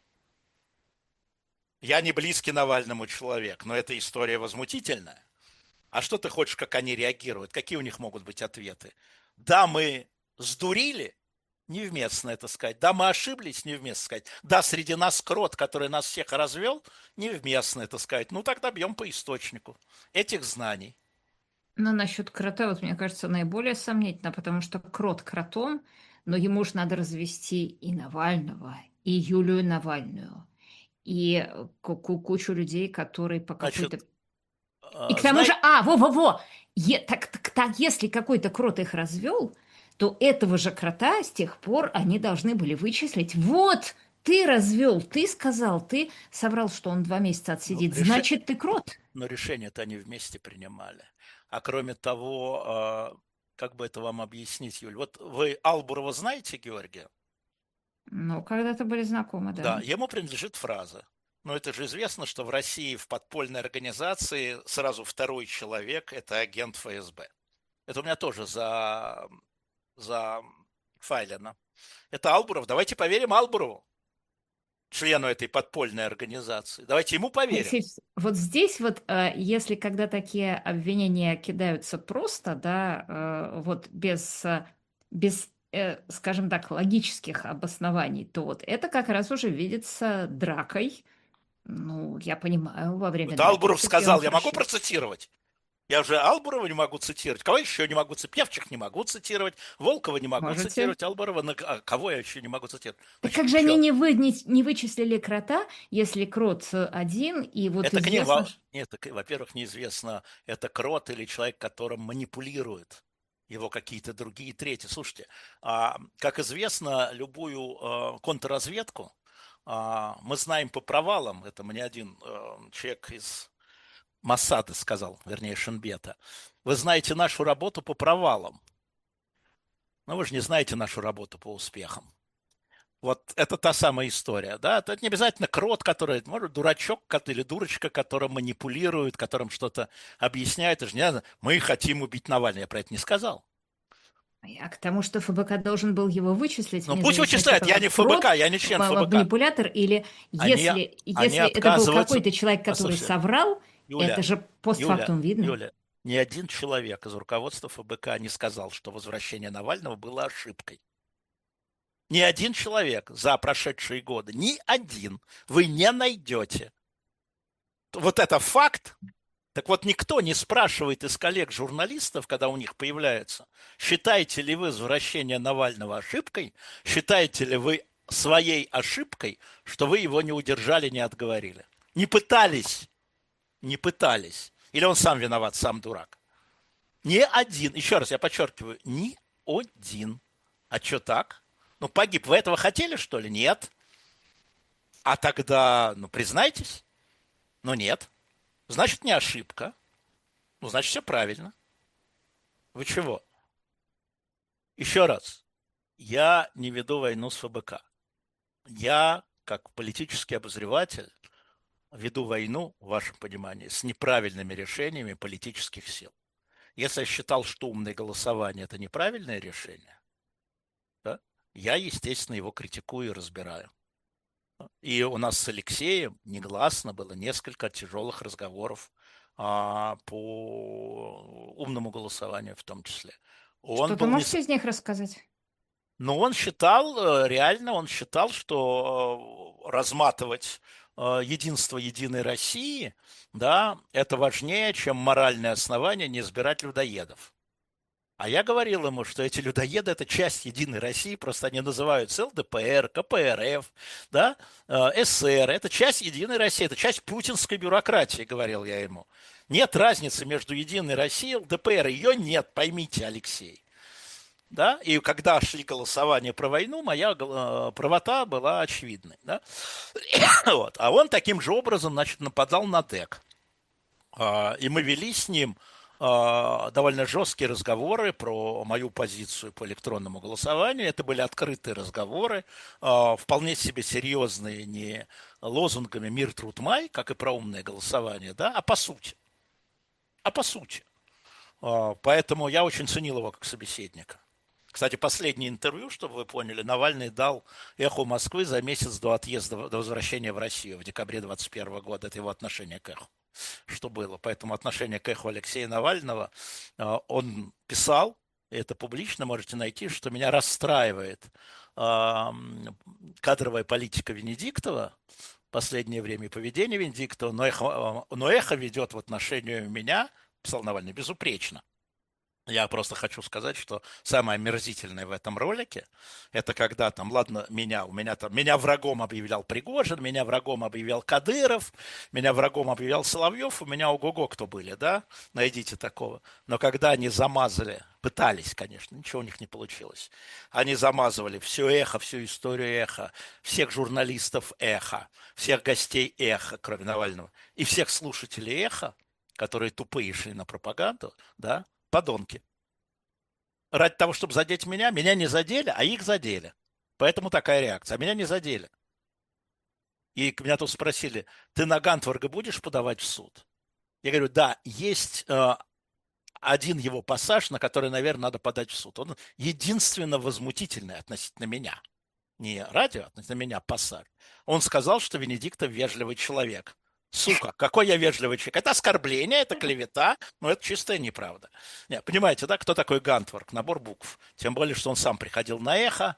Я не близкий Навальному человек, но эта история возмутительная. А что ты хочешь, как они реагируют? Какие у них могут быть ответы? Да, мы сдурили, невместно это сказать. Да, мы ошиблись, невместно сказать. Да, среди нас крот, который нас всех развел, невместно это сказать. Ну, тогда бьем по источнику этих знаний. Но насчет крота, вот мне кажется, наиболее сомнительно, потому что крот кротом, но ему же надо развести и Навального, и Юлию Навальную, и кучу людей, которые по какой-то... Значит, И к тому же, знаете, во-во-во, так, если какой-то крот их развел, то этого же крота с тех пор они должны были вычислить. Вот, ты развел, ты сказал, ты соврал, что он 2 месяца отсидит, значит, ты крот. но решение-то они вместе принимали. А кроме того, как бы это вам объяснить, Юль? Вот вы Албурова знаете, Георгия? Ну, когда-то были знакомы, Да, да. ему принадлежит фраза. Но это же известно, что в России в подпольной организации сразу второй человек – это агент ФСБ. Это у меня тоже за файлено. Это Албуров. Давайте поверим Албурову, члену этой подпольной организации. Давайте ему поверим. Алексей, вот здесь вот, если когда такие обвинения кидаются просто, да, вот без, скажем так, логических обоснований, то вот это как раз уже видится дракой. Ну, я понимаю, во время Это драки Албуров все-таки он сказал, я могу хорошо. процитировать? Я уже Албурова не могу цитировать. Кого еще не могу цитировать? Певчих не могу цитировать. Волкова не могу Можете? цитировать. Албурова. Кого я еще не могу цитировать? Так Значит, как же они еще. не вычислили крота, если крот один, и вот Это к ним, известно, нет, во-первых, неизвестно, это крот или человек, которым манипулирует его какие-то другие третьи. Слушайте, как известно, любую контрразведку мы знаем по провалам. Это мне один человек из Массада сказал, вернее, Шенбета, вы знаете нашу работу по провалам, но вы же не знаете нашу работу по успехам. Вот это та самая история, да, это не обязательно крот, который, может, дурачок или дурочка, которым манипулирует, которым что-то объясняет, это же не надо, мы хотим убить Навального, я про это не сказал. А к тому, что ФБК должен был его вычислить, Ну, вне пусть зависимости от вычисляют, того, я не крот, ФБК, я не член ФБК. манипулятор, или Они, они если это был отказываются, какой-то человек, который послушайте, соврал, это Юля, же Юля, постфактум видно. Юля, ни один человек из руководства ФБК не сказал, что возвращение Навального было ошибкой. Ни один человек за прошедшие годы, ни один, вы не найдете. Вот это факт. Так вот, никто не спрашивает из коллег-журналистов, когда у них появляется, считаете ли вы возвращение Навального ошибкой, считаете ли вы своей ошибкой, что вы его не удержали, не отговорили. Не пытались, не пытались. Или он сам виноват, сам дурак. Ни один, еще раз я подчеркиваю, ни один. А что так? Ну, погиб. Вы этого хотели, что ли? Нет. А тогда, ну, признайтесь. Ну, нет. Значит, не ошибка. Ну, значит, все правильно. Вы чего? Еще раз. Я не веду войну с ФБК. Я, как политический обозреватель, веду войну, в вашем понимании, с неправильными решениями политических сил. Если я считал, что умное голосование – это неправильное решение, да, я, естественно, его критикую и разбираю. И у нас с Алексеем негласно было несколько тяжелых разговоров по умному голосованию в том числе. Он Что-то был не... можете из них рассказать? Но он считал, реально он считал, что разматывать единство Единой России, да, это важнее, чем моральное основание не избирать людоедов. А я говорил ему, что эти людоеды – это часть Единой России, просто они называются ЛДПР, КПРФ, да, СССР. Это часть Единой России, это часть путинской бюрократии, говорил я ему. Нет разницы между Единой Россией и ЛДПР, ее нет, поймите, Алексей. Да? И когда шли голосования про войну, моя правота была очевидной. Да? Вот. А он таким же образом, значит, нападал на ДЭК. И мы вели с ним довольно жесткие разговоры про мою позицию по электронному голосованию. Это были открытые разговоры, вполне себе серьезные, не лозунгами «Мир, труд, май», как и про умное голосование, да, а по сути. А по сути. Поэтому я очень ценил его как собеседника. Кстати, последнее интервью, чтобы вы поняли, Навальный дал «Эху Москвы» за месяц до отъезда, до возвращения в Россию в декабре 2021 года. Это его отношение к «Эху», что было. Поэтому отношение к «Эху» Алексея Навального, он писал, и это публично можете найти, что меня расстраивает кадровая политика Венедиктова, в последнее время поведение Венедиктова, но эхо ведет в отношении меня, писал Навальный, безупречно. Я просто хочу сказать, что самое омерзительное в этом ролике, это когда там, ладно, меня врагом объявлял Пригожин, меня врагом объявлял Кадыров, меня врагом объявлял Соловьев, у меня ого-го кто были, да, найдите такого. Но когда они замазали, пытались, конечно, ничего у них не получилось, они замазывали все эхо, всю историю эхо, всех журналистов эхо, всех гостей эхо, кроме Навального, и всех слушателей эхо, которые тупые шли на пропаганду, да, подонки. Ради того, чтобы задеть меня не задели, а их задели. Поэтому такая реакция. А меня не задели. И меня тут спросили, ты на Гантварга будешь подавать в суд? Я говорю, да, есть один его пассаж, на который, наверное, надо подать в суд. Он единственно возмутительный относительно меня. Не радио, относительно меня пассаж. Он сказал, что Венедиктов вежливый человек. Сука, какой я вежливый человек. Это оскорбление, это клевета, но это чистая неправда. Не, понимаете, да, кто такой Гантворк? Набор букв. Тем более, что он сам приходил на эхо,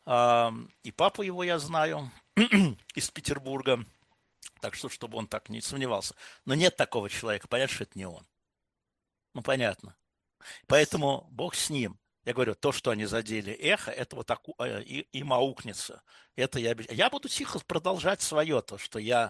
и папу его я знаю из Петербурга. Так что, чтобы он так не сомневался. Но нет такого человека, понятно, что это не он. Ну, понятно. Поэтому Бог с ним. Я говорю, то, что они задели эхо, это вот так им аукнется. Это я буду тихо продолжать свое, то, что я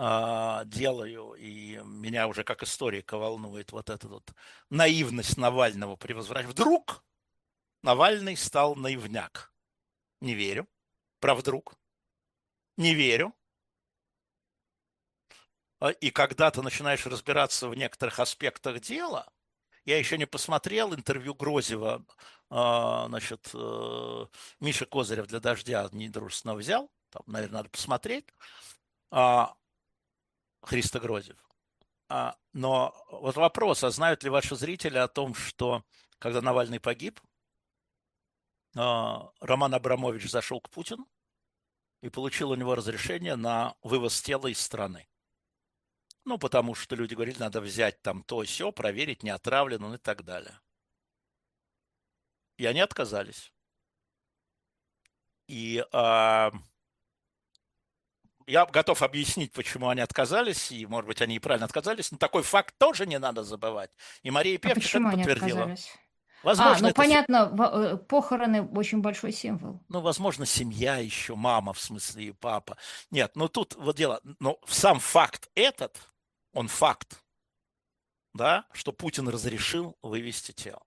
делаю, и меня уже как историка волнует вот эта вот наивность Навального при возвращении. Вдруг Навальный стал наивняк. Не верю. Про вдруг. Не верю. И когда ты начинаешь разбираться в некоторых аспектах дела, я еще не посмотрел интервью Грозева, значит, Миша Козырев для «Дождя» недружественно взял, там, наверное, надо посмотреть, Христо Грозев. Но вот вопрос, а знают ли ваши зрители о том, что когда Навальный погиб, Роман Абрамович зашел к Путину и получил у него разрешение на вывоз тела из страны. Ну, потому что люди говорили, надо взять там то, сё, проверить, не отравлен он и так далее. И они отказались. И я готов объяснить, почему они отказались, и, может быть, они и правильно отказались, но такой факт тоже не надо забывать. И Мария А Певчик это почему они подтвердила. отказались? Возможно, Ну это, понятно, похороны очень большой символ. ну, возможно, семья еще, мама, в смысле, и папа. Нет, ну тут вот дело, но сам факт этот, он факт, да, что Путин разрешил вывести тело.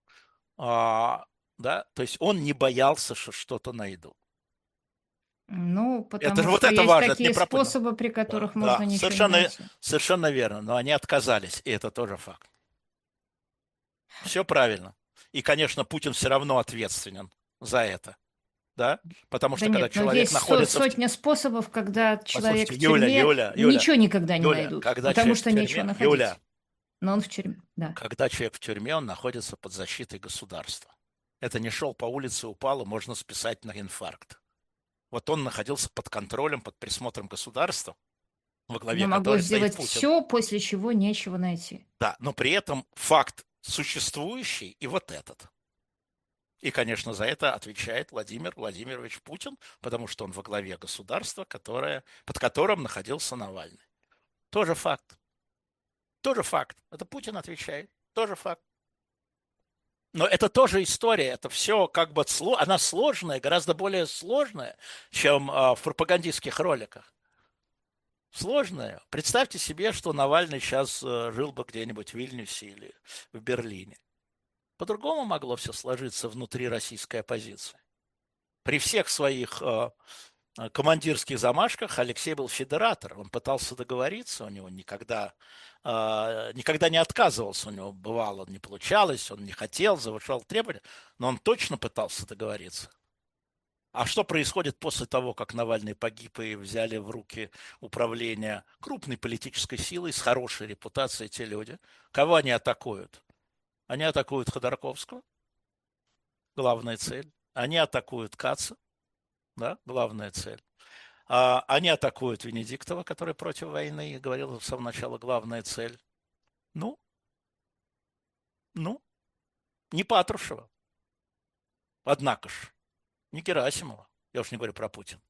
Да, то есть он не боялся, что что-то найдут. Ну, Это потому же вот что это есть важно, это не такие пропаганда. способы, при Да, которых можно да, ничего не найти. совершенно верно, но они отказались, и это тоже факт. Все правильно. И, конечно, Путин все равно ответственен за это, да, потому Да что когда нет, но человек есть находится в... сотня способов, когда человек Послушайте, в Юля, тюрьме, Юля, Юля, ничего никогда не Юля, найдут, когда потому человек в что нечего тюрьме, Юля, находить. Но он в тюрьме, да. когда человек в тюрьме, он находится под защитой государства. Это не шел по улице, упал, и можно списать на инфаркт. Вот он находился под контролем, под присмотром государства, во Оно главе могло которой стоит сделать Путин. все, после чего нечего найти. Да, но при этом факт существующий и вот этот. И, конечно, за это отвечает Владимир Владимирович Путин, потому что он во главе государства, под которым находился Навальный. Тоже факт. Тоже факт. Это Путин отвечает. Тоже факт. Но это тоже история, это все как бы, она сложная, гораздо более сложная, чем в пропагандистских роликах. Сложная. Представьте себе, что Навальный сейчас жил бы где-нибудь в Вильнюсе или в Берлине. По-другому могло все сложиться внутри российской оппозиции. При всех своих командирских замашках Алексей был федератор. Он пытался договориться, у него никогда не отказывался, у него бывало, не получалось, он не хотел, завышал требования, но он точно пытался договориться. А что происходит после того, как Навальный погиб и взяли в руки управление крупной политической силой с хорошей репутацией те люди? Кого они атакуют? Они атакуют Ходорковского, главная цель. Они атакуют Каца, да, главная цель. Они атакуют Венедиктова, который против войны, и говорил с самого начала главная цель. Ну, ну, не Патрушева, однако ж, не Герасимова. Я уж не говорю про Путина.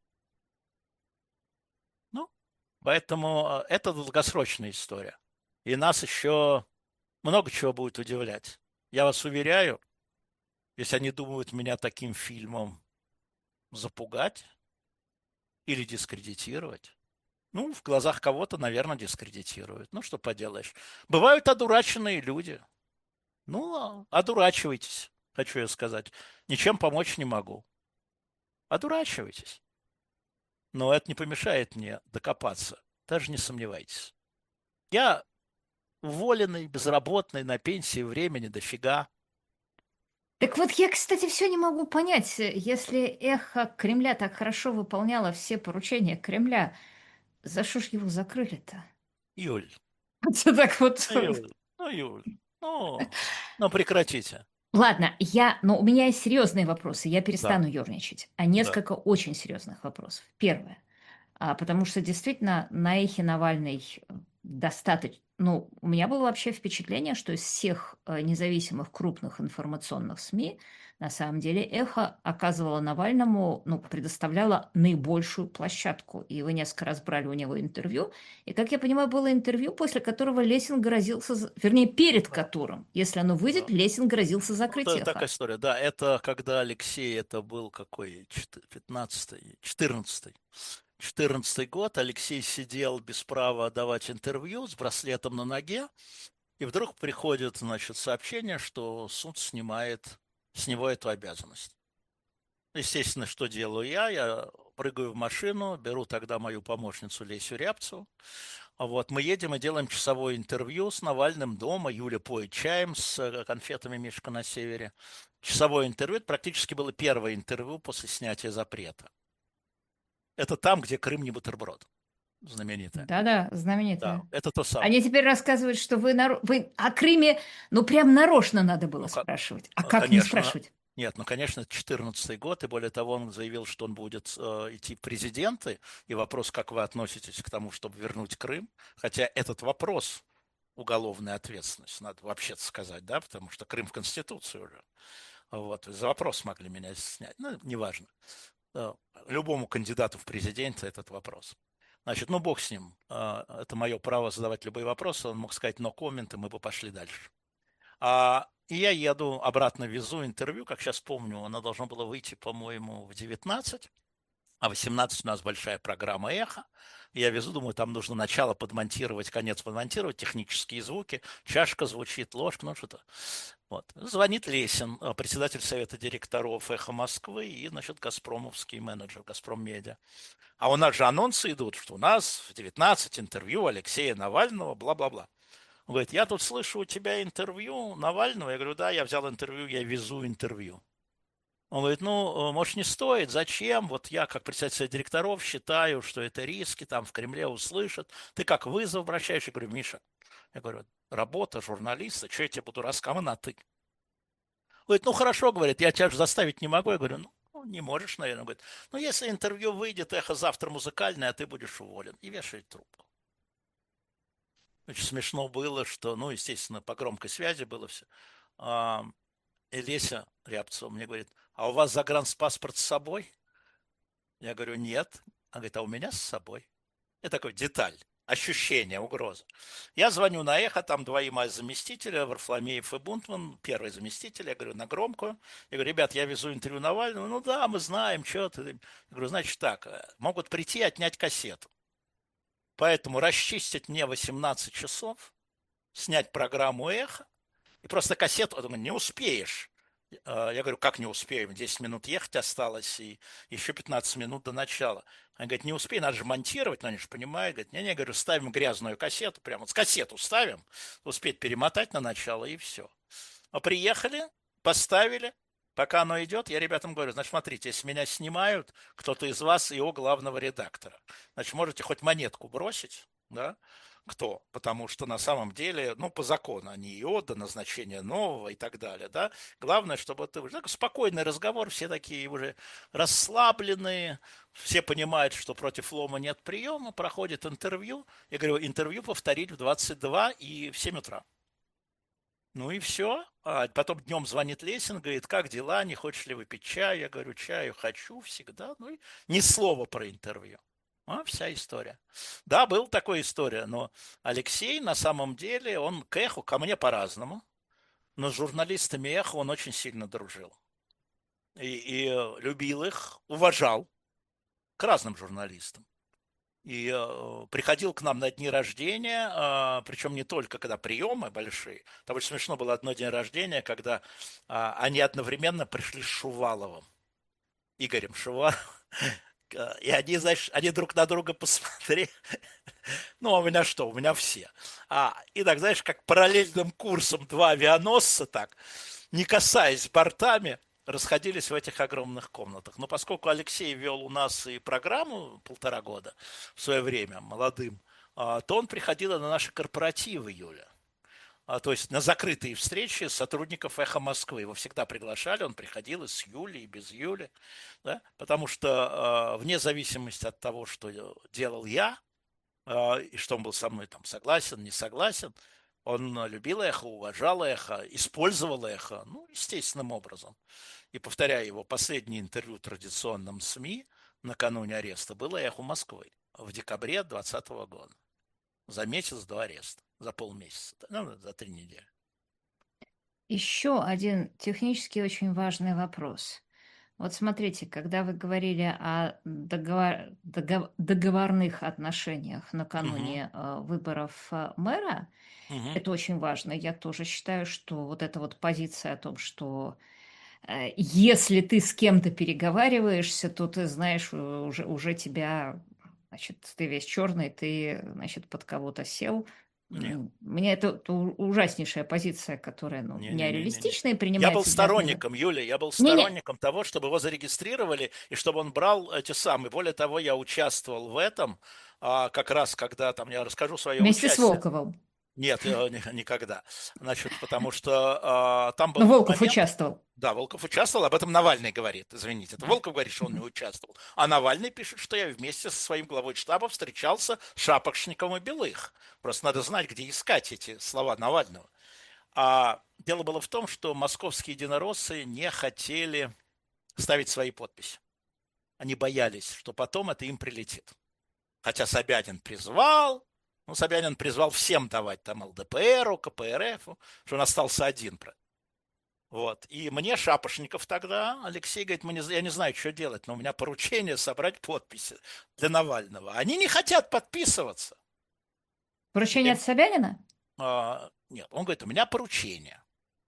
Ну, поэтому это долгосрочная история. И нас еще много чего будет удивлять. Я вас уверяю, если они думают меня таким фильмом запугать или дискредитировать, ну, в глазах кого-то, наверное, дискредитируют. Ну, что поделаешь. Бывают одураченные люди. Ну, одурачивайтесь, хочу я сказать. Ничем помочь не могу. Одурачивайтесь. Но это не помешает мне докопаться. Даже не сомневайтесь. Я уволенный, безработный, на пенсии, времени дофига. Так вот, я, кстати, все не могу понять, если эхо Кремля так хорошо выполняло все поручения Кремля, за что ж его закрыли-то? Юль, Это так вот. Юль, Юль, ну, ну прекратите. Ладно, у меня есть серьезные вопросы, я Да, перестану ерничать, а да. несколько очень серьезных вопросов. Первое. Потому что действительно на эхе Навальный достаточно... Ну, у меня было вообще впечатление, что из всех независимых крупных информационных СМИ на самом деле эхо оказывало Навальному, ну, предоставляло наибольшую площадку. И вы несколько раз брали у него интервью. И, как я понимаю, было интервью, после которого Лесин грозился, вернее, перед Да, которым, если оно выйдет, да. Лесин грозился Ну, закрыть это эхо. такая история. Да, это когда Алексей, это был какой, 15-й, 14-й. 14 год, Алексей сидел без права давать интервью с браслетом на ноге, и вдруг приходит, значит, сообщение, что суд снимает с него эту обязанность. естественно, что делаю я? Я прыгаю в машину, беру тогда мою помощницу Лесю Рябцеву. Вот, мы едем и делаем часовое интервью с Навальным дома. Юля поет чаем с конфетами «Мишка на севере». Часовое интервью, это практически было первое интервью после снятия запрета. Это там, где Крым не бутерброд, знаменитое. Да-да, Да, знаменитая. это то самое. Они теперь рассказывают, что вы о Крыме, ну, прям нарочно надо было Ну, спрашивать. А как не конечно, спрашивать? нет, ну, конечно, это 2014 год, и более того, он заявил, что он будет идти в президенты, и вопрос, как вы относитесь к тому, чтобы вернуть Крым, хотя этот вопрос уголовная ответственность, надо вообще-то сказать, да, потому что Крым в Конституции уже. Вот, за вопрос могли меня снять, ну, неважно. Э, Любому кандидату в президенты этот вопрос. Значит, ну, бог с ним. Это мое право задавать любые вопросы. Он мог сказать no comment, и мы бы пошли дальше. И я еду, обратно везу интервью, как сейчас помню, оно должно было выйти, по-моему, в 19, а в 18 у нас большая программа «Эхо». Я везу, думаю, там нужно начало подмонтировать, конец подмонтировать, технические звуки, чашка звучит, ложка, ну что-то. Вот. Звонит Лесин, председатель совета директоров «Эхо Москвы» и, значит, газпромовский менеджер, «Газпром Медиа». А у нас же анонсы идут, что у нас в 19 интервью Алексея Навального, бла-бла-бла. Он говорит, я тут слышу у тебя интервью Навального. Я говорю, да, я взял интервью, я везу интервью. Он говорит, ну, может, не стоит, зачем? Вот я, как председатель директоров, считаю, что это риски, там в Кремле услышат. Ты как вызов обращаешь? Я говорю, Миша, я говорю, работа журналиста, что я тебе буду рассказывать на ты? Говорит, ну, хорошо, говорит, я тебя же заставить не могу. Я говорю, ну, не можешь, наверное. Говорит, ну, если интервью выйдет, эхо завтра музыкальное, а ты будешь уволен. И вешает трубку. Очень смешно было, что, ну, естественно, по громкой связи было все. И Леся Рябцева мне говорит, а у вас загранпаспорт с собой? Я говорю, нет. Она говорит, а у меня с собой. Это такой деталь, ощущение, угроза. Я звоню на эхо, там двои моих заместителя, Варфломеев и Бунтман, первый заместитель, я говорю, на громкую. Я говорю, ребят, я везу интервью Навального. Ну да, мы знаем, что ты. Я говорю, значит так, могут прийти и отнять кассету. Поэтому расчистить мне 18 часов, снять программу эхо, и просто кассету, я думаю, не успеешь. Я говорю, как не успеем? 10 минут ехать осталось, и еще 15 минут до начала. Они говорят, не успеем, надо же монтировать, но они же понимают. Говорят, не-не, говорю, ставим грязную кассету, прямо вот с кассету ставим, успеть перемотать на начало, и все. А приехали, поставили, пока оно идет, я ребятам говорю, значит, смотрите, если меня снимают, кто-то из вас его главного редактора, значит, можете хоть монетку бросить, да, кто? Потому что на самом деле, ну, по закону они и до назначения нового и так далее, да. Главное, чтобы ты уже спокойный разговор, все такие уже расслабленные, все понимают, что против лома нет приема, проходит интервью. Я говорю, интервью повторить в 22 и в 7 утра. Ну и все. А потом днем звонит Лесин, говорит, как дела, не хочешь ли выпить чай? Я говорю, чаю хочу всегда. Ну и ни слова про интервью. Вся история. Да, была такая история, но Алексей на самом деле, он к эху, ко мне по-разному, но с журналистами эхо он очень сильно дружил. И любил их, уважал к разным журналистам. И приходил к нам на дни рождения, причем не только когда приемы большие. Там очень смешно было одно день рождения, когда они одновременно пришли с Шуваловым, Игорем Шуваловым. И они, знаешь, они друг на друга посмотрели. Ну, а у меня что? У меня все. И так, знаешь, как параллельным курсом два авианосца так, не касаясь бортами, расходились в этих огромных комнатах. Но поскольку Алексей вел у нас и программу 1,5 года в свое время молодым, то он приходил на наши корпоративы, Юля. То есть на закрытые встречи сотрудников «Эхо Москвы». Его всегда приглашали, он приходил и с Юли, и без Юли. Да? Потому что вне зависимости от того, что делал я, и что он был со мной там согласен, не согласен, он любил эхо, уважал эхо, использовал эхо, ну, естественным образом. И повторяю, его последнее интервью традиционным СМИ накануне ареста было «Эхо Москвы» в декабре 2020 года. За месяц до ареста, за полмесяца, ну, за 3 недели. Еще один технически очень важный вопрос. Вот смотрите, когда вы говорили о договорных отношениях Угу, накануне выборов мэра, угу, это очень важно. Я тоже считаю, что вот эта вот позиция о том, что Если ты с кем-то переговариваешься, то ты знаешь, уже тебя, значит, ты весь черный, ты, значит, под кого-то сел. Не, Мне это ужаснейшая позиция, которая, ну, не. нереалистичная и Я был принимается для отмены. сторонником, Юля, я был Не-не, сторонником того, чтобы его зарегистрировали и чтобы он брал эти самые. Более того, я участвовал в этом, как раз когда там я расскажу свое вместе с участие. Волковым. Нет, никогда. Значит, потому что там Но был Волков момент, участвовал. да, Волков участвовал, об этом Навальный говорит, извините. Это Да. Волков говорит, что он не участвовал. А Навальный пишет, что я вместе со своим главой штаба встречался с Шапошником и Белых. Просто надо знать, где искать эти слова Навального. А дело было в том, что московские единороссы не хотели ставить свои подписи. Они боялись, что потом это им прилетит. Хотя Собянин призвал, ну, Собянин призвал всем давать там ЛДПРу, КПРФу, что он остался один. Вот. И мне Шапошников тогда, Алексей говорит, я не знаю, что делать, но у меня поручение собрать подписи для Навального. Они не хотят подписываться. Поручение от Собянина Нет, он говорит, у меня поручение.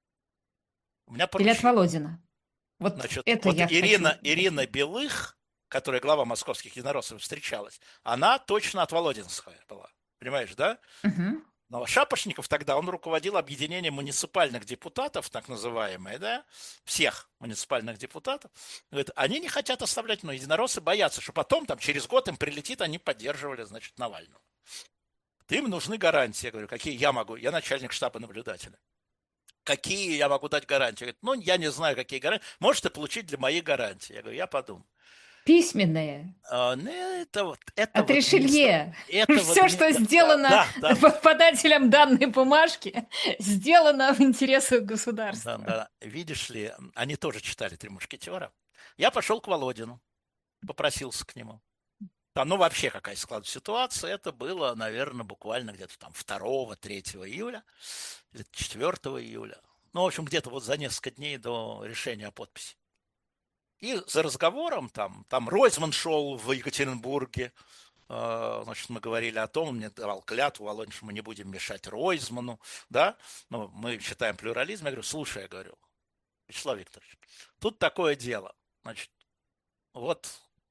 У меня или от поручение. Володина? Вот Значит, это вот я хочу Ирина уточнить. Белых, которая глава московских единороссов встречалась, она точно от Володинского была. Понимаешь, да? Мгм. Но Шапошников тогда, он руководил объединением муниципальных депутатов, так называемые, да, всех муниципальных депутатов. Говорит, они не хотят оставлять, но единороссы боятся, что потом, там, через год им прилетит, они поддерживали, значит, Навального. Им нужны гарантии. Я говорю, какие я могу? Я начальник штаба наблюдателя. Какие я могу дать гарантии? Говорит, ну, я не знаю, какие гарантии. Можете получить для моих гарантий. Я говорю, я подумаю. Письменное. Ну, это От вот Ришелье. это вот Все, что да, сделано да, да, подателем данной бумажки, сделано в интересах да, государства. да. Видишь ли, они тоже читали «Три мушкетера». Я пошел к Володину, попросился к нему. Там, ну, вообще какая складывается ситуация, это было, наверное, буквально где-то там 2-3 июля, или 4 июля. Ну, в общем, где-то вот за несколько дней до решения о подписи. И за разговором там Ройзман шел в Екатеринбурге, значит, мы говорили о том, он мне давал клятву, Володин, что мы не будем мешать Ройзману, да, ну, мы считаем плюрализм. Я говорю, слушай, я говорю, Вячеслав Викторович, тут такое дело, значит, вот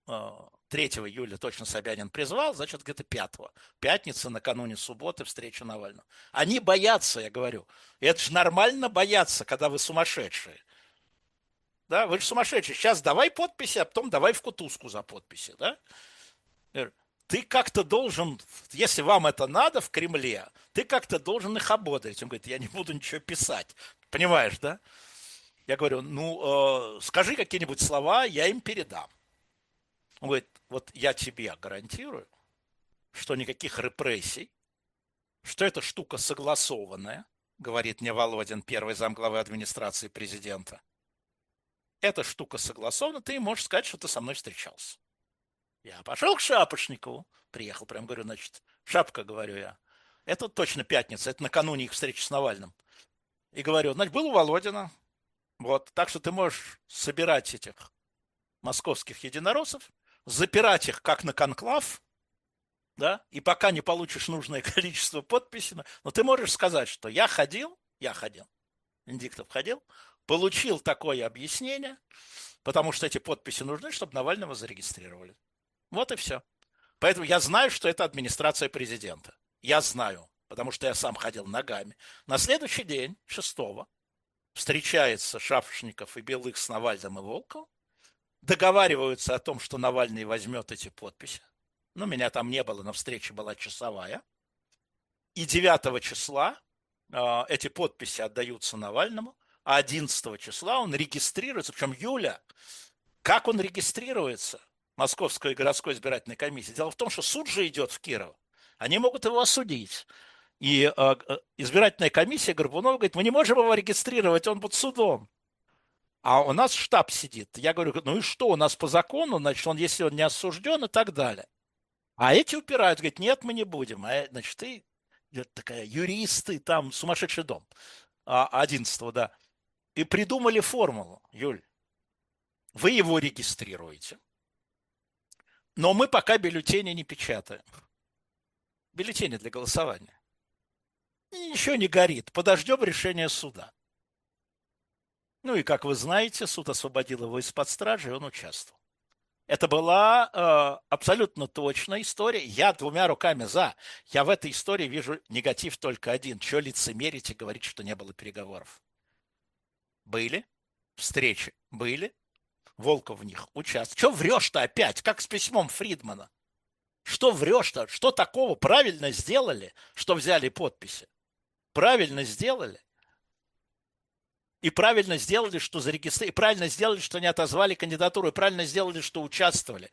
3 июля точно Собянин призвал, значит, где-то 5-го. Пятница, накануне субботы, встреча Навального. Они боятся, я говорю. И это же нормально бояться, когда вы сумасшедшие. Да, вы же сумасшедшие. Сейчас давай подписи, а потом давай в кутузку за подписи, да? Ты как-то должен, если вам это надо в Кремле, ты как-то должен их ободрить. Он говорит, я не буду ничего писать. Понимаешь, да? Я говорю, ну, скажи какие-нибудь слова, я им передам. Он говорит, вот я тебе гарантирую, что никаких репрессий, что эта штука согласованная, говорит мне Володин, первый замглавы администрации президента. Эта штука согласована, ты можешь сказать, что ты со мной встречался. Я пошел к Шапошникову, приехал, прям говорю, значит, Шапка, говорю я, это точно пятница, это накануне их встречи с Навальным. И говорю, значит, был у Володина, вот, так что ты можешь собирать этих московских единороссов, запирать их как на конклав, да, и пока не получишь нужное количество подписей, но ты можешь сказать, что я ходил, Венедиктов ходил, получил такое объяснение, потому что эти подписи нужны, чтобы Навального зарегистрировали. Вот и все. Поэтому я знаю, что это администрация президента. Я знаю, потому что я сам ходил ногами. На следующий день, 6-го, встречается Шапошников и Белых с Навальным и Волковым, договариваются о том, что Навальный возьмет эти подписи. Ну, меня там не было, но встреча была часовая. И 9 числа эти подписи отдаются Навальному, а 11 числа он регистрируется. Причем Юля, как он регистрируется? Московской городской избирательной комиссии. Дело в том, что суд же идет в Кирово. Они могут его осудить. И избирательная комиссия Горбунова говорит, мы не можем его регистрировать, он под судом. А у нас штаб сидит. Я говорю, ну и что, у нас по закону, значит, он, если он не осужден и так далее. А эти упирают, говорят, нет, мы не будем. А, значит, ты такая, юристы, там сумасшедший дом. 11-го, да. И придумали формулу, Юль. Вы его регистрируете, но мы пока бюллетени не печатаем. Бюллетени для голосования. И ничего не горит. Подождем решения суда. Ну и, как вы знаете, суд освободил его из-под стражи, и он участвовал. Это была абсолютно точная история. Я двумя руками за. Я в этой истории вижу негатив только один. Чего лицемерить и говорить, что не было переговоров? Были встречи, были. Волков в них участвовал. Чего врешь-то опять? Как с письмом Фридмана. Что врешь-то? Что такого правильно сделали, что взяли подписи? Правильно сделали. И правильно сделали, что зарегистрировали. И правильно сделали, что не отозвали кандидатуру. И правильно сделали, что участвовали.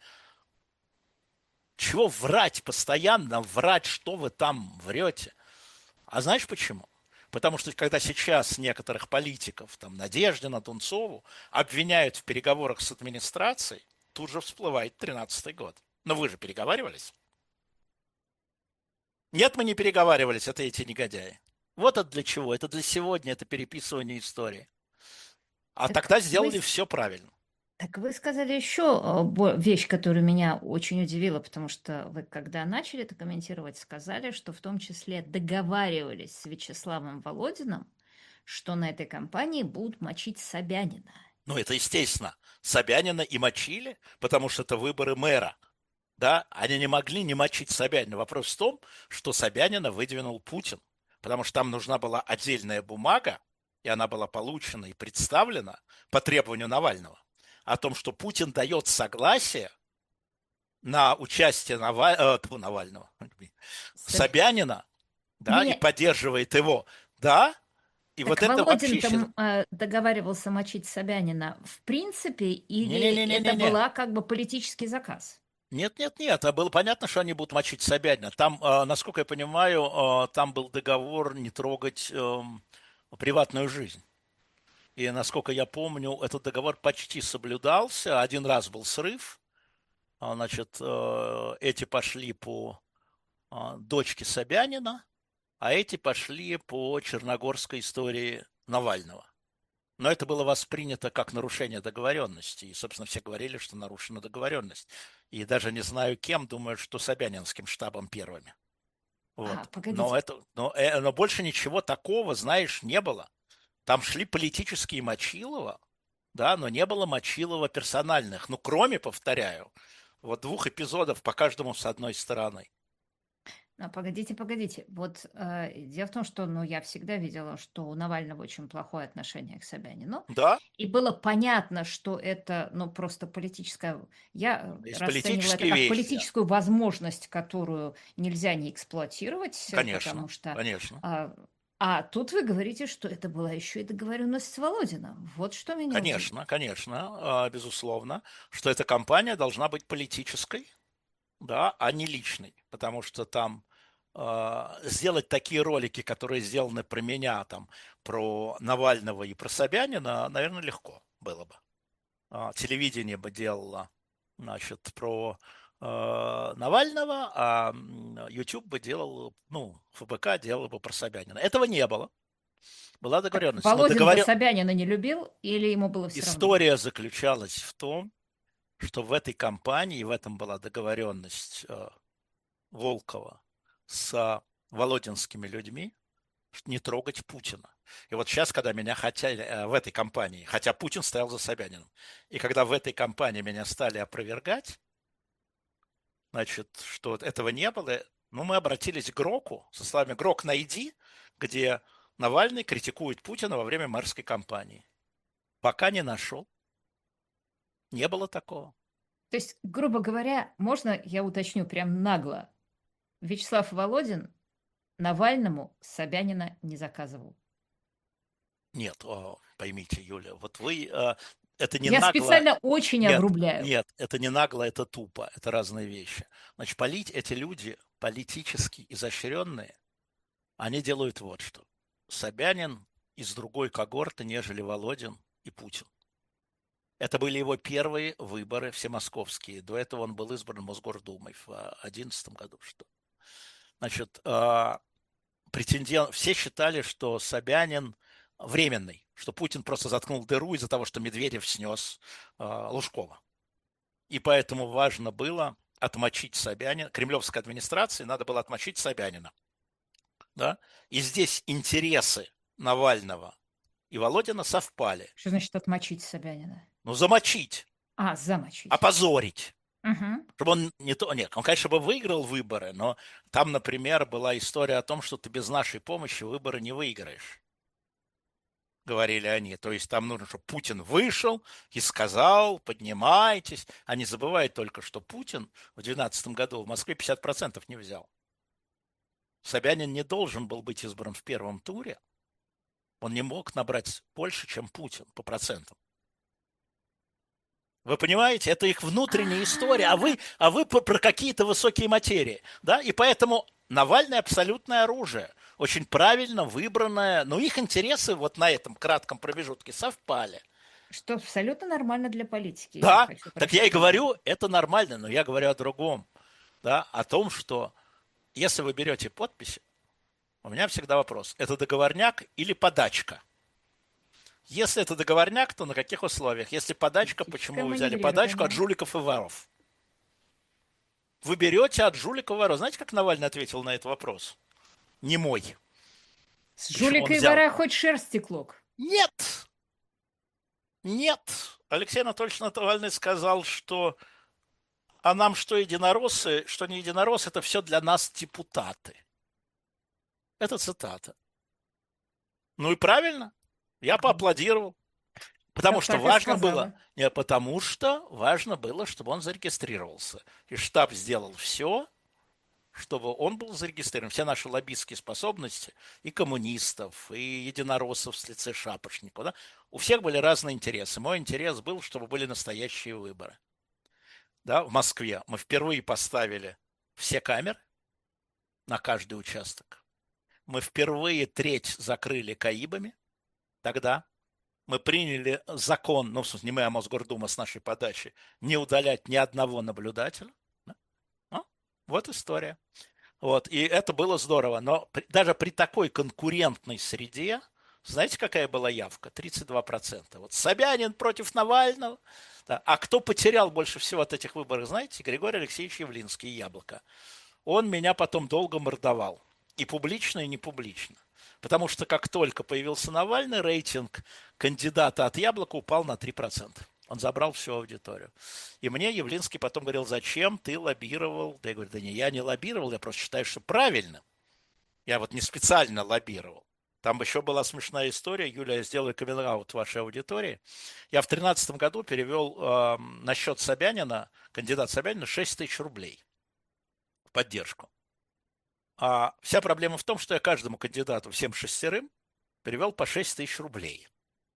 Чего врать постоянно, врать, что вы там врете? А знаешь почему? Потому что когда сейчас некоторых политиков, там, Надеждина, Дунцову, обвиняют в переговорах с администрацией, тут же всплывает 2013 год. Но вы же переговаривались? Нет, мы не переговаривались, это эти негодяи. Вот это для чего? Это для сегодня, это переписывание истории. А Так тогда вы, сделали все правильно. так вы сказали еще вещь, которая меня очень удивила, потому что вы, когда начали это комментировать, сказали, что в том числе договаривались с Вячеславом Володиным, что на этой кампании будут мочить Собянина. Ну, это естественно. Собянина и мочили, потому что это выборы мэра. Да, они не могли не мочить Собянина. Вопрос в том, что Собянина выдвинул Путин, потому что там нужна была отдельная бумага, и она была получена и представлена по требованию Навального, о том, что Путин дает согласие на участие Навального, Собянина, да, и Не, поддерживает его, да, и так вот это вообще Володин сейчас... там договаривался мочить Собянина в принципе, или это Не-не-не-не-не-не. была как бы политический заказ? Нет, нет, нет, а было понятно, что они будут мочить Собянина. Там, насколько я понимаю, там был договор не трогать приватную жизнь. И, насколько я помню, этот договор почти соблюдался. Один раз был срыв. Значит, эти пошли по дочке Собянина, а эти пошли по черногорской истории Навального. Но это было воспринято как нарушение договоренности. И, собственно, все говорили, что нарушена договоренность. И даже не знаю кем, думаю, что Собянинским штабом первыми. Вот. Погодите, Но больше ничего такого, знаешь, не было. Там шли политические Мочилова, да, но не было Мочилова персональных. Ну, кроме, повторяю, вот 2 эпизодов по каждому с одной стороны. погодите. Вот дело в том, что я всегда видела, что у Навального очень плохое отношение к Собянину. Да, И было понятно, что это, просто политическая... Я есть расценивала это политические как вещи. политическую возможность, которую нельзя не эксплуатировать, Конечно, потому что... конечно. А тут вы говорите, что это была еще и договоренность с Володиным. Вот что меня удивило. Конечно, конечно, безусловно, что эта кампания должна быть политической, да, а не личной, потому что там сделать такие ролики, которые сделаны про меня, там, про Навального и про Собянина, наверное, легко было бы. Телевидение бы делало, значит, про Навального, а YouTube бы делал, ну, ФБК делал бы про Собянина. Этого не было. Была Так договоренность. Но Володин-то Собянина не любил или ему было все равно? история заключалась в том, что в этой кампании, в этом была договоренность Волкова с володинскими людьми, не трогать Путина. И вот сейчас, когда меня хотели в этой кампании, хотя Путин стоял за Собяниным, и когда в этой кампании меня стали опровергать, значит, что этого не было, ну, мы обратились к Гроку со словами «Грок, найди», где Навальный критикует Путина во время мэрской кампании. Пока не нашел. Не было такого. То есть, грубо говоря, можно я уточню прям нагло? Вячеслав Володин Навальному Собянина не заказывал. Нет, поймите, Юля, вот вы, это не Я нагло, специально очень нет, огрубляю. нет, это не нагло, это тупо, это разные вещи. Значит, эти люди политически изощренные, они делают вот что. Собянин из другой когорты, нежели Володин и Путин. Это были его первые выборы всемосковские. До этого он был избран Мосгордумой в 2011 году. Что. Значит, все считали, что Собянин временный, что Путин просто заткнул дыру из-за того, что Медведев снес Лужкова. И поэтому важно было отмочить Собянина. Кремлевской администрации надо было отмочить Собянина. Да? И здесь интересы Навального и Володина совпали. Что значит отмочить Собянина? Ну, замочить, Замочить. опозорить. Мгм. Чтобы он не то, нет, он, конечно, бы выиграл выборы, но там, например, была история о том, что ты без нашей помощи выборы не выиграешь, говорили они. То есть там нужно, чтобы Путин вышел и сказал, поднимайтесь. А не забывай только, что Путин в 2012 году в Москве 50% не взял. Собянин не должен был быть избран в первом туре. Он не мог набрать больше, чем Путин по процентам. Вы понимаете, это их внутренняя история, а вы про какие-то высокие материи. Да? И поэтому Навальный абсолютное оружие, очень правильно выбранное, но их интересы вот на этом кратком промежутке совпали. Что абсолютно нормально для политики, я Да, хочу так я обратить и внимание. говорю, это нормально, но я говорю о другом, да, о том, что если вы берете подписи, у меня всегда вопрос, это договорняк или подачка? Если это договорняк, то на каких условиях? Если подачка, Политическое почему вы взяли подачку от маневрирование. жуликов и воров? Вы берете от жуликов и воров. Знаете, как Навальный ответил на этот вопрос? Не мой. С Почему он жулика и взял? вора хоть шерсти клок. Нет, нет. Алексей Анатольевич Навальный сказал, что а нам что единороссы, что не единороссы, это все для нас депутаты. Это цитата. Ну и правильно. Я поаплодировал. Потому что Так и важно было, сказала. не потому что важно было, чтобы он зарегистрировался. И штаб сделал все, чтобы он был зарегистрирован. Все наши лоббистские способности и коммунистов, и единороссов с лице Шапошникова. Да? У всех были разные интересы. Мой интерес был, чтобы были настоящие выборы. Да, в Москве мы впервые поставили все камеры на каждый участок. Мы впервые треть закрыли КАИБами тогда. Мы приняли закон, ну, в смысле, не мы, а Мосгордума с нашей подачи, не удалять ни одного наблюдателя. Да? Ну, вот история. Вот, и это было здорово. Но даже при такой конкурентной среде, знаете, какая была явка? 32%. Вот Собянин против Навального. Да. А кто потерял больше всего от этих выборов, знаете? Григорий Алексеевич Явлинский, Яблоко. Он меня потом долго мордовал. И публично, и не публично. Потому что как только появился Навальный, рейтинг кандидата от Яблока упал на 3%. Он забрал всю аудиторию. И мне Явлинский потом говорил, зачем ты лоббировал? Да я говорю, да не, я не лоббировал, я просто считаю, что правильно. Я вот не специально лоббировал. Там еще была смешная история. Юля, я сделаю каминг-аут вашей аудитории. Я в 2013 году перевел на счет Собянина, кандидат Собянина, 6 тысяч рублей в поддержку. А вся проблема в том, что я каждому кандидату, всем шестерым, перевел по 6 тысяч рублей.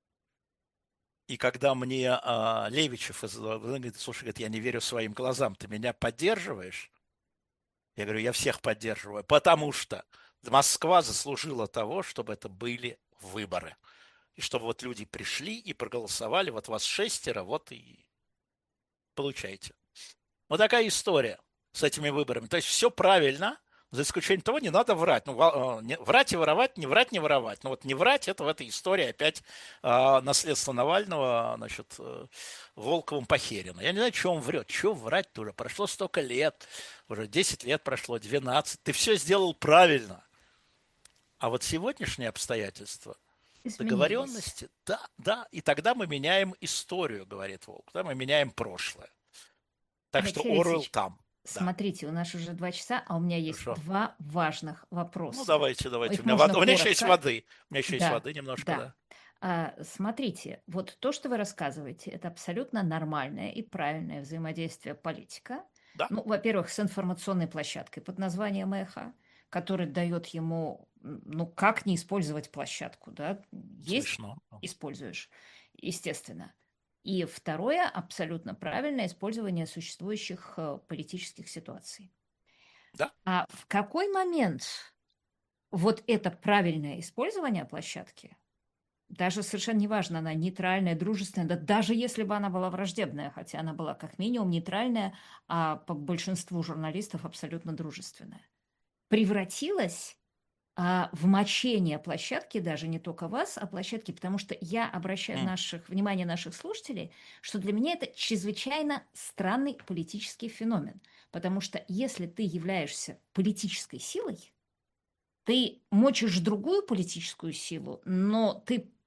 И когда мне Левичев говорит, слушай, говорит, я не верю своим глазам, ты меня поддерживаешь? Я говорю, я всех поддерживаю, потому что Москва заслужила того, чтобы это были выборы. И чтобы вот люди пришли и проголосовали, вот вас шестеро, вот и получаете. Вот такая история с этими выборами. То есть все правильно, за исключением того, не надо врать. Ну, врать и воровать, не врать, не воровать. Но вот не врать, это в этой истории опять наследство Навального, значит, Волковым похерено. Я не знаю, что он врет. Что врать-то уже? Прошло столько лет. Уже 10 лет прошло, 12. Ты все сделал правильно. А вот сегодняшние обстоятельства, Изменились. договоренности, да, да. И тогда мы меняем историю, говорит Волк. Да, мы меняем прошлое. Так что Алексей Оруэлл Алексеевич, там. Да, смотрите, у нас уже 2 часа, а у меня есть хорошо. два важных Ну, вопроса. давайте, давайте. Их можно У меня еще есть коротко. воды. У меня еще есть Да, воды немножко, да. да. Смотрите, вот то, что вы рассказываете, это абсолютно нормальное и правильное взаимодействие политика. Да, Ну, во-первых, с информационной площадкой под названием «Эхо», который дает ему, ну, как не использовать площадку, да? Есть, смешно. используешь, естественно. И второе, абсолютно правильное использование существующих политических ситуаций. Да. А в какой момент вот это правильное использование площадки, даже совершенно неважно, она нейтральная, дружественная, да даже если бы она была враждебная, хотя она была как минимум нейтральная, а по большинству журналистов абсолютно дружественная, превратилась в мочение площадки, даже не только вас, а площадки, потому что я обращаю внимание наших слушателей, что для меня это чрезвычайно странный политический феномен, потому что если ты являешься политической силой, ты мочишь другую политическую силу, но ты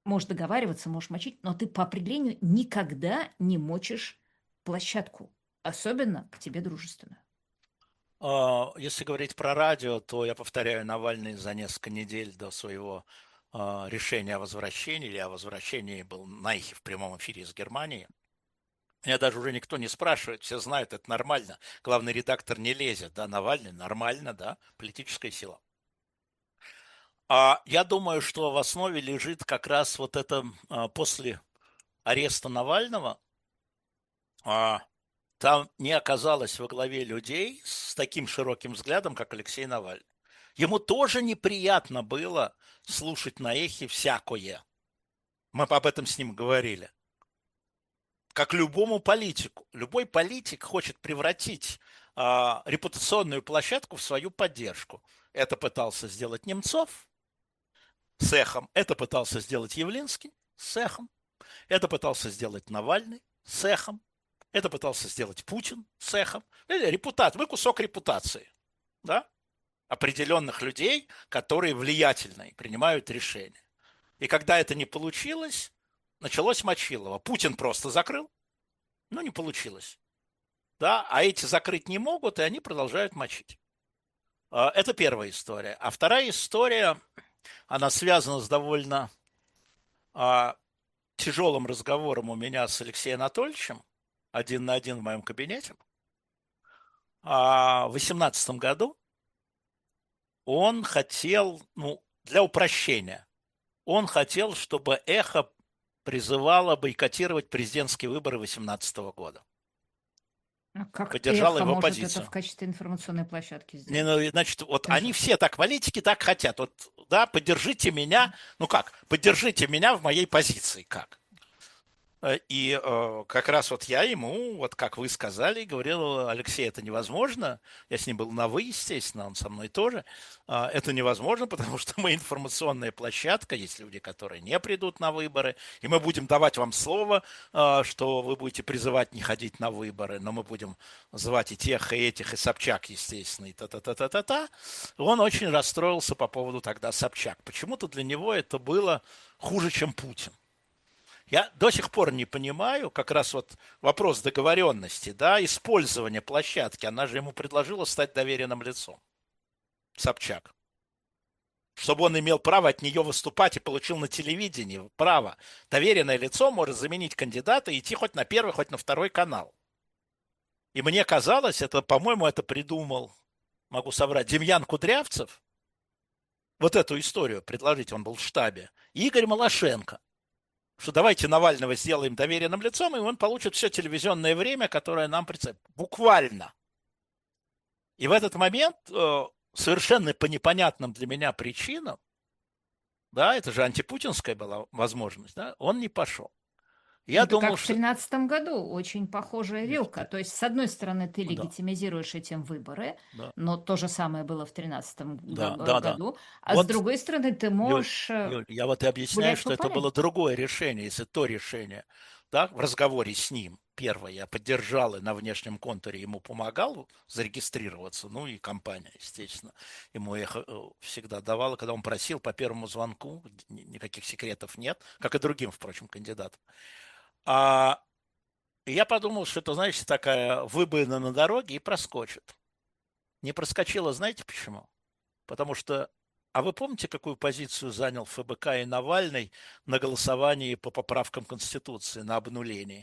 можешь договариваться, можешь мочить, но ты по определению никогда не мочишь площадку, особенно к тебе дружественную. Если говорить про радио, то я повторяю, Навальный за несколько недель до своего решения о возвращении или о возвращении был на эхе в прямом эфире из Германии. Меня даже уже никто не спрашивает, все знают, это нормально. Главный редактор не лезет, да, Навальный нормально, да, политическая сила. А я думаю, что в основе лежит как раз вот это после ареста Навального, а, там не оказалось во главе людей с таким широким взглядом, как Алексей Навальный. Ему тоже неприятно было слушать на эхе всякое. Мы об этом с ним говорили. Как любому политику. Любой политик хочет превратить репутационную площадку в свою поддержку. Это пытался сделать Немцов с эхом. Это пытался сделать Явлинский с эхом. Это пытался сделать Навальный с эхом. Это пытался сделать Путин с эхом. Репутация. Вы кусок репутации. Да? Определенных людей, которые влиятельные, принимают решения. И когда это не получилось, началось Мочилово. Путин просто закрыл, но не получилось. Да? А эти закрыть не могут, и они продолжают мочить. Это первая история. А вторая история, она связана с довольно тяжелым разговором у меня с Алексеем Анатольевичем, один на один в моем кабинете. В 2018 году он хотел, ну, для упрощения, он хотел, чтобы «Эхо» призывало бойкотировать президентские выборы 2018 года. А как Поддержала эхо его может это в позицию. качестве информационной площадки Не, сделать? ну, значит, вот они Даже. все так, политики так хотят. Вот, да, поддержите меня. Ну как, поддержите меня в моей позиции. Как? И как раз вот я ему, вот как вы сказали, говорил: Алексей, это невозможно. Я с ним был на «вы», естественно, он со мной тоже. Это невозможно, потому что мы информационная площадка, есть люди, которые не придут на выборы, и мы будем давать вам слово, что вы будете призывать не ходить на выборы, но мы будем звать и тех, и этих, и Собчак, естественно, и та-та-та-та-та-та. Он очень расстроился по поводу тогда Собчак. Почему-то для него это было хуже, чем Путин. Я до сих пор не понимаю, как раз вот вопрос договоренности, да, использования площадки. Она же ему предложила стать доверенным лицом, Собчак, чтобы он имел право от нее выступать и получил на телевидении право. Доверенное лицо может заменить кандидата и идти хоть на первый, хоть на второй канал. И мне казалось, это, по-моему, это придумал, могу соврать, Демьян Кудрявцев, вот эту историю предложить, он был в штабе, и Игорь Малашенко, что давайте Навального сделаем доверенным лицом, и он получит все телевизионное время, которое нам представит. Буквально. И в этот момент совершенно по непонятным для меня причинам, да, это же антипутинская была возможность, да, он не пошел. Я Это думал, как в что... 2013 году, очень похожая вилка. То есть, с одной стороны, ты Да, легитимизируешь этим выборы, да, но то же самое было в 2013 да, да, да. году, а с Вот, другой стороны, ты Юль, можешь Юль, я вот и объясняю, гулять что по это полям. было другое решение, если то решение, да, в разговоре с ним, первое, я поддержал и на внешнем контуре ему помогал зарегистрироваться, ну и компания, естественно, ему эхо всегда давала, когда он просил по первому звонку, никаких секретов нет, как и другим, впрочем, кандидатам. А и я подумал, что это, знаете, такая выбоина на дороге и проскочит. Не проскочила, знаете почему? Потому что, а вы помните, какую позицию занял ФБК и Навальный на голосовании по поправкам Конституции, на обнулении?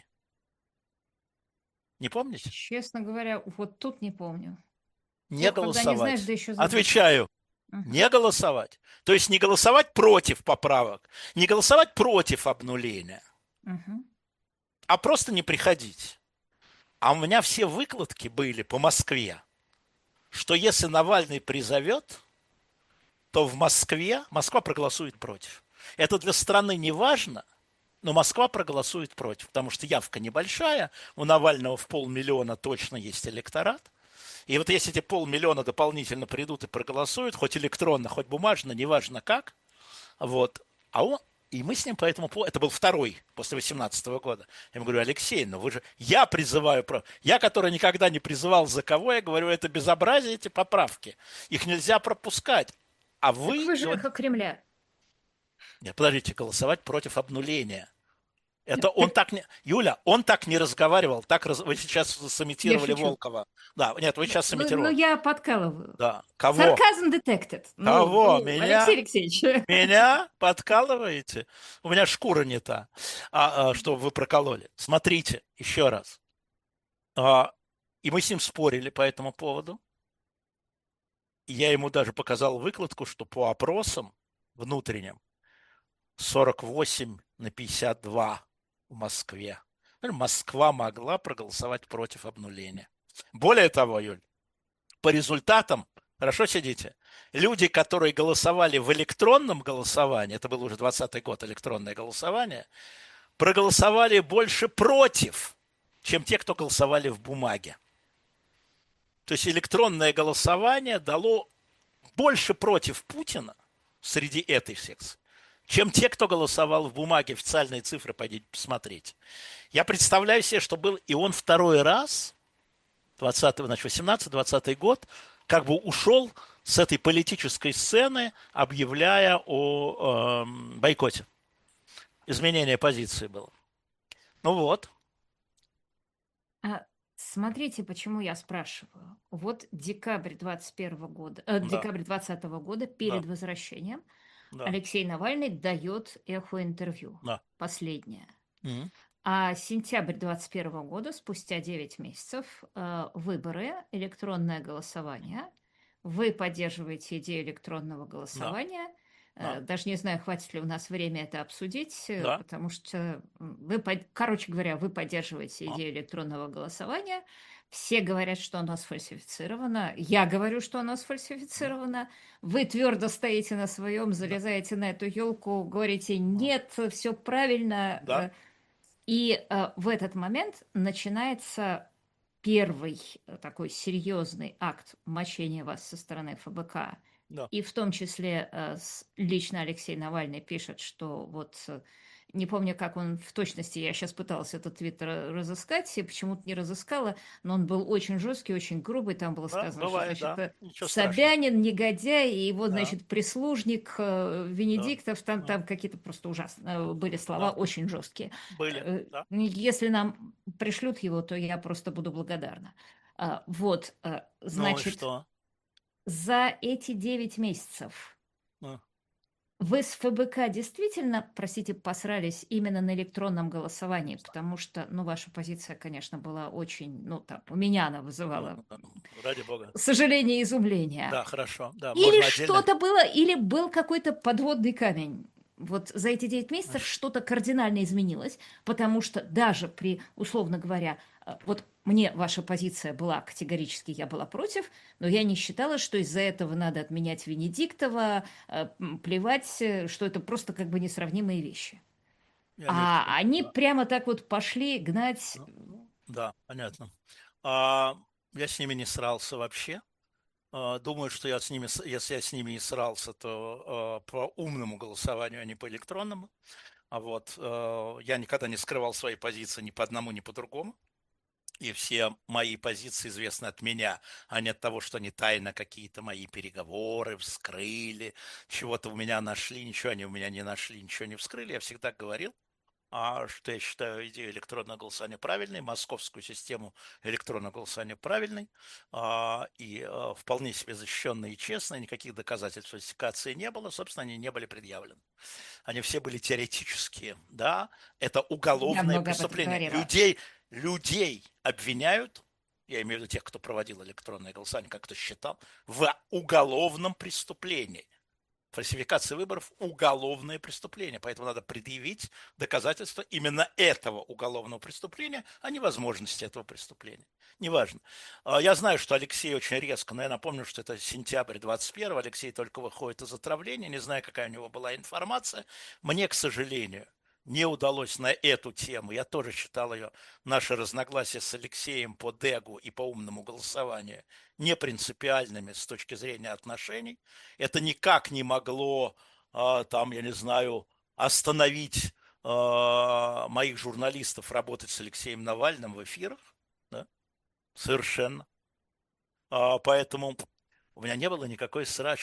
Не помните? Честно говоря, вот тут не помню. Не Плохо, когда не знаешь, голосовать. да еще забыть. Отвечаю, Мгм. не голосовать. То есть не голосовать против поправок, не голосовать против обнуления, Мгм. а просто не приходить. А у меня все выкладки были по Москве, что если Навальный призовет, то в Москве Москва проголосует против. Это для страны не важно, но Москва проголосует против, потому что явка небольшая, у Навального в 500 000 точно есть электорат. И вот если эти 500 000 дополнительно придут и проголосуют, хоть электронно, хоть бумажно, неважно как, вот, а он, и мы с ним поэтому, это был второй после 2018 года. Я ему говорю: Алексей, ну вы же, я призываю, я, который никогда не призывал за кого, я говорю, это безобразие, эти поправки, их нельзя пропускать. А Так вы вы же говорите, эхо Кремля. Нет, подождите, голосовать против обнуления. Это он так не... Юля, он так не разговаривал. Вы сейчас Я сымитировали шучу. Волкова. Да, нет, вы сейчас Ну, сымитировали. я подкалываю. Да. Кого? Сарказм detected. Кого? Алексей Меня? Алексеевич. Меня подкалываете? У меня шкура не та, что вы прокололи. Смотрите, еще раз. И мы с ним спорили по этому поводу. Я ему даже показал выкладку, что по опросам внутренним 48-52 в Москве. Москва могла проголосовать против обнуления. Более того, Юль, по результатам, хорошо сидите, люди, которые голосовали в электронном голосовании, это был уже 2020 год, электронное голосование, проголосовали больше против, чем те, кто голосовали в бумаге. То есть электронное голосование дало больше против Путина среди этой секции, чем те, кто голосовал в бумаге. Официальные цифры, пойдите посмотрите. Я представляю себе, что был и он второй раз, 18-20 год, как бы ушел с этой политической сцены, объявляя о бойкоте. Изменение позиции было. Ну вот. Смотрите, почему я спрашиваю. Вот декабрь 21 года, Да, декабрь 2020 года, да, перед возвращением, да, Алексей Навальный дает «Эхо» интервью. да. Последнее. Мгм. А сентябрь 2021 года, спустя 9 месяцев, выборы, электронное голосование. Вы поддерживаете идею электронного Да, голосования. да, Даже не знаю, хватит ли у нас время это обсудить, да. потому что короче говоря, вы поддерживаете А, идею электронного голосования. Все говорят, что оно сфальсифицировано. Я говорю, что оно да, сфальсифицировано. Вы твердо стоите на своем, да, залезаете на эту елку, говорите, а, нет, все правильно. да, И в этот момент начинается первый такой серьезный акт мочения вас со стороны ФБК. да. И в том числе лично Алексей Навальный пишет, что вот не помню, как он в точности, я сейчас пыталась этот твит разыскать, и почему-то не разыскала, но он был очень жесткий, очень грубый, там было Да, сказано, что, бывает, значит, да. Ничего страшного. Собянин, негодяй, и его, Да, значит, прислужник да, Венедиктов, там, да, там какие-то просто ужасные были слова, да. очень жесткие. Были, да. Если нам пришлют его, то я просто буду благодарна. Вот, Ну и значит, что? за эти 9 месяцев Ну, вы с ФБК действительно, простите, посрались именно на электронном голосовании, потому что, ну, ваша позиция, конечно, была очень, ну, там, у меня она вызывала ради бога. сожаление и изумление. Да, хорошо. Да, Или можно отдельно. что-то было, или был какой-то подводный камень. Вот за эти 9 месяцев что-то кардинально изменилось, потому что даже при, условно говоря, вот мне ваша позиция была категорически, я была против, но я не считала, что из-за этого надо отменять Венедиктова, плевать, что это просто как бы несравнимые вещи. Я не А очень. они Да, прямо так вот пошли гнать. да, понятно. А, я с ними не срался вообще. Думаю, что я с ними, если я с ними не срался, то по умному голосованию, а не по электронному. Я никогда не скрывал свои позиции ни по одному, ни по другому. И все мои позиции известны от меня, а не от того, что они тайно какие-то мои переговоры вскрыли, чего-то у меня нашли, ничего они у меня не нашли, ничего не вскрыли. Я всегда говорил, что я считаю идею электронного голосования правильной, московскую систему электронного голосования правильной вполне себе защищенной и честной, никаких доказательств фальсификации не было, собственно, они не были предъявлены. Они все были теоретические, да, это Я уголовное много об этом преступление. говорила. Людей обвиняют, я имею в виду тех, кто проводил электронное голосование, как кто считал, в уголовном преступлении. Фальсификация выборов – уголовное преступление, поэтому надо предъявить доказательства именно этого уголовного преступления, а не возможности этого преступления. Неважно. Я знаю, что Алексей очень резко, но я напомню, что это сентябрь 21-го, Алексей только выходит из отравления, не знаю, какая у него была информация. Мне, к сожалению, не удалось на эту тему, я тоже читал ее, наши разногласия с Алексеем по ДЭГу и по умному голосованию не принципиальными с точки зрения отношений. Это никак не могло, я не знаю, остановить моих журналистов работать с Алексеем Навальным в эфирах. Да? Совершенно. Поэтому у меня не было никакой срачки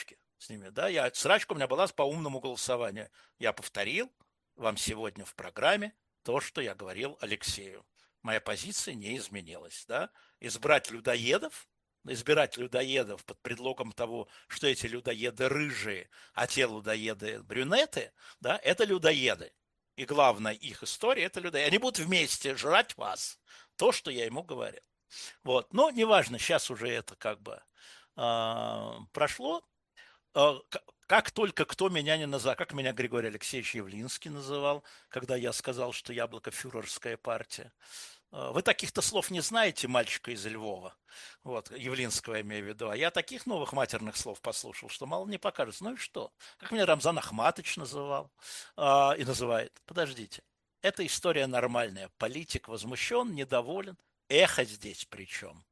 с ними, да, срачка у меня была по умному голосованию. Я повторил вам сегодня в программе то, что я говорил Алексею. Моя позиция не изменилась, да. Избирать людоедов под предлогом того, что эти людоеды рыжие, а те людоеды брюнеты, да, это людоеды. И главная их история – это людоеды. Они будут вместе жрать вас. То, что я ему говорил. Вот. Но неважно, сейчас уже это как бы прошло. Как только кто меня не называл, как меня Григорий Алексеевич Явлинский называл, когда я сказал, что яблоко фюрерская партия. Вы таких-то слов не знаете, мальчика из Львова, вот, Явлинского я имею в виду, а я таких новых матерных слов послушал, что мало не покажется. Ну и что? Как меня Рамзан Ахматович называл и называет. Подождите, эта история нормальная. Политик возмущен, недоволен. Эхо здесь при чем?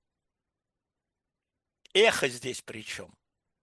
Эхо здесь при чем?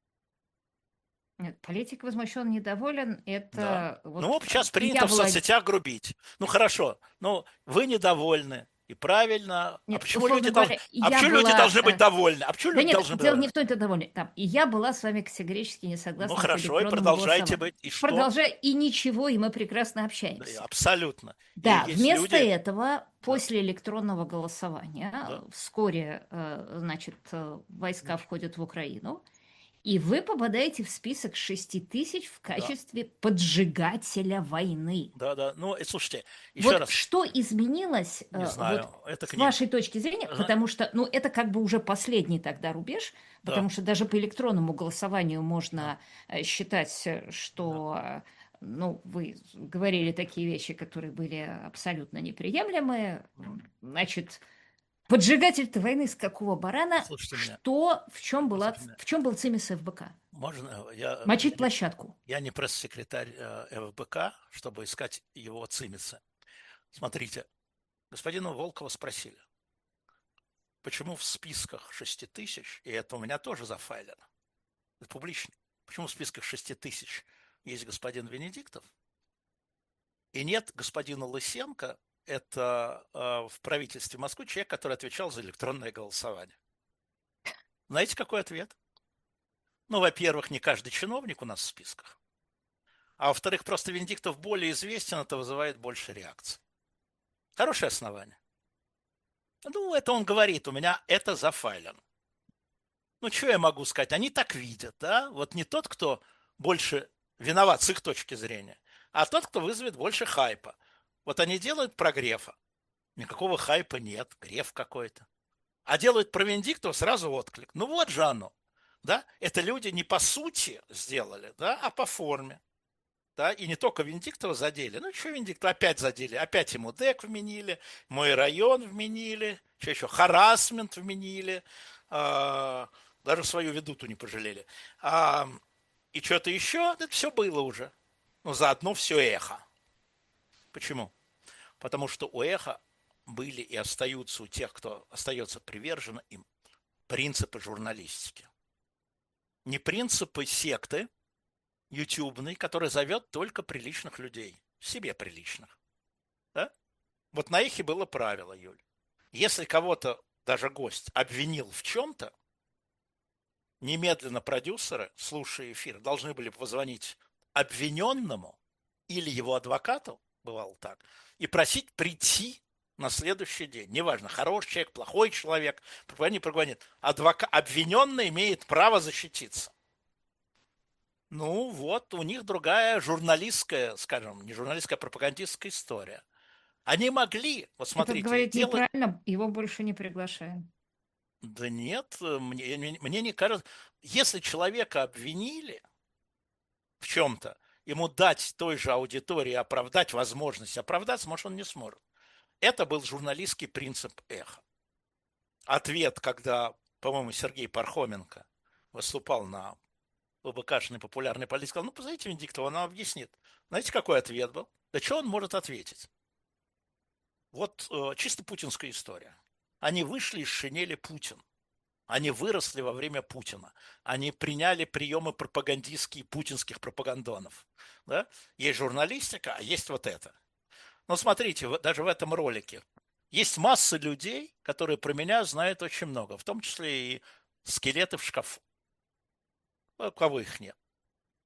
Нет, политик возмущен, недоволен. Да. Это Ну, вот сейчас и я принято в была... соцсетях грубить. Ну, хорошо. Ну, вы недовольны. И правильно. Нет, условно говоря, и А я почему люди была... должны быть довольны? А почему Да люди нет, должны быть дело не довольны? в том, это довольно. Там, и я была с вами категорически не Ну, согласна с хорошо, и электронным продолжайте голосованием. быть. И что? Продолжая, и ничего, и мы прекрасно Да, общаемся. абсолютно. И Да, есть вместо люди... этого, Да, после электронного голосования, да. вскоре, значит, войска входят в Украину, и вы попадаете в список 6000 в Да, качестве поджигателя войны. да, да. Ну, и слушайте, еще Вот раз, что изменилось, не вот знаю, это с книга. вашей точки зрения, Ага, потому что, ну, это как бы уже последний тогда рубеж, да, потому что даже по электронному голосованию да, можно считать, да. что, ну, вы говорили такие вещи, которые были абсолютно неприемлемые. Значит, поджигатель-то войны с какого барана? Слушайте меня, Что, в чем была, послушайте меня. в чем был цимис ФБК? Можно, Мочить площадку. я не пресс-секретарь ФБК, чтобы искать его цимицы. Смотрите, господина Волкова спросили, почему в списках 6000, и это у меня тоже зафайлено, это публично, почему в списках 6000 есть господин Венедиктов, и нет господина Лысенко, это в правительстве Москвы человек, который отвечал за электронное голосование. Знаете, какой ответ? Ну, во-первых, не каждый чиновник у нас в списках. А во-вторых, просто Венедиктов более известен, это вызывает больше реакций. Хорошее основание. Ну, это он говорит, у меня это зафайлено. Ну, что я могу сказать? Они так видят, да? Вот не тот, кто больше виноват с их точки зрения, а тот, кто вызовет больше хайпа. Вот они делают про Грефа. Никакого хайпа нет, Греф какой-то. А делают про Венедиктова сразу отклик. Ну вот же оно. Да? Это люди не по сути сделали, да, а по форме. Да? И не только Венедиктова задели. Ну, что Венедиктова опять задели? Опять ему ДЭК вменили, мой район вменили, что еще? Харассмент вменили. Даже свою ведуту не пожалели. И что-то еще, это все было уже. Но заодно все эхо. Почему? Потому что у эхо были и остаются у тех, кто остается привержен им, принципы журналистики. Не принципы секты ютубной, которая зовет только приличных людей, себе приличных. Да? Вот на эхе было правило, Юль. Если кого-то, даже гость, обвинил в чем-то, немедленно продюсеры, слушая эфир, должны были позвонить обвиненному или его адвокату, бывало так, и просить прийти на следующий день. Неважно, хороший человек, плохой человек, не проговорит. Обвиненный имеет право защититься. Ну вот, у них другая журналистская, скажем, не журналистская, а пропагандистская история. Они могли, вот Этот смотрите, говорит делать... неправильно, его больше не приглашаем. Да нет, мне не кажется, если человека обвинили в чем-то, ему дать той же аудитории оправдать, возможность оправдаться, может, он не сможет. Это был журналистский принцип эхо. Ответ, когда, по-моему, Сергей Пархоменко выступал на ВБКшной популярной политике, сказал, ну, позовите Венедиктова, она объяснит. Знаете, какой ответ был? Да что он может ответить? Вот чисто путинская история. Они вышли из шинели Путин. Они выросли во время Путина. Они приняли приемы пропагандистские путинских пропагандонов. Да? Есть журналистика, а есть вот это. Но смотрите, даже в этом ролике есть масса людей, которые про меня знают очень много, в том числе и скелеты в шкафу. У кого их нет.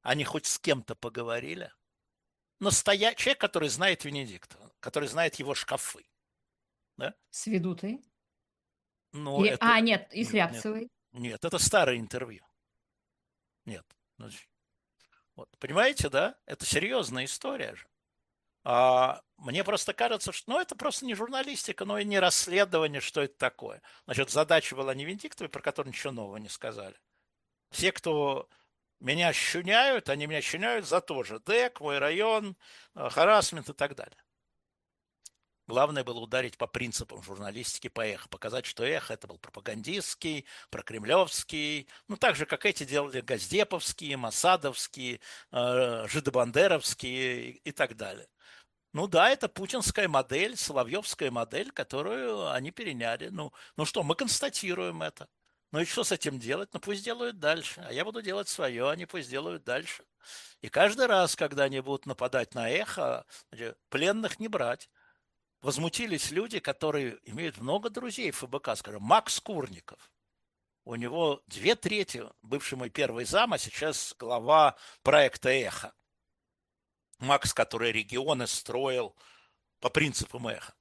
Они хоть с кем-то поговорили? Человек, который знает Венедиктова, который знает его шкафы. Да? С Ведутой? Но Или это... нет, и с Нет, нет, Рябцевой. нет, это старое интервью. Нет. Вот. Понимаете, да? Это серьезная история же. Мне просто кажется, что это просто не журналистика, но и не расследование, что это такое. Значит, задача была не Венедиктовой, про которую ничего нового не сказали. Все, кто меня щуняют, они меня щуняют за то же. ДЭК, мой район, харассмент и так далее. Главное было ударить по принципам журналистики, по эхо, показать, что эхо это был пропагандистский, прокремлевский, ну так же, как эти делали газдеповские, масадовские, жидобандеровские и так далее. Ну да, это путинская модель, соловьевская модель, которую они переняли. Ну что, мы констатируем это. Ну и что с этим делать? Ну пусть делают дальше. А я буду делать свое, они пусть делают дальше. И каждый раз, когда они будут нападать на эхо, пленных не брать. Возмутились люди, которые имеют много друзей в ФБК, скажем, Макс Курников. У него 2/3, бывший мой первый зам, а сейчас глава проекта «Эхо». Макс, который регионы строил по принципам эхо.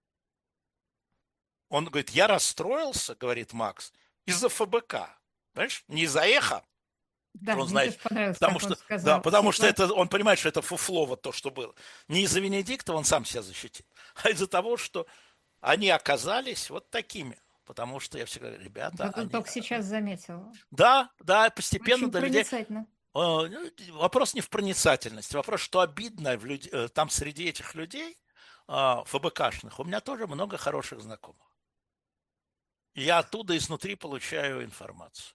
Он говорит, я расстроился, говорит Макс, из-за ФБК. Понимаешь? Не из-за эхо. Да, Он мне знает, тоже понравилось, потому как он что, да, сказал. потому что это, он понимает, что это фуфло, вот то, что было. Не из-за Венедикта он сам себя защитил, а из-за того, что они оказались вот такими. Потому что я всегда говорю, ребята, Вот он они... только сейчас заметил. Да, да, постепенно Очень до людей... проницательно. Вопрос не в проницательности, вопрос, что обидно там среди этих людей, ФБКшных, у меня тоже много хороших знакомых. Я оттуда изнутри получаю информацию.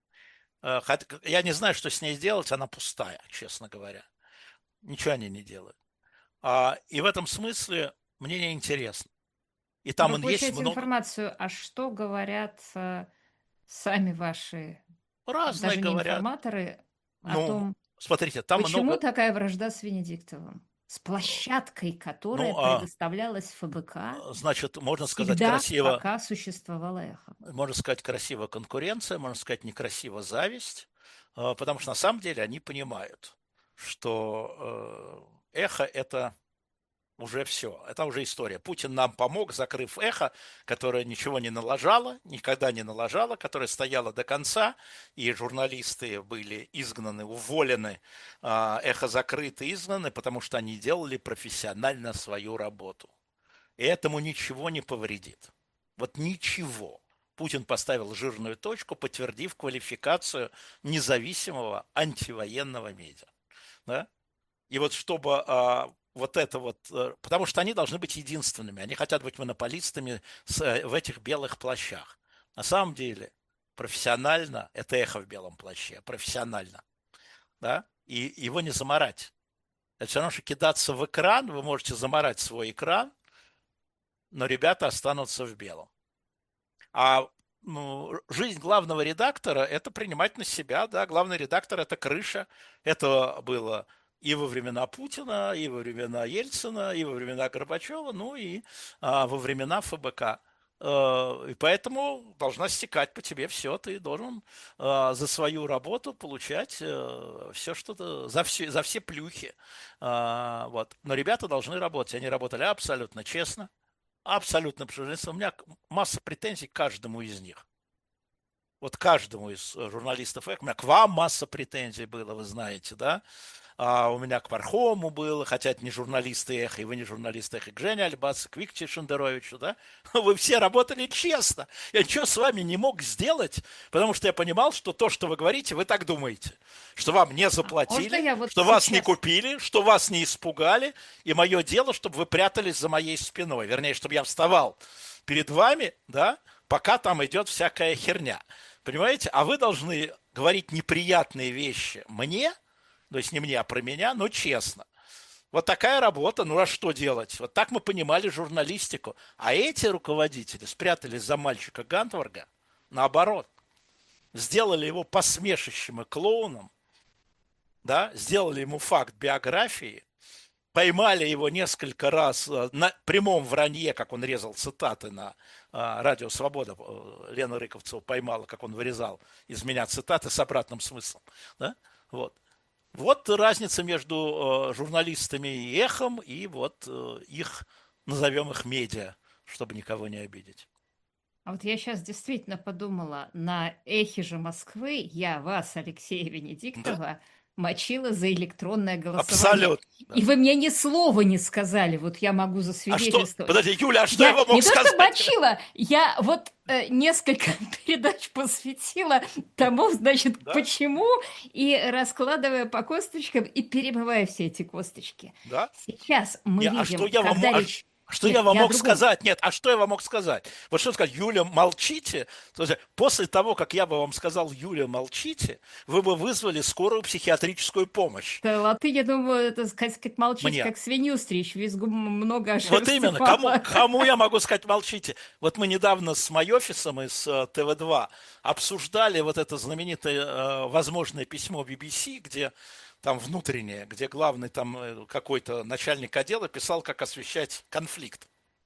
Я не знаю, что с ней сделать, она пустая, честно говоря. Ничего они не делают. И в этом смысле мне не интересно. И Но там вы он есть получаете много... информацию, а что говорят сами ваши, Разные даже не говорят. информаторы, о Ну, том, смотрите, там почему много... такая вражда с Венедиктовым? С площадкой, которая Ну, предоставлялась ФБК значит, можно сказать всегда, красиво, пока существовало эхо. можно сказать красиво конкуренция, можно сказать некрасиво зависть, потому что на самом деле они понимают, что эхо это уже все, это уже история. Путин нам помог, закрыв эхо, которое ничего не налажало, никогда не налажало, которое стояло до конца, и журналисты были изгнаны, уволены, эхо закрыто, изгнаны, потому что они делали профессионально свою работу. И этому ничего не повредит. Вот ничего. Путин поставил жирную точку, подтвердив квалификацию независимого антивоенного медиа. Да? И вот чтобы вот это вот, потому что они должны быть единственными, они хотят быть монополистами в этих белых плащах. На самом деле, профессионально, это эхо в белом плаще, профессионально, да, и его не заморать. Это все равно, что кидаться в экран, вы можете заморать свой экран, но ребята останутся в белом. Жизнь главного редактора – это принимать на себя, да, главный редактор – это крыша, это было и во времена Путина, и во времена Ельцина, и во времена Горбачева, ну и во времена ФБК. И поэтому должна стекать по тебе все, ты должен за свою работу получать все, что-то, за все плюхи. Вот. Но ребята должны работать, они работали абсолютно честно, абсолютно профессионально. У меня масса претензий к каждому из них. Вот каждому из журналистов у меня к вам масса претензий было, вы знаете, да? У меня к Пархому было, хотя это не журналисты Эхо, и вы не журналисты Эхо, к Жене Альбаце, к Виктору Шендеровичу, да? Вы все работали честно. Я ничего с вами не мог сделать, потому что я понимал, что то, что вы говорите, вы так думаете. Что вам не Можно заплатили, я вот что вас не сейчас... купили, что вас не испугали, и мое дело, чтобы вы прятались за моей спиной. Вернее, чтобы я вставал перед вами, да, пока там идет всякая херня. Понимаете? А вы должны говорить неприятные вещи мне, то есть не мне, а про меня, но честно. Вот такая работа, ну а что делать? Вот так мы понимали журналистику. А эти руководители спрятались за мальчика Гантварга, наоборот, сделали его посмешищем и клоуном, да, сделали ему факт биографии, поймали его несколько раз на прямом вранье, как он резал цитаты на Радио Свобода. Лена Рыковцева поймала, как он вырезал из меня цитаты с обратным смыслом. Да? Вот. Вот разница между журналистами и эхом и вот их, назовем их медиа, чтобы никого не обидеть. А вот я сейчас действительно подумала, на эхе же Москвы я вас, Алексея Да, Венедиктова, мочила за электронное голосование. абсолютно. И вы мне ни слова не сказали, вот я могу А что, засвидетельствовать. подожди, Юля, а что я Я вам не мог то что сказать? мочила, я вот несколько передач посвятила тому, значит, Да, почему, и раскладывая по косточкам, и перемывая все эти косточки. да. Сейчас мы Не, видим, когда речь... что Нет, я вам я о мог другом. сказать? Нет, а что я вам мог сказать? Вот что сказать, Юля, молчите? То есть, после того, как я бы вам сказал, Юля, молчите, вы бы вызвали скорую психиатрическую помощь. Латынь, я думаю, это сказать, молчите, Мне. как свинью стричь, визгу много, а Вот шерсти именно, мало. кому я могу сказать, молчите? Вот мы недавно с Майофисом из ТВ-2 обсуждали вот это знаменитое возможное письмо BBC, где там внутреннее, где главный там какой-то начальник отдела писал, как освещать конфликт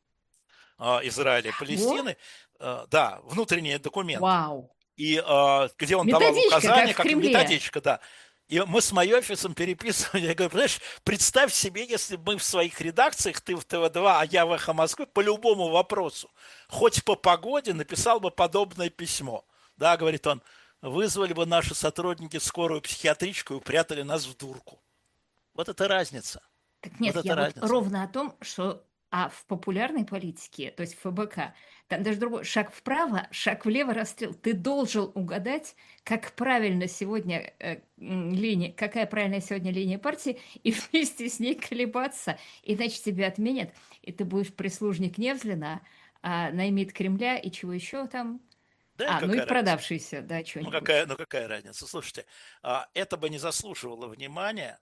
Израиля и Во, Палестины. Да, внутренний документ. вау. И где он давал Методичка, как указания, в как Кремле. методичка, да. И мы с Майофисом переписывали. Я говорю, понимаешь, представь себе, если бы мы в своих редакциях, ты в ТВ-2, а я в «Эхо Москвы», по любому вопросу, хоть по погоде, написал бы подобное письмо. Да, говорит он, вызвали бы наши сотрудники скорую психиатричку и упрятали нас в дурку. Вот это разница. Так Вот нет, это я вот разница. ровно о том, что в популярной политике, то есть в ФБК, там даже другой шаг вправо, шаг влево расстрел. Ты должен угадать, как правильно сегодня линия, какая правильная сегодня линия партии, и вместе с ней колебаться, иначе тебя отменят, и ты будешь прислужник Невзлина, наймит Кремля и чего еще там. Да, и Ну и какая разница? продавшийся, да, что-нибудь. Ну какая разница? Слушайте, это бы не заслуживало внимания,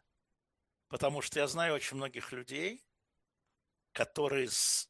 потому что я знаю очень многих людей, которые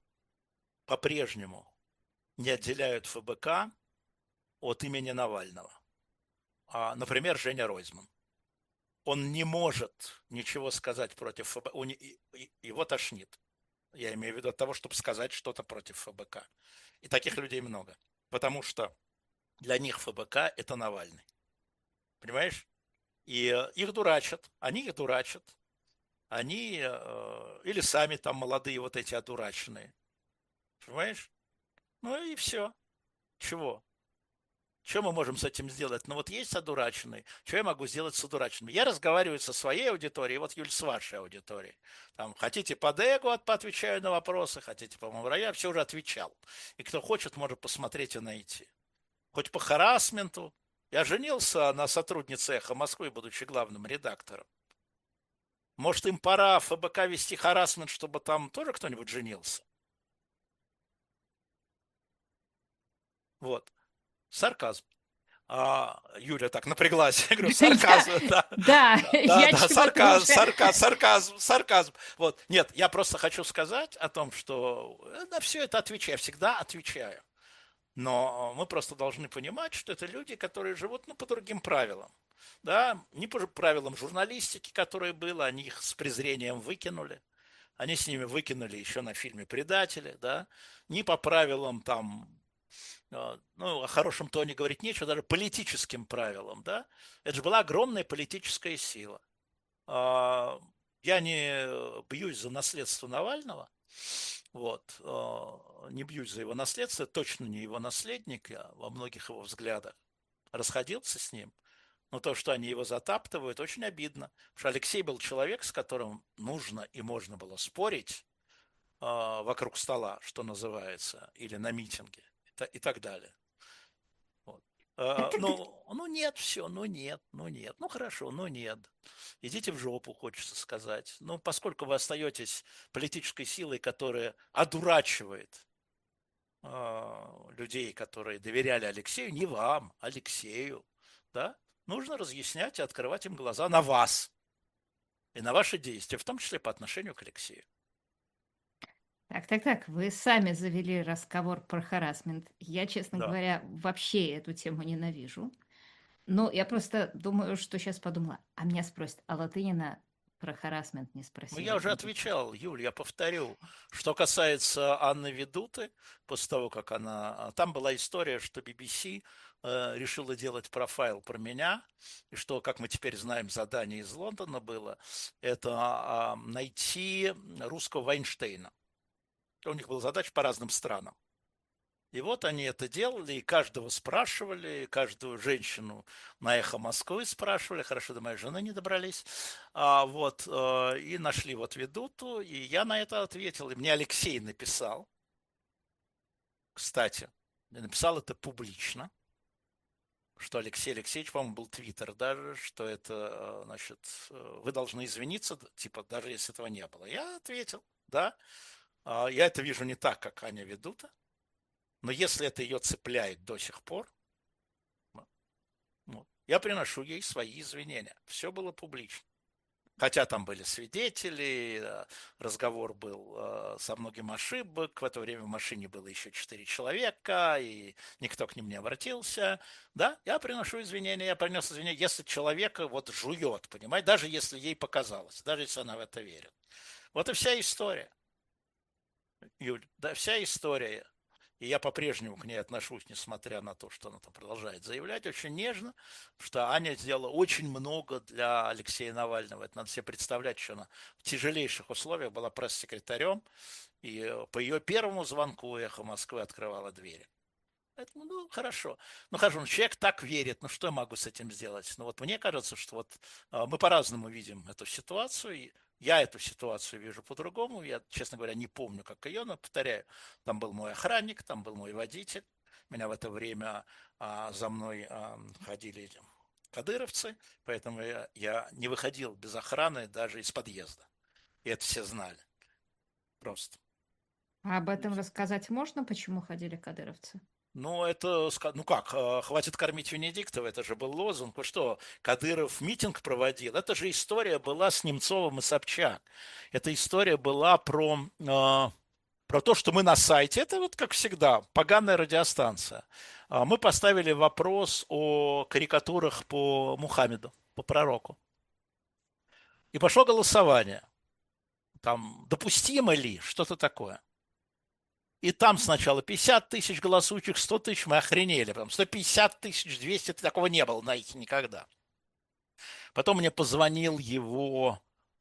по-прежнему не отделяют ФБК от имени Навального. Например, Женя Ройзман. Он не может ничего сказать против ФБК. Его тошнит. Я имею в виду от того, чтобы сказать что-то против ФБК. И таких людей много. Потому что для них ФБК – это Навальный. Понимаешь? И их дурачат. Они их дурачат. Они или сами там молодые вот эти одураченные. Понимаешь? Ну и все. Чего? Что мы можем с этим сделать? Ну вот есть одураченный, что я могу сделать с одураченным? Я разговариваю со своей аудиторией, вот, Юль, с вашей аудиторией. Там, хотите по Дегу поотвечаю на вопросы, хотите по Мавра, я все уже отвечал. И кто хочет, может посмотреть и найти. Хоть по харассменту. Я женился на сотруднице «Эхо Москвы», будучи главным редактором. Может, им пора в ФБК вести харассмент, чтобы там тоже кто-нибудь женился? Вот. Сарказм. Юля так напряглась. Я говорю, Я, сарказм, да, да, я чего-то сарказм, уже... сарказм. Вот, нет, я просто хочу сказать о том, что на все это отвечаю, всегда отвечаю. Но мы просто должны понимать, что это люди, которые живут, ну, по другим правилам. Да, не по правилам журналистики, которые было, они их с презрением выкинули. Они с ними выкинули еще на фильме «Предатели», да, не по правилам там ну, о хорошем тоне говорить нечего, даже политическим правилам, да, это же была огромная политическая сила. Я не бьюсь за наследство Навального, вот, не бьюсь за его наследство, точно не его наследник, я во многих его взглядах расходился с ним, но то, что они его затаптывают, очень обидно, потому что Алексей был человек, с которым нужно и можно было спорить вокруг стола, что называется, или на митинге и так далее. Вот. Так, так, так. Ну нет, все, ну нет, ну нет, ну хорошо, ну нет. Идите в жопу, хочется сказать. Ну, поскольку вы остаетесь политической силой, которая одурачивает людей, которые доверяли Алексею, не вам, Алексею, да, нужно разъяснять и открывать им глаза на вас и на ваши действия, в том числе по отношению к Алексею. Так, вы сами завели разговор про харассмент. Я, честно Да. говоря, вообще эту тему ненавижу. Но я просто думаю, что сейчас подумала, а меня спросят, а Латынина про харассмент не Ну, я спросили, уже видите. отвечал, Юль, я повторю. Что касается Анны Ведуты, после того, как она... Там была история, что BBC решила делать профайл про меня, и что, как мы теперь знаем, задание из Лондона было, это найти русского Вайнштейна. У них была задача по разным странам. И вот они это делали, и каждого спрашивали, каждую женщину на «Эхо Москвы» спрашивали, хорошо, до моей жены не добрались, и нашли вот ведуту, и я на это ответил, и мне Алексей написал, кстати, написал это публично, что Алексей Алексеевич, по-моему, был твиттер даже, что это, значит, вы должны извиниться, типа, даже если этого не было. Я ответил, да, я это вижу не так, как Аня Ведута, но если это ее цепляет до сих пор, я приношу ей свои извинения. Все было публично. Хотя там были свидетели, разговор был со многим ошибок, в это время в машине было еще 4 человека, и никто к ним не обратился. Да, я приношу извинения, я принес извинения, если человека вот жует, понимаете, даже если ей показалось, даже если она в это верит. Вот и вся история. Юль, да, вся история. И я по-прежнему к ней отношусь, несмотря на то, что она там продолжает заявлять, очень нежно, что Аня сделала очень много для Алексея Навального. Это надо себе представлять, что она в тяжелейших условиях была пресс-секретарем, и по ее первому звонку «Эхо Москвы» открывала двери. Поэтому, хорошо. Ну, человек так верит, что я могу с этим сделать? Вот мне кажется, что вот мы по-разному видим эту ситуацию, и я эту ситуацию вижу по-другому. Я, честно говоря, не помню, как ее, но, повторяю, там был мой охранник, там был мой водитель. Меня в это время за мной ходили кадыровцы, поэтому я не выходил без охраны даже из подъезда. И это все знали. Просто. А об этом рассказать можно, почему ходили кадыровцы? Хватит кормить Венедиктова, это же был лозунг. Вы что, Кадыров митинг проводил? Это же история была с Немцовым и Собчак. Эта история была про то, что мы на сайте, это вот как всегда, поганая радиостанция. Мы поставили вопрос о карикатурах по Мухаммеду, по пророку. И пошло голосование. Там, допустимо ли, что-то такое. И там сначала 50 тысяч голосующих, 100 тысяч, мы охренели. Потом 150 тысяч, 200, такого не было на их никогда. Потом мне позвонил его,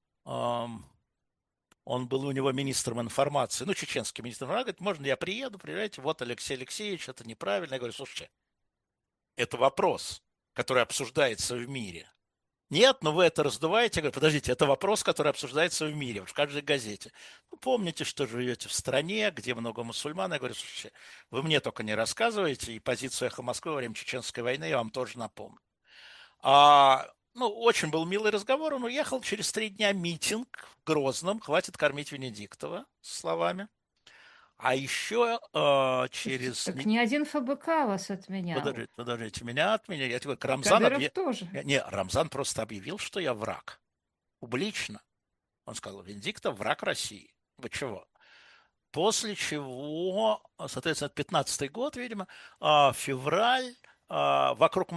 он был у него министром информации, чеченский министр информации, говорит, можно я приеду, приезжайте, вот Алексей Алексеевич, это неправильно. Я говорю, слушайте, это вопрос, который обсуждается в мире. Нет, но вы это раздуваете. Я говорю, подождите, это вопрос, который обсуждается в мире, в каждой газете. Помните, что живете в стране, где много мусульман. Я говорю, слушайте, вы мне только не рассказываете, и позицию «Эхо Москвы» во время Чеченской войны я вам тоже напомню. Очень был милый разговор. Он уехал, через 3 дня митинг в Грозном, хватит кормить Венедиктова, словами. А еще Слушайте, через... так ни один ФБК вас отменял. Подождите, меня отменяли. Я тебе И Рамзан Кадыров объявил... тоже. Не, Рамзан просто объявил, что я враг. Публично. Он сказал, Венедиктов враг России. Вы чего? После чего, соответственно, 15-й год, видимо, февраль, вокруг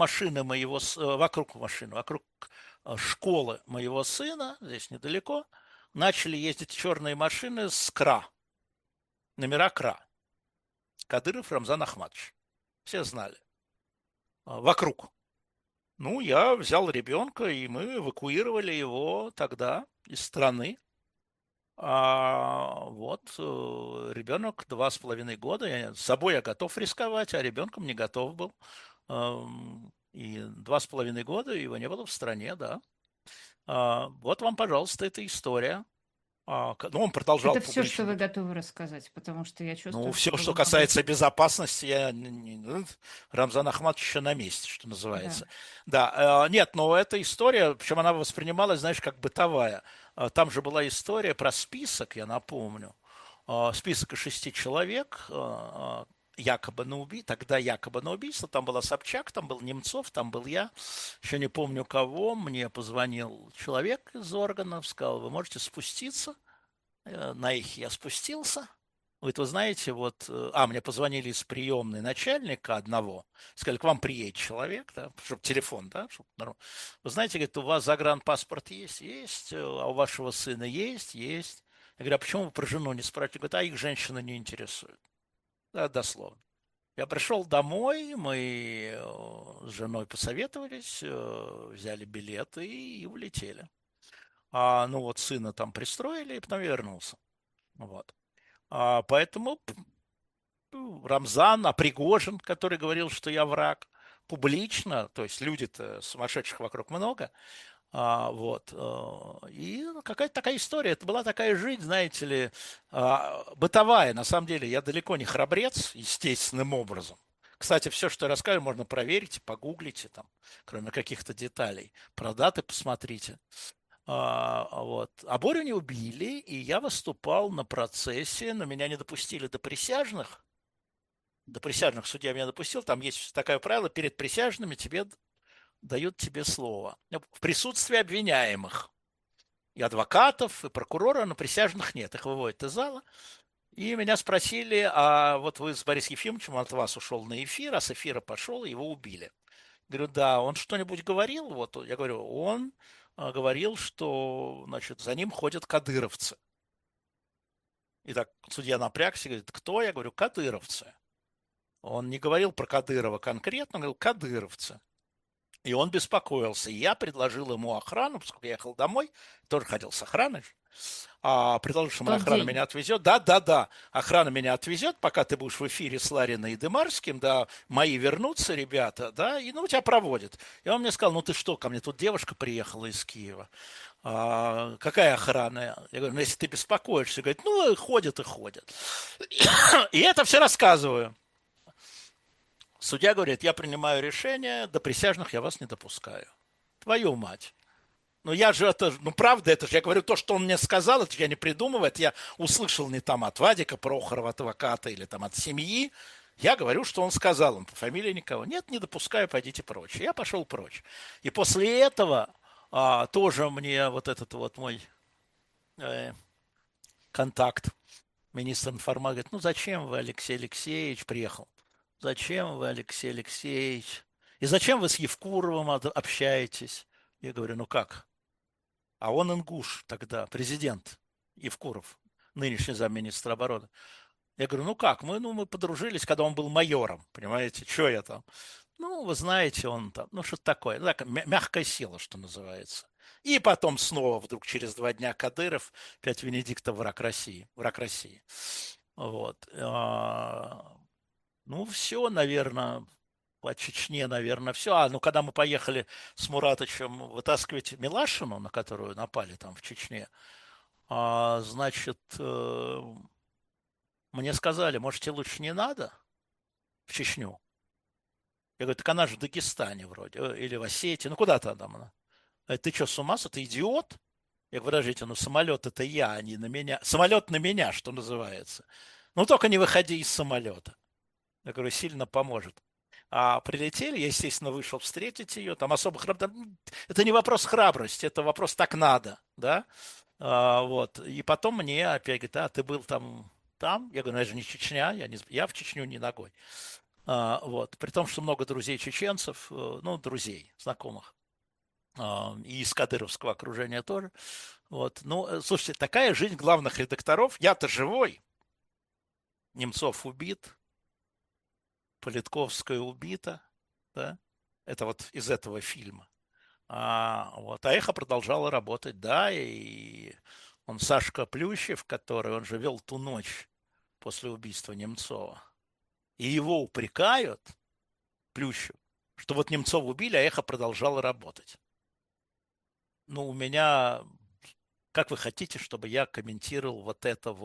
школы моего сына, здесь недалеко, начали ездить черные машины с КРА, номера КРА. Кадыров Рамзан Ахматович. Все знали. Вокруг. Я взял ребенка, и мы эвакуировали его тогда из страны. Ребенок 2,5 года. С собой я готов рисковать, а ребенком не готов был. И 2,5 года его не было в стране, да. Вот вам, пожалуйста, эта история. Он продолжал Это все, что публично. вы готовы рассказать, потому что я чувствую, что Все, что было много... касается безопасности, Рамзан Ахматович еще на месте, что Да. называется. Да, нет, но эта история, причем она воспринималась, знаешь, как бытовая. Там же была история про список, я напомню. Список из 6 человек, тогда якобы на убийство. Там была Собчак, там был Немцов, там был я. Еще не помню кого. Мне позвонил человек из органов, сказал, вы можете спуститься. На их я спустился. Говорит, вы знаете, вот, мне позвонили из приемной начальника одного, сказали, к вам приедет человек, да, чтобы телефон, да, вы знаете, говорит, у вас загранпаспорт есть? Есть, а у вашего сына есть? Есть. Я говорю, а почему вы про жену не спрашиваете? Говорит, а их женщина не интересует. Да, дословно. Я пришел домой, мы с женой посоветовались, взяли билеты и улетели. Ну вот сына там пристроили, и потом я вернулся. Вот. Поэтому Рамзан, Пригожин, который говорил, что я враг, публично, то есть люди-то сумасшедших вокруг много, и какая-то такая история, это была такая жизнь, знаете ли, бытовая, на самом деле, я далеко не храбрец, естественным образом. Кстати, все, что я рассказываю, можно проверить, погуглите там, кроме каких-то деталей. Про даты посмотрите. Борю не убили, и я выступал на процессе, но меня не допустили до присяжных судья меня допустил, там есть такое правило, перед присяжными дают тебе слово. В присутствии обвиняемых. И адвокатов, и прокурора, но присяжных нет. Их выводят из зала. И меня спросили, а вот вы с Борисом Ефимовичем, он от вас ушел на эфир, а с эфира пошел, его убили. Говорю, да, он что-нибудь говорил? Вот я говорю, он говорил, что, значит, за ним ходят кадыровцы. И так судья напрягся, говорит, кто? Я говорю, кадыровцы. Он не говорил про Кадырова конкретно, он говорил, кадыровцы. И он беспокоился. И я предложил ему охрану, поскольку я ехал домой, тоже ходил с охраной, предложил, что В моя тот охрана день. меня отвезет. Да, охрана меня отвезет, пока ты будешь в эфире с Лариной и Дымарским, да, мои вернутся, ребята, да, и, тебя проводят. И он мне сказал, ну ты что, ко мне тут девушка приехала из Киева. Какая охрана? Я говорю, ну если ты беспокоишься, говорит, ну ходят и ходят. И это все рассказываю. Судья говорит, я принимаю решение, до присяжных я вас не допускаю. Твою мать. Я же это, правда, это же, я говорю, то, что он мне сказал, это же я не придумываю, это я услышал не там от Вадика Прохорова, адвоката, или там от семьи. Я говорю, что он сказал, он по фамилии никого. Нет, не допускаю, пойдите прочь. Я пошел прочь. И после этого тоже мне вот этот вот мой контакт, министр информации, говорит, зачем вы, Алексей Алексеевич, приехал? Зачем вы, Алексей Алексеевич? И зачем вы с Евкуровым общаетесь? Я говорю, как? А он ингуш тогда, президент Евкуров, нынешний замминистра обороны. Я говорю, как? Мы подружились, когда он был майором, понимаете, что я там? Вы знаете, он там, что-то такое, так, мягкая сила, что называется. И потом снова вдруг через 2 дня Кадыров, опять Венедиктов враг России, враг России. Вот. Все, наверное, по Чечне, наверное, все. Когда мы поехали с Муратычем вытаскивать Милашину, на которую напали там в Чечне, значит, мне сказали, может, тебе лучше не надо в Чечню? Я говорю, так она же в Дагестане вроде, или в Осетии, куда-то там она. Ты что, с ума, ты идиот? Я говорю, подождите, самолет это я, а не на меня. Самолет на меня, что называется. Только не выходи из самолета. Я говорю, сильно поможет. Прилетели, я, естественно, вышел встретить ее, там особо это не вопрос храбрости, это вопрос так надо, да, и потом мне опять говорит, ты был там, я говорю, это же не Чечня, я в Чечню не ногой, при том, что много друзей чеченцев, друзей, знакомых, и из кадыровского окружения тоже, слушайте, такая жизнь главных редакторов, я-то живой, Немцов убит, Политковская убита, да, это вот из этого фильма. Эхо продолжало работать, да, и он Сашка Плющев, который, он же вел ту ночь после убийства Немцова, и его упрекают, Плющев, что вот Немцова убили, а Эхо продолжало работать. У меня, как вы хотите, чтобы я комментировал вот это.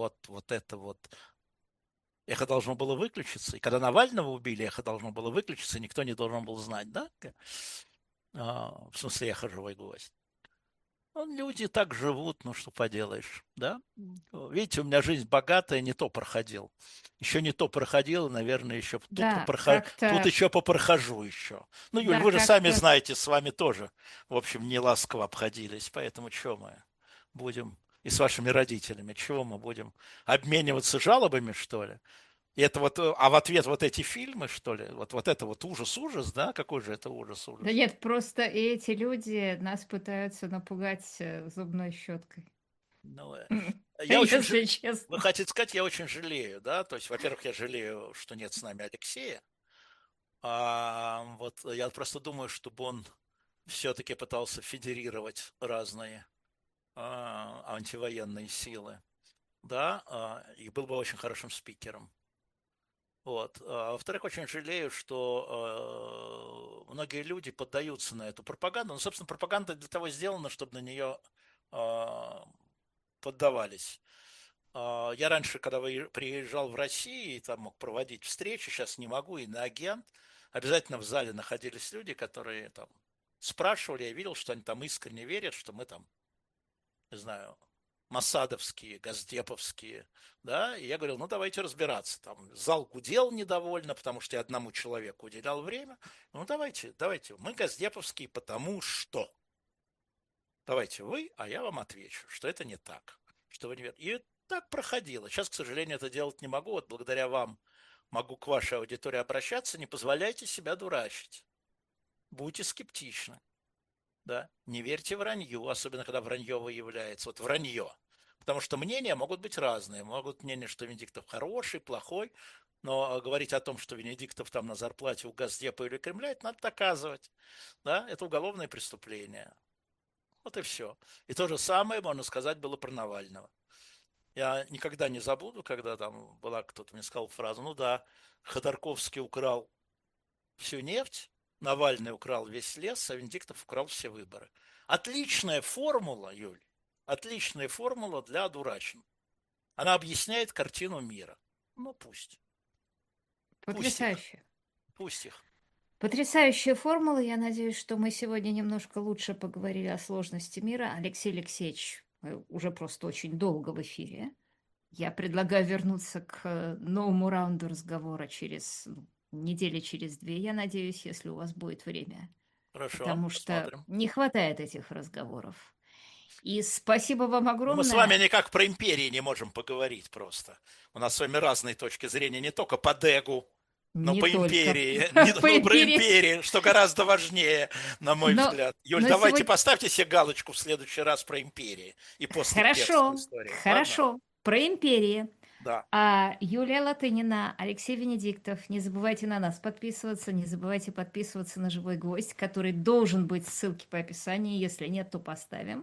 Эхо должно было выключиться. И когда Навального убили, Эхо должно было выключиться, никто не должен был знать, да? В смысле, Эхо живой гость. Люди так живут, что поделаешь, да? Видите, у меня жизнь богатая, не то проходил. Еще не то проходил, наверное, еще Да, тут как-то, еще попрохожу еще. Юль, да, вы же сами как-то знаете, с вами тоже, в общем, не ласково обходились, поэтому что мы будем и с вашими родителями. Чего мы будем обмениваться жалобами, что ли? И это вот, а в ответ вот эти фильмы, что ли? Вот это вот ужас-ужас, да? Какой же это Да ужас-ужас? нет, просто и эти люди нас пытаются напугать зубной щеткой. Ну, я очень Если жалею. Вы честно. хотите сказать, я очень жалею, да? То есть, во-первых, я жалею, что нет с нами Алексея. А вот я просто думаю, чтобы он все-таки пытался федерировать разные антивоенные силы, да, и был бы очень хорошим спикером. Вот. А во-вторых, очень жалею, что многие люди поддаются на эту пропаганду. Ну, собственно, пропаганда для того сделана, чтобы на нее э, поддавались. Я раньше, когда приезжал в Россию, там мог проводить встречи, сейчас не могу, и на агент. Обязательно в зале находились люди, которые там спрашивали, я видел, что они там искренне верят, что мы там, не знаю, массадовские, газдеповские, да, и я говорил, ну давайте разбираться, там зал гудел недовольно, потому что я одному человеку уделял время, ну давайте, мы газдеповские, потому что, давайте вы, а я вам отвечу, что это не так, что вы не верите. И так проходило. Сейчас, к сожалению, это делать не могу, вот благодаря вам могу к вашей аудитории обращаться, не позволяйте себя дурачить, будьте скептичны. Да, не верьте вранью, особенно когда вранье выявляется. Вот вранье. Потому что мнения могут быть разные. Могут мнение, что Венедиктов хороший, плохой, но говорить о том, что Венедиктов там на зарплате у Газдепа или Кремля, это надо доказывать. Да, это уголовное преступление. Вот и все. И то же самое, можно сказать, было про Навального. Я никогда не забуду, когда там была, кто-то мне сказал фразу, ну да, Ходорковский украл всю нефть, Навальный украл весь лес, а Венедиктов украл все выборы. Отличная формула, Юль, отличная формула для одурачен. Она объясняет картину мира. Ну пусть. Пусть их. Потрясающе. Пусть их. Потрясающая формула. Я надеюсь, что мы сегодня немножко лучше поговорили о сложности мира. Алексей Алексеевич, мы уже просто очень долго в эфире. Я предлагаю вернуться к новому раунду разговора через недели через две, я надеюсь, если у вас будет время. Хорошо, Потому что посмотрим. не хватает этих разговоров. И спасибо вам Но мы с вами огромное. никак про империи не можем поговорить просто. У нас с вами разные точки зрения, не только по Дегу, но Не по только империи, по ну, про империи, империи, что гораздо важнее, на мой но, взгляд. Юль, но давайте сегодня... поставьте себе галочку в следующий раз про империи и постимперскую Хорошо, историю. Ладно? хорошо. Про империи. Да. А Юлия Латынина, Алексей Венедиктов. Не забывайте на нас подписываться, не забывайте подписываться на «Живой гвоздь», который должен быть в ссылке по описанию. Если нет, то поставим.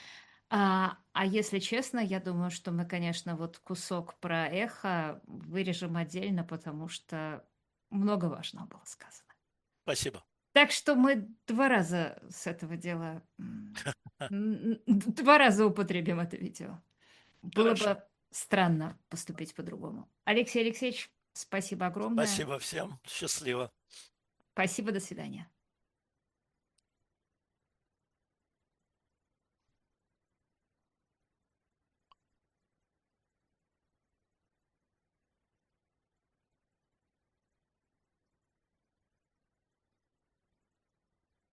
А если честно, я думаю, что мы, конечно, вот кусок про эхо вырежем отдельно, потому что много важного было сказано. Спасибо. Так что мы два раза с этого дела, два раза употребим это видео. Было Хорошо. бы странно поступить по-другому. Алексей Алексеевич, спасибо огромное. Спасибо всем. Счастливо. Спасибо, до свидания.